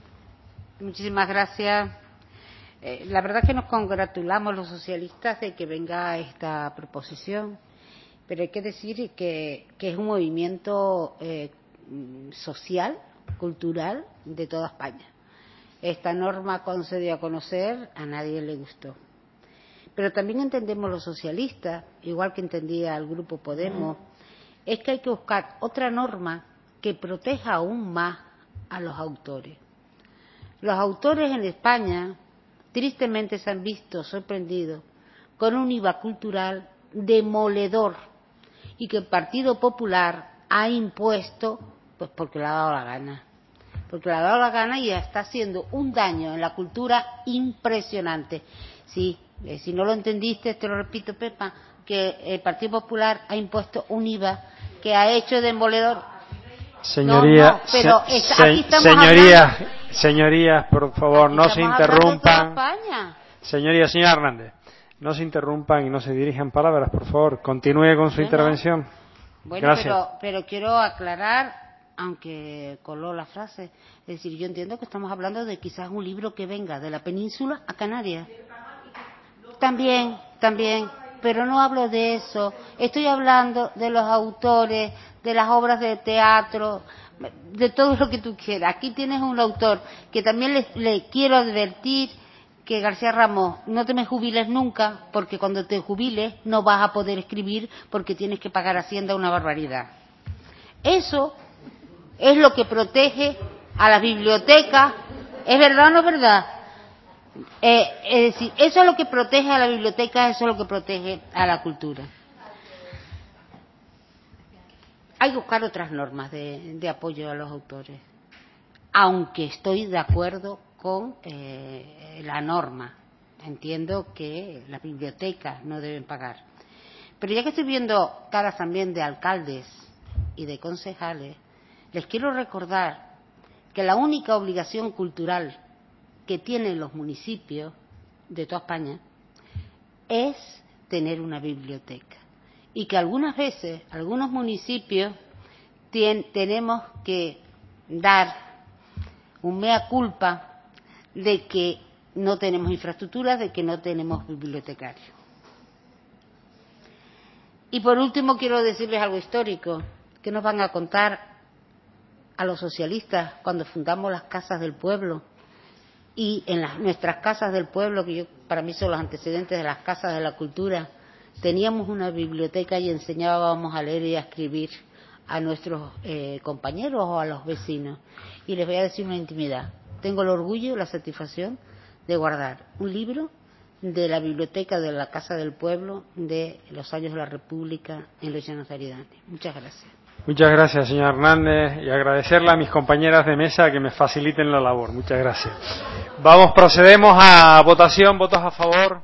Muchísimas gracias. Eh, la verdad es que nos congratulamos los socialistas de que venga esta proposición, pero hay que decir que, que es un movimiento eh, social, cultural, de toda España. Esta norma, cuando se dio a conocer, a nadie le gustó. Pero también entendemos los socialistas, igual que entendía el Grupo Podemos, es que hay que buscar otra norma que proteja aún más a los autores. Los autores en España, tristemente, se han visto sorprendidos con un I V A cultural demoledor, y que el Partido Popular ha impuesto pues porque le ha dado la gana, porque le ha dado la gana y está haciendo un daño en la cultura impresionante. Sí, eh, si no lo entendiste, te lo repito, Pepa, que el Partido Popular ha impuesto un I V A que ha hecho demoledor. Señoría, no, no, pero se, está, aquí estamos señorías, hablando, señorías, por favor, no se interrumpan. Señoría, señora Hernández, no se interrumpan y no se dirijan palabras, por favor. Continúe con su bueno, intervención. Bueno, Gracias. pero, pero quiero aclarar, aunque coló la frase, es decir, yo entiendo que estamos hablando de quizás un libro que venga de la península a Canarias. También, también, pero no hablo de eso. Estoy hablando de los autores, de las obras de teatro, de todo lo que tú quieras. Aquí tienes un autor que también le, le quiero advertir que García Ramos, no te me jubiles nunca, porque cuando te jubiles no vas a poder escribir porque tienes que pagar Hacienda una barbaridad. Eso es lo que protege a las bibliotecas. ¿Es verdad o no es verdad? Eh, es decir, eso es lo que protege a la biblioteca, eso es lo que protege a la cultura. Hay que buscar otras normas de, de apoyo a los autores, aunque estoy de acuerdo con eh, la norma. Entiendo que las bibliotecas no deben pagar. Pero ya que estoy viendo caras también de alcaldes y de concejales, les quiero recordar que la única obligación cultural que tienen los municipios de toda España es tener una biblioteca. Y que algunas veces, algunos municipios, tien, tenemos que dar un mea culpa de que no tenemos infraestructuras, de que no tenemos bibliotecarios. Y por último quiero decirles algo histórico, ¿Qué nos van a contar a los socialistas cuando fundamos las casas del pueblo? Y en las, nuestras casas del pueblo, que yo, para mí son los antecedentes de las casas de la cultura, teníamos una biblioteca y enseñábamos a leer y a escribir a nuestros eh, compañeros o a los vecinos. Y les voy a decir una intimidad. Tengo el orgullo y la satisfacción de guardar un libro de la biblioteca de la Casa del Pueblo de los años de la República en los Llanos de Aridane. Muchas gracias. Muchas gracias, señor Hernández, y agradecerle a mis compañeras de mesa que me faciliten la labor. Muchas gracias. Vamos, procedemos a votación. ¿Votos a favor?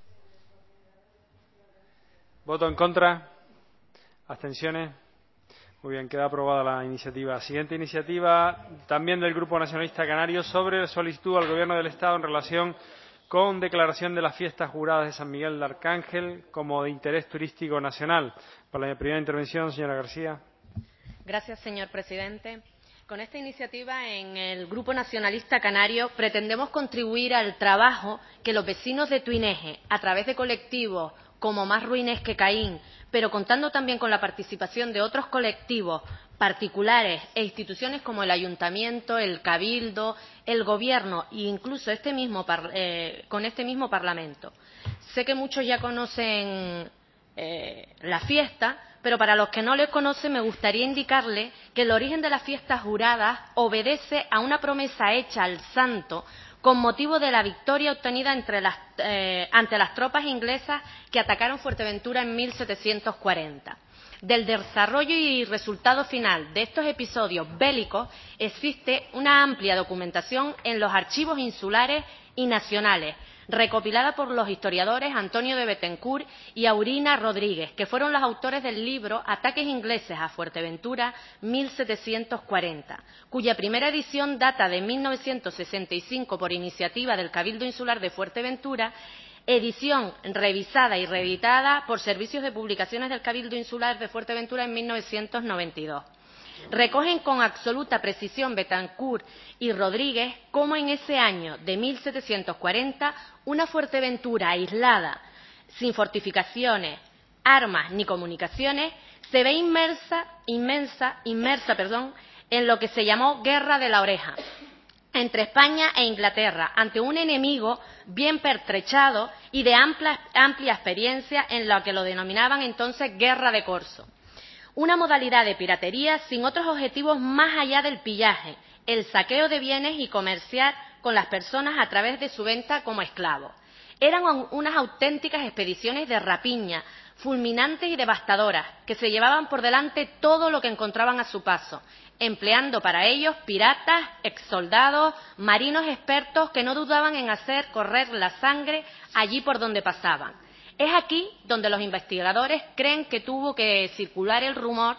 ¿Voto en contra? ¿Abstenciones? Muy bien, queda aprobada la iniciativa. Siguiente iniciativa, también del Grupo Nacionalista Canario, sobre solicitud al Gobierno del Estado en relación con declaración de las fiestas juradas de San Miguel de Arcángel como de interés turístico nacional. Para la primera intervención, señora García. Gracias, señor presidente. Con esta iniciativa, en el Grupo Nacionalista Canario, pretendemos contribuir al trabajo que los vecinos de Tuineje, a través de colectivos como Más Ruines que Caín, pero contando también con la participación de otros colectivos particulares e instituciones como el Ayuntamiento, el Cabildo, el Gobierno e incluso este mismo par, eh, con este mismo Parlamento. Sé que muchos ya conocen eh, la fiesta, pero para los que no les conocen me gustaría indicarles que el origen de las fiestas juradas obedece a una promesa hecha al santo con motivo de la victoria obtenida entre las, eh, ante las tropas inglesas que atacaron Fuerteventura en mil setecientos cuarenta. Del desarrollo y resultado final de estos episodios bélicos existe una amplia documentación en los archivos insulares y nacionales, recopilada por los historiadores Antonio de Bethencourt y Aurina Rodríguez, que fueron los autores del libro Ataques ingleses a Fuerteventura mil setecientos cuarenta, cuya primera edición data de mil novecientos sesenta y cinco por iniciativa del Cabildo Insular de Fuerteventura, edición revisada y reeditada por Servicios de Publicaciones del Cabildo Insular de Fuerteventura en mil novecientos noventa y dos. Recogen con absoluta precisión Bethencourt y Rodríguez cómo en ese año de mil setecientos cuarenta una Fuerteventura aislada, sin fortificaciones, armas ni comunicaciones, se ve inmersa, inmensa, inmersa perdón, en lo que se llamó Guerra de la Oreja entre España e Inglaterra, ante un enemigo bien pertrechado y de amplia, amplia experiencia en lo que lo denominaban entonces Guerra de Corso. Una modalidad de piratería sin otros objetivos más allá del pillaje, el saqueo de bienes y comerciar con las personas a través de su venta como esclavos. Eran unas auténticas expediciones de rapiña, fulminantes y devastadoras, que se llevaban por delante todo lo que encontraban a su paso, empleando para ellos piratas, exsoldados, marinos expertos que no dudaban en hacer correr la sangre allí por donde pasaban. Es aquí donde los investigadores creen que tuvo que circular el rumor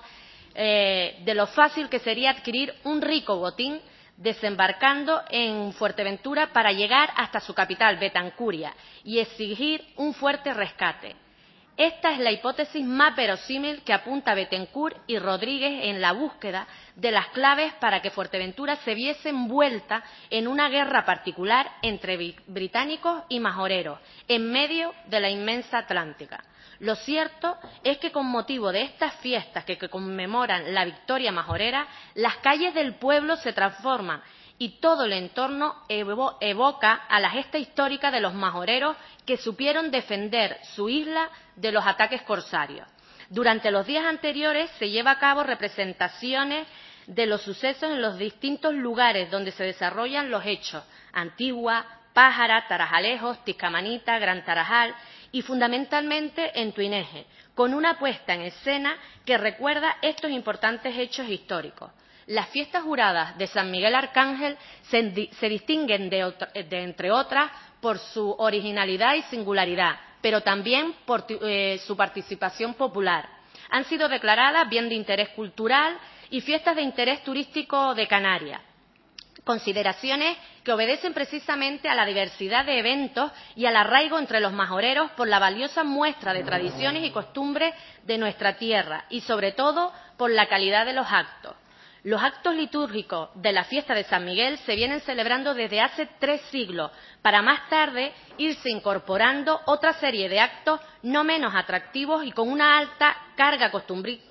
eh, de lo fácil que sería adquirir un rico botín desembarcando en Fuerteventura para llegar hasta su capital, Betancuria, y exigir un fuerte rescate. Esta es la hipótesis más verosímil que apunta Bethencourt y Rodríguez en la búsqueda de las claves para que Fuerteventura se viese envuelta en una guerra particular entre británicos y majoreros, en medio de la inmensa Atlántica. Lo cierto es que con motivo de estas fiestas que conmemoran la victoria majorera, las calles del pueblo se transforman y todo el entorno evo evoca a la gesta histórica de los majoreros que supieron defender su isla de los ataques corsarios. Durante los días anteriores se lleva a cabo representaciones de los sucesos en los distintos lugares donde se desarrollan los hechos: Antigua, Pájara, Tarajalejos, Tiscamanita, Gran Tarajal y fundamentalmente en Tuineje, con una puesta en escena que recuerda estos importantes hechos históricos. Las fiestas juradas de San Miguel Arcángel se, se distinguen de, otro, de, entre otras, por su originalidad y singularidad, pero también por eh, su participación popular. Han sido declaradas bien de interés cultural y fiestas de interés turístico de Canarias. Consideraciones que obedecen precisamente a la diversidad de eventos y al arraigo entre los majoreros por la valiosa muestra de tradiciones y costumbres de nuestra tierra y, sobre todo, por la calidad de los actos. Los actos litúrgicos de la fiesta de San Miguel se vienen celebrando desde hace tres siglos, para más tarde irse incorporando otra serie de actos no menos atractivos y con una alta carga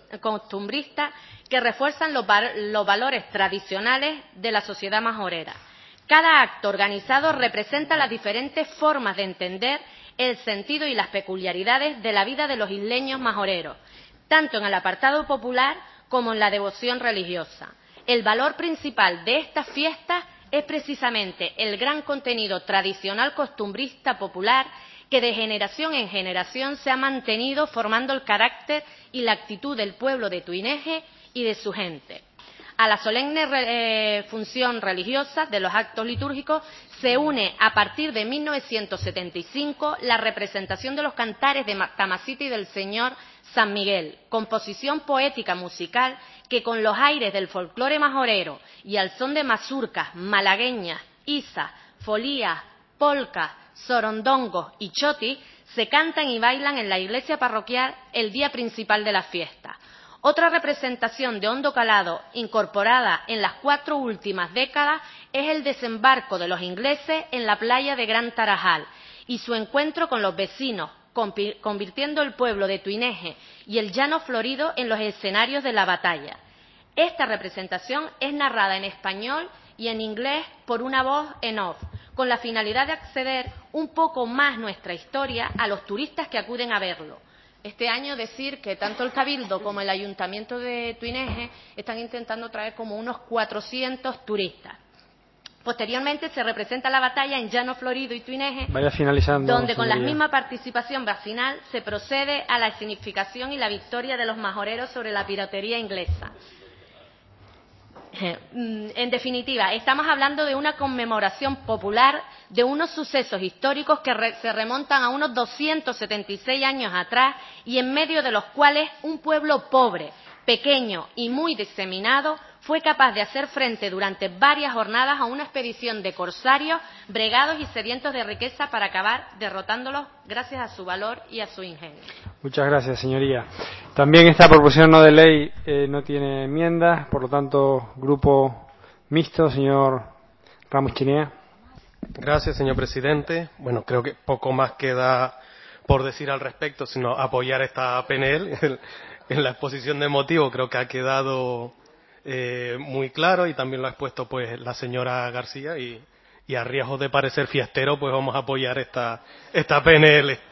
costumbristas que refuerzan los, los valores tradicionales de la sociedad majorera. Cada acto organizado representa las diferentes formas de entender el sentido y las peculiaridades de la vida de los isleños majoreros, tanto en el apartado popular como en la devoción religiosa. El valor principal de estas fiestas es precisamente el gran contenido tradicional costumbrista popular que de generación en generación se ha mantenido formando el carácter y la actitud del pueblo de Tuineje y de su gente. A la solemne eh, función religiosa de los actos litúrgicos se une a partir de mil novecientos setenta y cinco la representación de los cantares de Tamasite y del Señor San Miguel, composición poética musical que con los aires del folclore majorero y al son de mazurcas, malagueñas, isas, folías, polcas, sorondongos y chotis se cantan y bailan en la iglesia parroquial el día principal de la fiesta. Otra representación de hondo calado incorporada en las cuatro últimas décadas es el desembarco de los ingleses en la playa de Gran Tarajal y su encuentro con los vecinos, convirtiendo el pueblo de Tuineje y el llano florido en los escenarios de la batalla. Esta representación es narrada en español y en inglés por una voz en off, con la finalidad de acceder un poco más nuestra historia a los turistas que acuden a verlo. Este año decir que tanto el Cabildo como el Ayuntamiento de Tuineje están intentando traer como unos cuatrocientos turistas. Posteriormente se representa la batalla en Llano Florido y Tuineje, Vaya finalizando, donde con señoría. la misma participación final se procede a la escenificación y la victoria de los majoreros sobre la piratería inglesa. En definitiva, estamos hablando de una conmemoración popular de unos sucesos históricos que re se remontan a unos doscientos setenta y seis años atrás y en medio de los cuales un pueblo pobre, pequeño y muy diseminado fue capaz de hacer frente durante varias jornadas a una expedición de corsarios bregados y sedientos de riqueza para acabar derrotándolos gracias a su valor y a su ingenio. Muchas gracias, señoría. También esta proposición no de ley eh, no tiene enmiendas, por lo tanto, grupo mixto, señor Ramos Chinea. Gracias, señor presidente. Bueno, creo que poco más queda por decir al respecto, sino apoyar esta P N L. En la exposición de motivos creo que ha quedado eh, muy claro y también lo ha expuesto pues la señora García y, y a riesgo de parecer fiestero pues vamos a apoyar esta, esta P N L.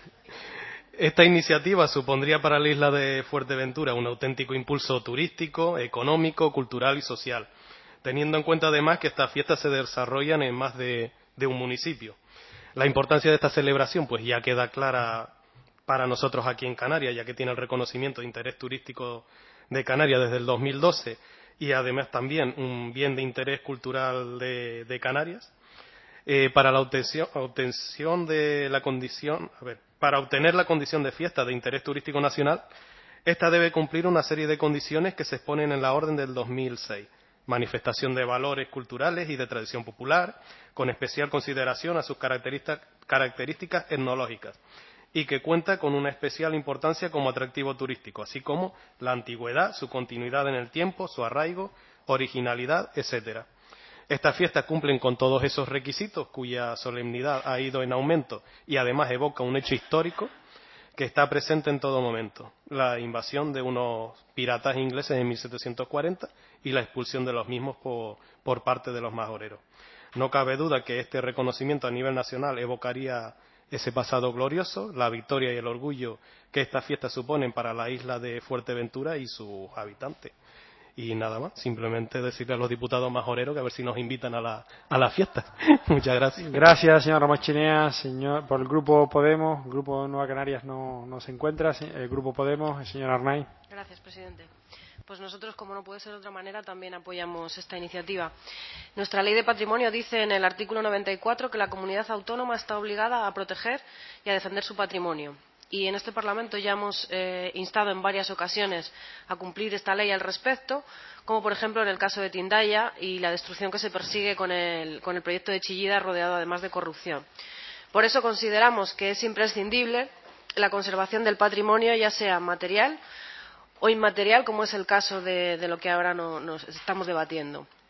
Esta iniciativa supondría para la isla de Fuerteventura un auténtico impulso turístico, económico, cultural y social, teniendo en cuenta además que estas fiestas se desarrollan en más de, de un municipio. La importancia de esta celebración pues ya queda clara para nosotros aquí en Canarias, ya que tiene el reconocimiento de interés turístico de Canarias desde el dos mil doce y además también un bien de interés cultural de, de Canarias. Eh, para la obtención, obtención de la condición, a ver, para obtener la condición de fiesta de interés turístico nacional, esta debe cumplir una serie de condiciones que se exponen en la orden del dos mil seis. Manifestación de valores culturales y de tradición popular, con especial consideración a sus características, características etnológicas, y que cuenta con una especial importancia como atractivo turístico, así como la antigüedad, su continuidad en el tiempo, su arraigo, originalidad, etcétera. Estas fiestas cumplen con todos esos requisitos, cuya solemnidad ha ido en aumento y además evoca un hecho histórico que está presente en todo momento: la invasión de unos piratas ingleses en mil setecientos cuarenta y la expulsión de los mismos por, por parte de los majoreros. No cabe duda que este reconocimiento a nivel nacional evocaría ese pasado glorioso, la victoria y el orgullo que estas fiestas suponen para la isla de Fuerteventura y sus habitantes. Y nada más, simplemente decirle a los diputados majoreros que a ver si nos invitan a la, a la fiesta. Muchas gracias. Gracias, señor Ramos Chinea. Señor, por el Grupo Podemos, el Grupo Nueva Canarias no, no se encuentra. El Grupo Podemos, el señor Arnaiz. Gracias, presidente. Pues nosotros, como no puede ser de otra manera, también apoyamos esta iniciativa. Nuestra Ley de Patrimonio dice en el artículo noventa y cuatro que la comunidad autónoma está obligada a proteger y a defender su patrimonio. Y en este Parlamento ya hemos eh, instado en varias ocasiones a cumplir esta ley al respecto, como por ejemplo en el caso de Tindaya y la destrucción que se persigue con el, con el proyecto de Chillida, rodeado además de corrupción. Por eso consideramos que es imprescindible la conservación del patrimonio, ya sea material o inmaterial, como es el caso de, de lo que ahora no, nos estamos debatiendo.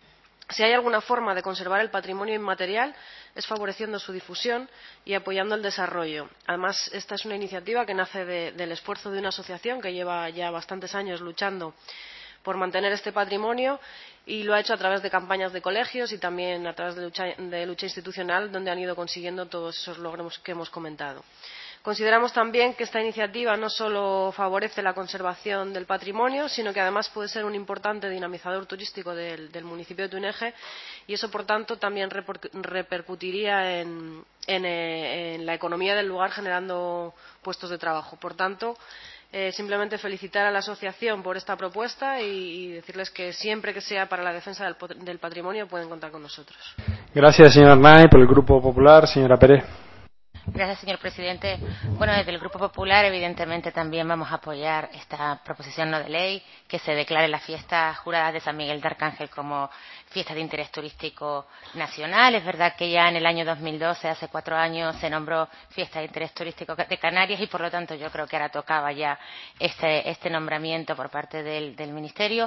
Si hay alguna forma de conservar el patrimonio inmaterial es favoreciendo su difusión y apoyando el desarrollo. Además, esta es una iniciativa que nace de, del esfuerzo de una asociación que lleva ya bastantes años luchando por mantener este patrimonio y lo ha hecho a través de campañas de colegios y también a través de lucha, de lucha institucional, donde han ido consiguiendo todos esos logros que hemos comentado. Consideramos también que esta iniciativa no solo favorece la conservación del patrimonio, sino que además puede ser un importante dinamizador turístico del, del municipio de Tuineje y eso, por tanto, también repercutiría en, en, en la economía del lugar, generando puestos de trabajo. Por tanto, eh, simplemente felicitar a la asociación por esta propuesta y, y decirles que siempre que sea para la defensa del, del patrimonio pueden contar con nosotros. Gracias, señora Arnaiz. Por el Grupo Popular, señora Pérez. Gracias, señor presidente. Bueno, desde el Grupo Popular, evidentemente, también vamos a apoyar esta proposición no de ley, que se declare las fiestas juradas de San Miguel de Arcángel como fiestas de interés turístico nacional. Es verdad que ya en el año dos mil doce, hace cuatro años, se nombró fiesta de interés turístico de Canarias y, por lo tanto, yo creo que ahora tocaba ya este, este nombramiento por parte del, del Ministerio.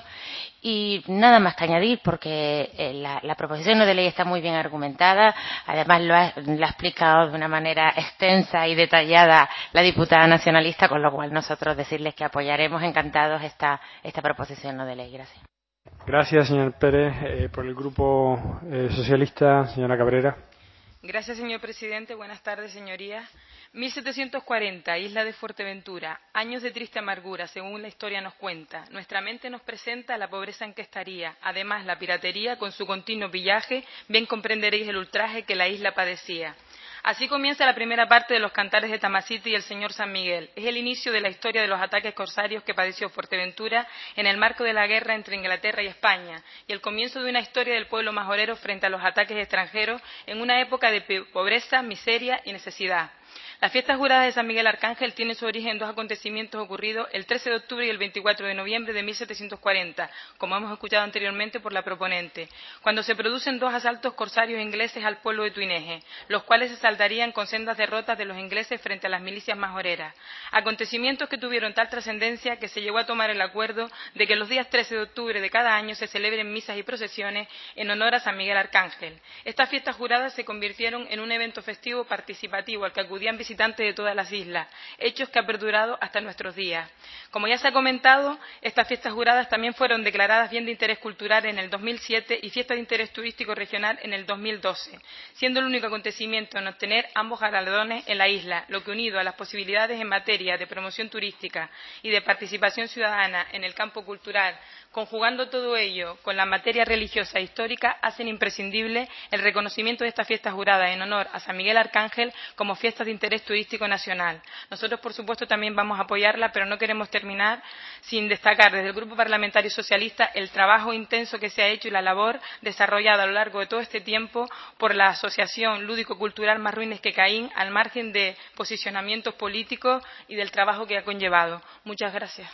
Y nada más que añadir, porque eh, la, la proposición no de ley está muy bien argumentada. Además, lo ha, lo ha explicado de una manera extensa y detallada la diputada nacionalista, con lo cual nosotros decirles que apoyaremos encantados esta, esta proposición no de ley. Gracias. Gracias, señor Pérez. Eh, por el Grupo eh, Socialista, señora Cabrera. Gracias, señor presidente. Buenas tardes, señorías. mil setecientos cuarenta, isla de Fuerteventura. Años de triste amargura, según la historia nos cuenta. Nuestra mente nos presenta la pobreza en que estaría. Además, la piratería, con su continuo pillaje, bien comprenderéis el ultraje que la isla padecía. Así comienza la primera parte de los cantares de Tamasiti y el señor San Miguel. Es el inicio de la historia de los ataques corsarios que padeció Fuerteventura en el marco de la guerra entre Inglaterra y España y el comienzo de una historia del pueblo majorero frente a los ataques extranjeros en una época de pobreza, miseria y necesidad. Las fiestas juradas de San Miguel Arcángel tienen su origen en dos acontecimientos ocurridos el trece de octubre y el veinticuatro de noviembre de mil setecientos cuarenta, como hemos escuchado anteriormente por la proponente, cuando se producen dos asaltos corsarios ingleses al pueblo de Tuineje, los cuales se saldarían con sendas derrotas de los ingleses frente a las milicias majoreras. Acontecimientos que tuvieron tal trascendencia que se llegó a tomar el acuerdo de que los días trece de octubre de cada año se celebren misas y procesiones en honor a San Miguel Arcángel. Estas fiestas juradas se convirtieron en un evento festivo participativo al que acudían visitantes de todas las islas, hechos que ha perdurado hasta nuestros días. Como ya se ha comentado, estas fiestas juradas también fueron declaradas bien de interés cultural en el dos mil siete y fiesta de interés turístico regional en el dos mil doce, siendo el único acontecimiento en obtener ambos galardones en la isla, lo que, unido a las posibilidades en materia de promoción turística y de participación ciudadana en el campo cultural, conjugando todo ello con la materia religiosa e histórica, hacen imprescindible el reconocimiento de estas fiestas juradas en honor a San Miguel Arcángel como fiestas de interés turístico nacional. Nosotros, por supuesto, también vamos a apoyarla, pero no queremos terminar sin destacar desde el Grupo Parlamentario Socialista el trabajo intenso que se ha hecho y la labor desarrollada a lo largo de todo este tiempo por la Asociación Lúdico-Cultural Más Ruines que Caín, al margen de posicionamientos políticos y del trabajo que ha conllevado. Muchas gracias.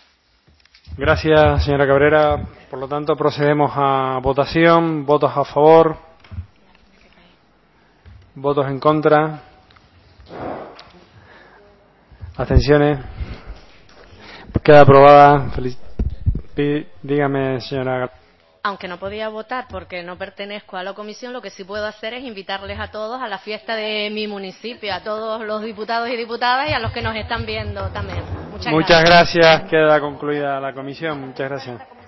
Gracias, señora Cabrera. Por lo tanto, procedemos a votación. Votos a favor. Votos en contra. Abstenciones. Queda aprobada. Feliz... Dígame, señora. Aunque no podía votar porque no pertenezco a la comisión, lo que sí puedo hacer es invitarles a todos a la fiesta de mi municipio, a todos los diputados y diputadas y a los que nos están viendo también. Muchas, Muchas gracias. gracias. Queda concluida la comisión. Muchas gracias.